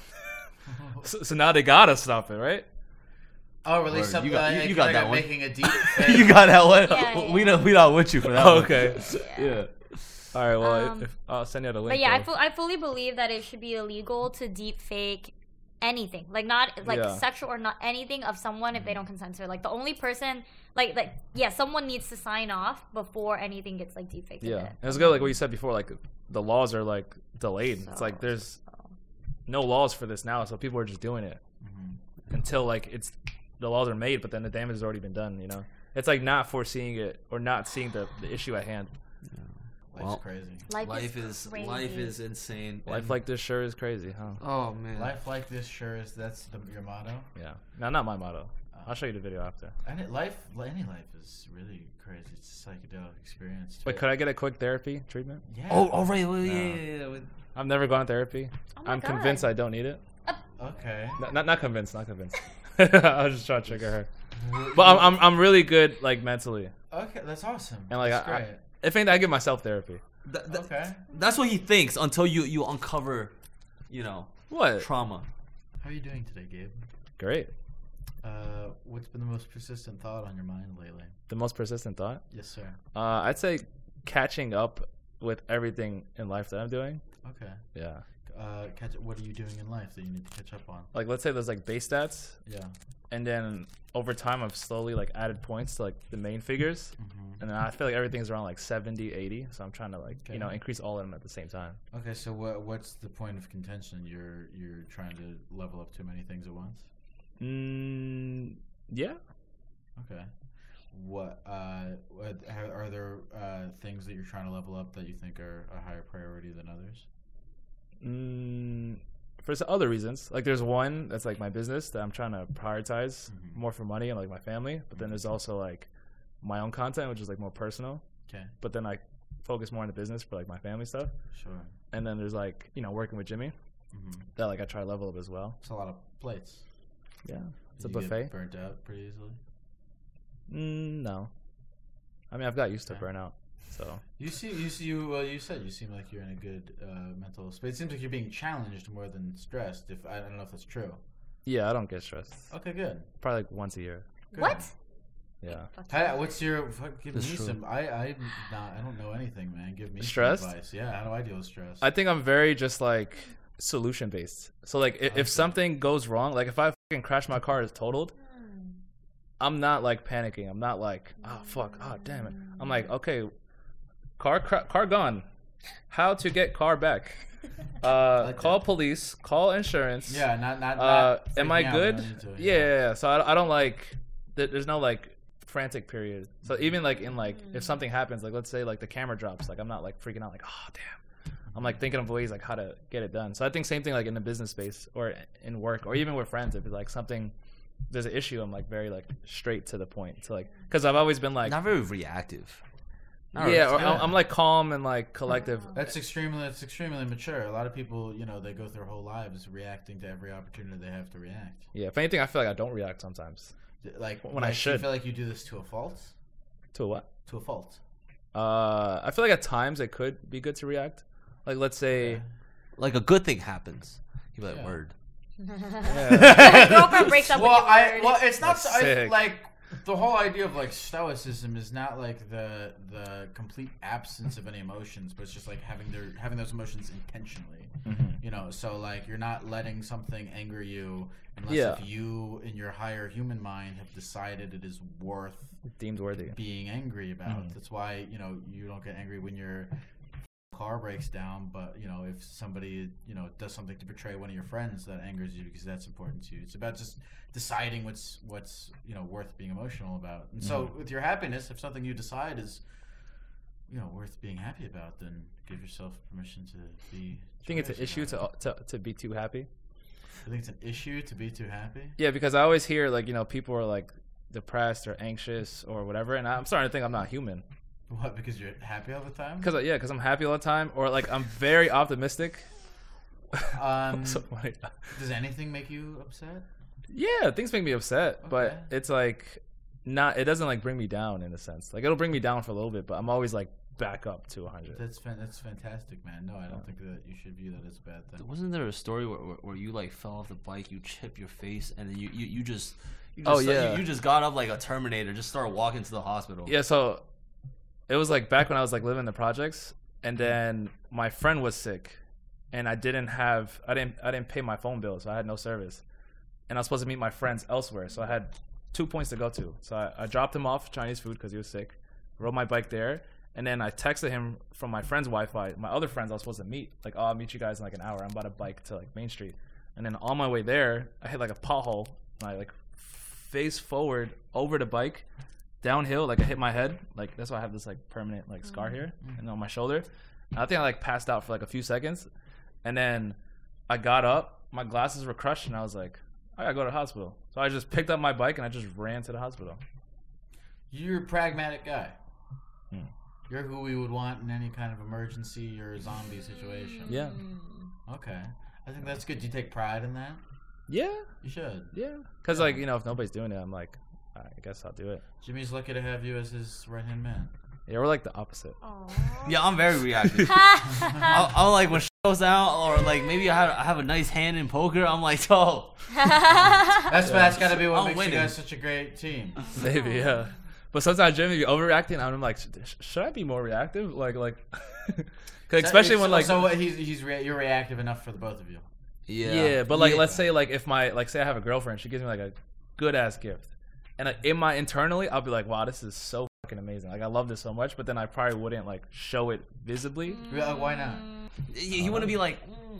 [SPEAKER 2] So now they gotta stop it, right?
[SPEAKER 5] Oh, release
[SPEAKER 3] Word.
[SPEAKER 5] something.
[SPEAKER 3] You got-
[SPEAKER 5] like,
[SPEAKER 3] you got
[SPEAKER 5] like
[SPEAKER 3] that
[SPEAKER 5] I'm
[SPEAKER 3] one.
[SPEAKER 5] making a deep fake.
[SPEAKER 3] You got that one.
[SPEAKER 4] Yeah,
[SPEAKER 3] we
[SPEAKER 4] yeah.
[SPEAKER 3] we not with you for that.
[SPEAKER 2] Oh,
[SPEAKER 3] one.
[SPEAKER 2] okay.
[SPEAKER 3] Yeah.
[SPEAKER 2] All right. Well,
[SPEAKER 4] Um,
[SPEAKER 2] I'll send you the link.
[SPEAKER 4] But yeah,
[SPEAKER 2] though.
[SPEAKER 4] I fully believe that it should be illegal to deep fake anything, like not like
[SPEAKER 2] Yeah.
[SPEAKER 4] sexual or not anything of someone if they don't consent to it. Like the only person, like yeah, someone needs to sign off before anything gets like deep faked.
[SPEAKER 2] Yeah, and it's good. Like what you said before, like the laws are like delayed. It's like there's no laws for this now, so people are just doing it until like the laws are made, but then the damage has already been done. You know, it's like not foreseeing it or not seeing the issue at hand.
[SPEAKER 5] Life's
[SPEAKER 3] Well,
[SPEAKER 5] crazy.
[SPEAKER 3] Life is insane.
[SPEAKER 2] Life like this sure is crazy, huh?
[SPEAKER 3] Oh man.
[SPEAKER 5] Life like this sure is. That's your motto.
[SPEAKER 2] Yeah. No, not my motto. I'll show you the video after.
[SPEAKER 5] And any life is really crazy. It's a psychedelic experience.
[SPEAKER 2] Wait, could I get a quick therapy treatment?
[SPEAKER 5] Yeah.
[SPEAKER 3] Oh, right. Well,
[SPEAKER 2] No.
[SPEAKER 3] yeah.
[SPEAKER 2] I've never gone to therapy.
[SPEAKER 4] Oh my
[SPEAKER 2] I'm
[SPEAKER 4] God.
[SPEAKER 2] convinced I don't need it.
[SPEAKER 5] Okay.
[SPEAKER 2] Not convinced. Not convinced. I was just trying to trigger her. But I'm really good like mentally,
[SPEAKER 5] Okay, that's awesome.
[SPEAKER 2] and like
[SPEAKER 5] that's
[SPEAKER 2] I,
[SPEAKER 5] great.
[SPEAKER 2] if anything, I give myself therapy.
[SPEAKER 5] Okay.
[SPEAKER 3] That's what he thinks until you uncover,
[SPEAKER 2] What?
[SPEAKER 3] trauma.
[SPEAKER 5] How are you doing today, Gabe?
[SPEAKER 2] Great.
[SPEAKER 5] What's been the most persistent thought on your mind lately?
[SPEAKER 2] The most persistent thought.
[SPEAKER 5] Yes, sir.
[SPEAKER 2] I'd say catching up with everything in life that I'm doing.
[SPEAKER 5] Okay.
[SPEAKER 2] Yeah.
[SPEAKER 5] What are you doing in life that you need to catch up on?
[SPEAKER 2] Like let's say there's like base stats,
[SPEAKER 5] Yeah.
[SPEAKER 2] and then over time I've slowly like added points to like the main figures,
[SPEAKER 5] Mm-hmm.
[SPEAKER 2] and then I feel like everything's around like 70, 80. So I'm trying to like
[SPEAKER 5] Okay.
[SPEAKER 2] increase all of them at the same time.
[SPEAKER 5] Okay, so what's the point of contention? You're trying to level up too many things at once?
[SPEAKER 2] Yeah.
[SPEAKER 5] Okay. What are there things that you're trying to level up that you think are a higher priority than others?
[SPEAKER 2] For some other reasons, like there's one that's like my business that I'm trying to prioritize
[SPEAKER 5] Mhm.
[SPEAKER 2] more for money and like my family, but then there's also like my own content, which is like more personal,
[SPEAKER 5] Okay.
[SPEAKER 2] but then I focus more on the business for like my family stuff.
[SPEAKER 5] Sure.
[SPEAKER 2] And then there's like working with Jimmy
[SPEAKER 5] Mm-hmm.
[SPEAKER 2] that like I try to level up as well.
[SPEAKER 5] It's a lot of plates.
[SPEAKER 2] Yeah, it's a
[SPEAKER 5] You get
[SPEAKER 2] buffet.
[SPEAKER 5] burnt out pretty easily.
[SPEAKER 2] No, I mean I've got used to
[SPEAKER 5] Okay.
[SPEAKER 2] burnout, so
[SPEAKER 5] You said you seem like you're in a good mental space. It seems like you're being challenged more than stressed. If I don't know if that's true.
[SPEAKER 2] yeah, I don't get stressed.
[SPEAKER 5] Okay, good.
[SPEAKER 2] Probably like once a year.
[SPEAKER 5] Good.
[SPEAKER 4] What?
[SPEAKER 2] Yeah.
[SPEAKER 5] What's your? Give
[SPEAKER 3] That's
[SPEAKER 5] me
[SPEAKER 3] true.
[SPEAKER 5] some. I don't know anything, man. Give me
[SPEAKER 2] Stressed?
[SPEAKER 5] some advice. Yeah, how do I deal with stress?
[SPEAKER 2] I think I'm very just like solution based. So like if something goes wrong, like if I fucking crash my car is totaled, I'm not like panicking. I'm not like, oh fuck, oh damn it. I'm like, okay, car gone. How to get car back? Call police, call insurance.
[SPEAKER 5] yeah, not.
[SPEAKER 2] Am I
[SPEAKER 5] freaking out,
[SPEAKER 2] good?
[SPEAKER 5] you don't need to,
[SPEAKER 2] Yeah. So I don't like. There's no like frantic period. So even like in like if something happens, like let's say like the camera drops, like I'm not like freaking out, like oh damn. I'm like thinking of ways like how to get it done. So I think same thing like in the business space or in work or even with friends. If it's like something, there's an issue, I'm like very like straight to the point. So like because I've always been like
[SPEAKER 3] Not very reactive. Not
[SPEAKER 2] yeah, or
[SPEAKER 5] good.
[SPEAKER 2] I'm like calm and like collective.
[SPEAKER 5] That's extremely mature. A lot of people, they go through their whole lives reacting to every opportunity they have to react.
[SPEAKER 2] Yeah, if anything, I feel like I don't react sometimes.
[SPEAKER 5] Like
[SPEAKER 2] When I
[SPEAKER 5] do you
[SPEAKER 2] should.
[SPEAKER 5] feel like you do this to a fault.
[SPEAKER 2] To what?
[SPEAKER 5] To a fault.
[SPEAKER 2] I feel like at times it could be good to react. Like let's say.
[SPEAKER 5] Okay.
[SPEAKER 3] Like a good thing happens. You'd be like,
[SPEAKER 5] Yeah.
[SPEAKER 3] word.
[SPEAKER 4] Girlfriend breaks up with you.
[SPEAKER 5] It's not
[SPEAKER 2] That's sick.
[SPEAKER 5] like the whole idea of like stoicism is not like the complete absence of any emotions, but it's just like having those emotions intentionally. So like you're not letting something anger you unless
[SPEAKER 2] Yeah.
[SPEAKER 5] if you in your higher human mind have decided it is worth
[SPEAKER 2] Deemed worthy.
[SPEAKER 5] being angry about. That's why you don't get angry when you're car breaks down, but if somebody does something to betray one of your friends, that angers you because that's important to you. It's about just deciding what's worth being emotional about. And so with your happiness, if something you decide is worth being happy about, then give yourself permission to be.
[SPEAKER 2] I think it's an issue to be too happy.
[SPEAKER 5] I think it's an issue to be too happy.
[SPEAKER 2] Yeah, because I always hear people are like depressed or anxious or whatever, and I'm starting to think I'm not human.
[SPEAKER 5] What? Because you're happy all the time?
[SPEAKER 2] Because I'm happy all the time, or I'm very optimistic.
[SPEAKER 5] So does anything make you upset?
[SPEAKER 2] Yeah, things make me upset, but it's not. It doesn't bring me down in a sense. It'll bring me down for a little bit, but I'm always back up to 100.
[SPEAKER 5] That's fantastic, man. No, I don't think that you should view that as a bad thing.
[SPEAKER 3] Wasn't there a story where you fell off the bike, you chipped your face, and then you just you just got up like a Terminator, just started walking to the hospital?
[SPEAKER 2] Yeah, so it was back when I was living in the projects, and then my friend was sick, and I didn't pay my phone bill, so I had no service, and I was supposed to meet my friends elsewhere, so I had 2 points to go to. So I dropped him off Chinese food because he was sick, rode my bike there, and then I texted him from my friend's Wi-Fi. My other friends I was supposed to meet, I'll meet you guys in an hour. I'm about to bike to Main Street, and then on my way there, I hit a pothole, and I face forward over the bike, downhill, I hit my head, that's why I have this permanent scar here and on my shoulder. And I think I passed out for a few seconds, and then I got up, my glasses were crushed, and I was I gotta go to the hospital. So I just picked up my bike and I just ran to the hospital.
[SPEAKER 5] You're a pragmatic guy. You're who we would want in any kind of emergency or zombie situation.
[SPEAKER 2] Yeah.
[SPEAKER 5] Okay. I think that's good. Do you take pride in that?
[SPEAKER 2] Yeah.
[SPEAKER 5] You should.
[SPEAKER 2] Yeah. Because, if nobody's doing it, I'm I guess I'll do it.
[SPEAKER 5] Jimmy's lucky to have you as his right-hand man.
[SPEAKER 2] Yeah, we're the opposite.
[SPEAKER 4] Aww.
[SPEAKER 3] Yeah, I'm very reactive. I'll when shit goes out, or maybe I have a nice hand in poker, I'm oh.
[SPEAKER 5] That's got to be what makes
[SPEAKER 3] winning.
[SPEAKER 5] you guys such a great team.
[SPEAKER 2] Maybe, yeah. But sometimes Jimmy be overreacting, and I'm should I be more reactive? Especially when
[SPEAKER 5] So you're reactive enough for the both of you.
[SPEAKER 2] Yeah, but let's say if my say I have a girlfriend, she gives me a good ass gift, and internally I'll be wow, this is so fucking amazing. I love this so much, but then I probably wouldn't show it visibly.
[SPEAKER 5] Why not?
[SPEAKER 3] You wouldn't be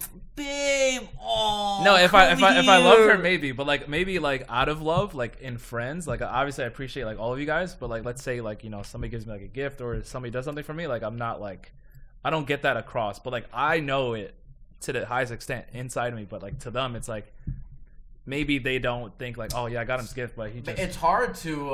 [SPEAKER 3] babe. Oh,
[SPEAKER 2] no, if I love her, maybe, but maybe out of love, in friends, obviously I appreciate all of you guys, but let's say somebody gives me a gift or somebody does something for me, I'm not I don't get that across, but I know it to the highest extent inside of me, but to them it's maybe they don't think oh yeah, I got him this gift, but he just.
[SPEAKER 5] It's hard to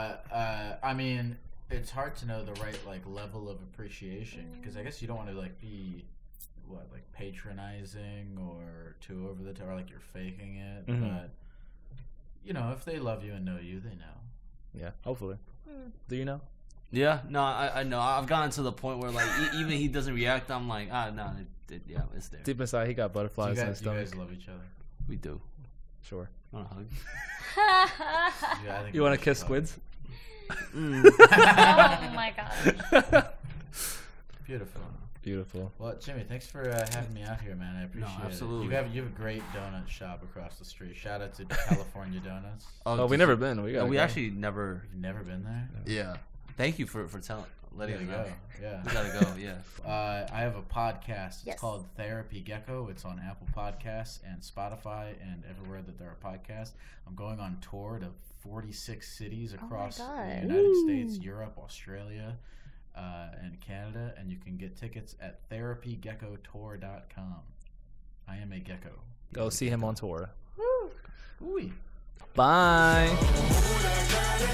[SPEAKER 5] it's hard to know the right level of appreciation, because I guess you don't want to be patronizing or too over the top, or you're faking it. But if they love you and know you, they know.
[SPEAKER 2] Yeah, hopefully. Do you know?
[SPEAKER 3] Yeah, no, I know. I've gotten to the point where even he doesn't react, I'm no, yeah, it's there.
[SPEAKER 2] Deep inside, he got butterflies in his
[SPEAKER 5] Do you
[SPEAKER 2] stomach.
[SPEAKER 5] guys love each other?
[SPEAKER 3] We do.
[SPEAKER 2] Sure.
[SPEAKER 3] Want a hug?
[SPEAKER 5] Yeah, I think
[SPEAKER 2] You want to kiss squids?
[SPEAKER 4] Oh my god.
[SPEAKER 5] Beautiful.
[SPEAKER 2] Beautiful.
[SPEAKER 5] Well, Jimmy, thanks for having me out here, man. I appreciate
[SPEAKER 3] absolutely.
[SPEAKER 5] it. You have a great donut shop across the street. Shout out to California Donuts.
[SPEAKER 2] Oh, we never been.
[SPEAKER 3] We actually never.
[SPEAKER 5] You've never been there?
[SPEAKER 3] Yeah. Thank you for letting me know.
[SPEAKER 5] Yeah.
[SPEAKER 3] We gotta go. Yeah.
[SPEAKER 5] I have a podcast. It's
[SPEAKER 4] Yes.
[SPEAKER 5] called Therapy Gecko. It's on Apple Podcasts and Spotify and everywhere that there are podcasts. I'm going on tour to 46 cities across the United States, Europe, Australia, and Canada, and you can get tickets at therapygeckotour.com. I am a gecko.
[SPEAKER 2] Go see him on tour.
[SPEAKER 5] Ooh.
[SPEAKER 2] Bye.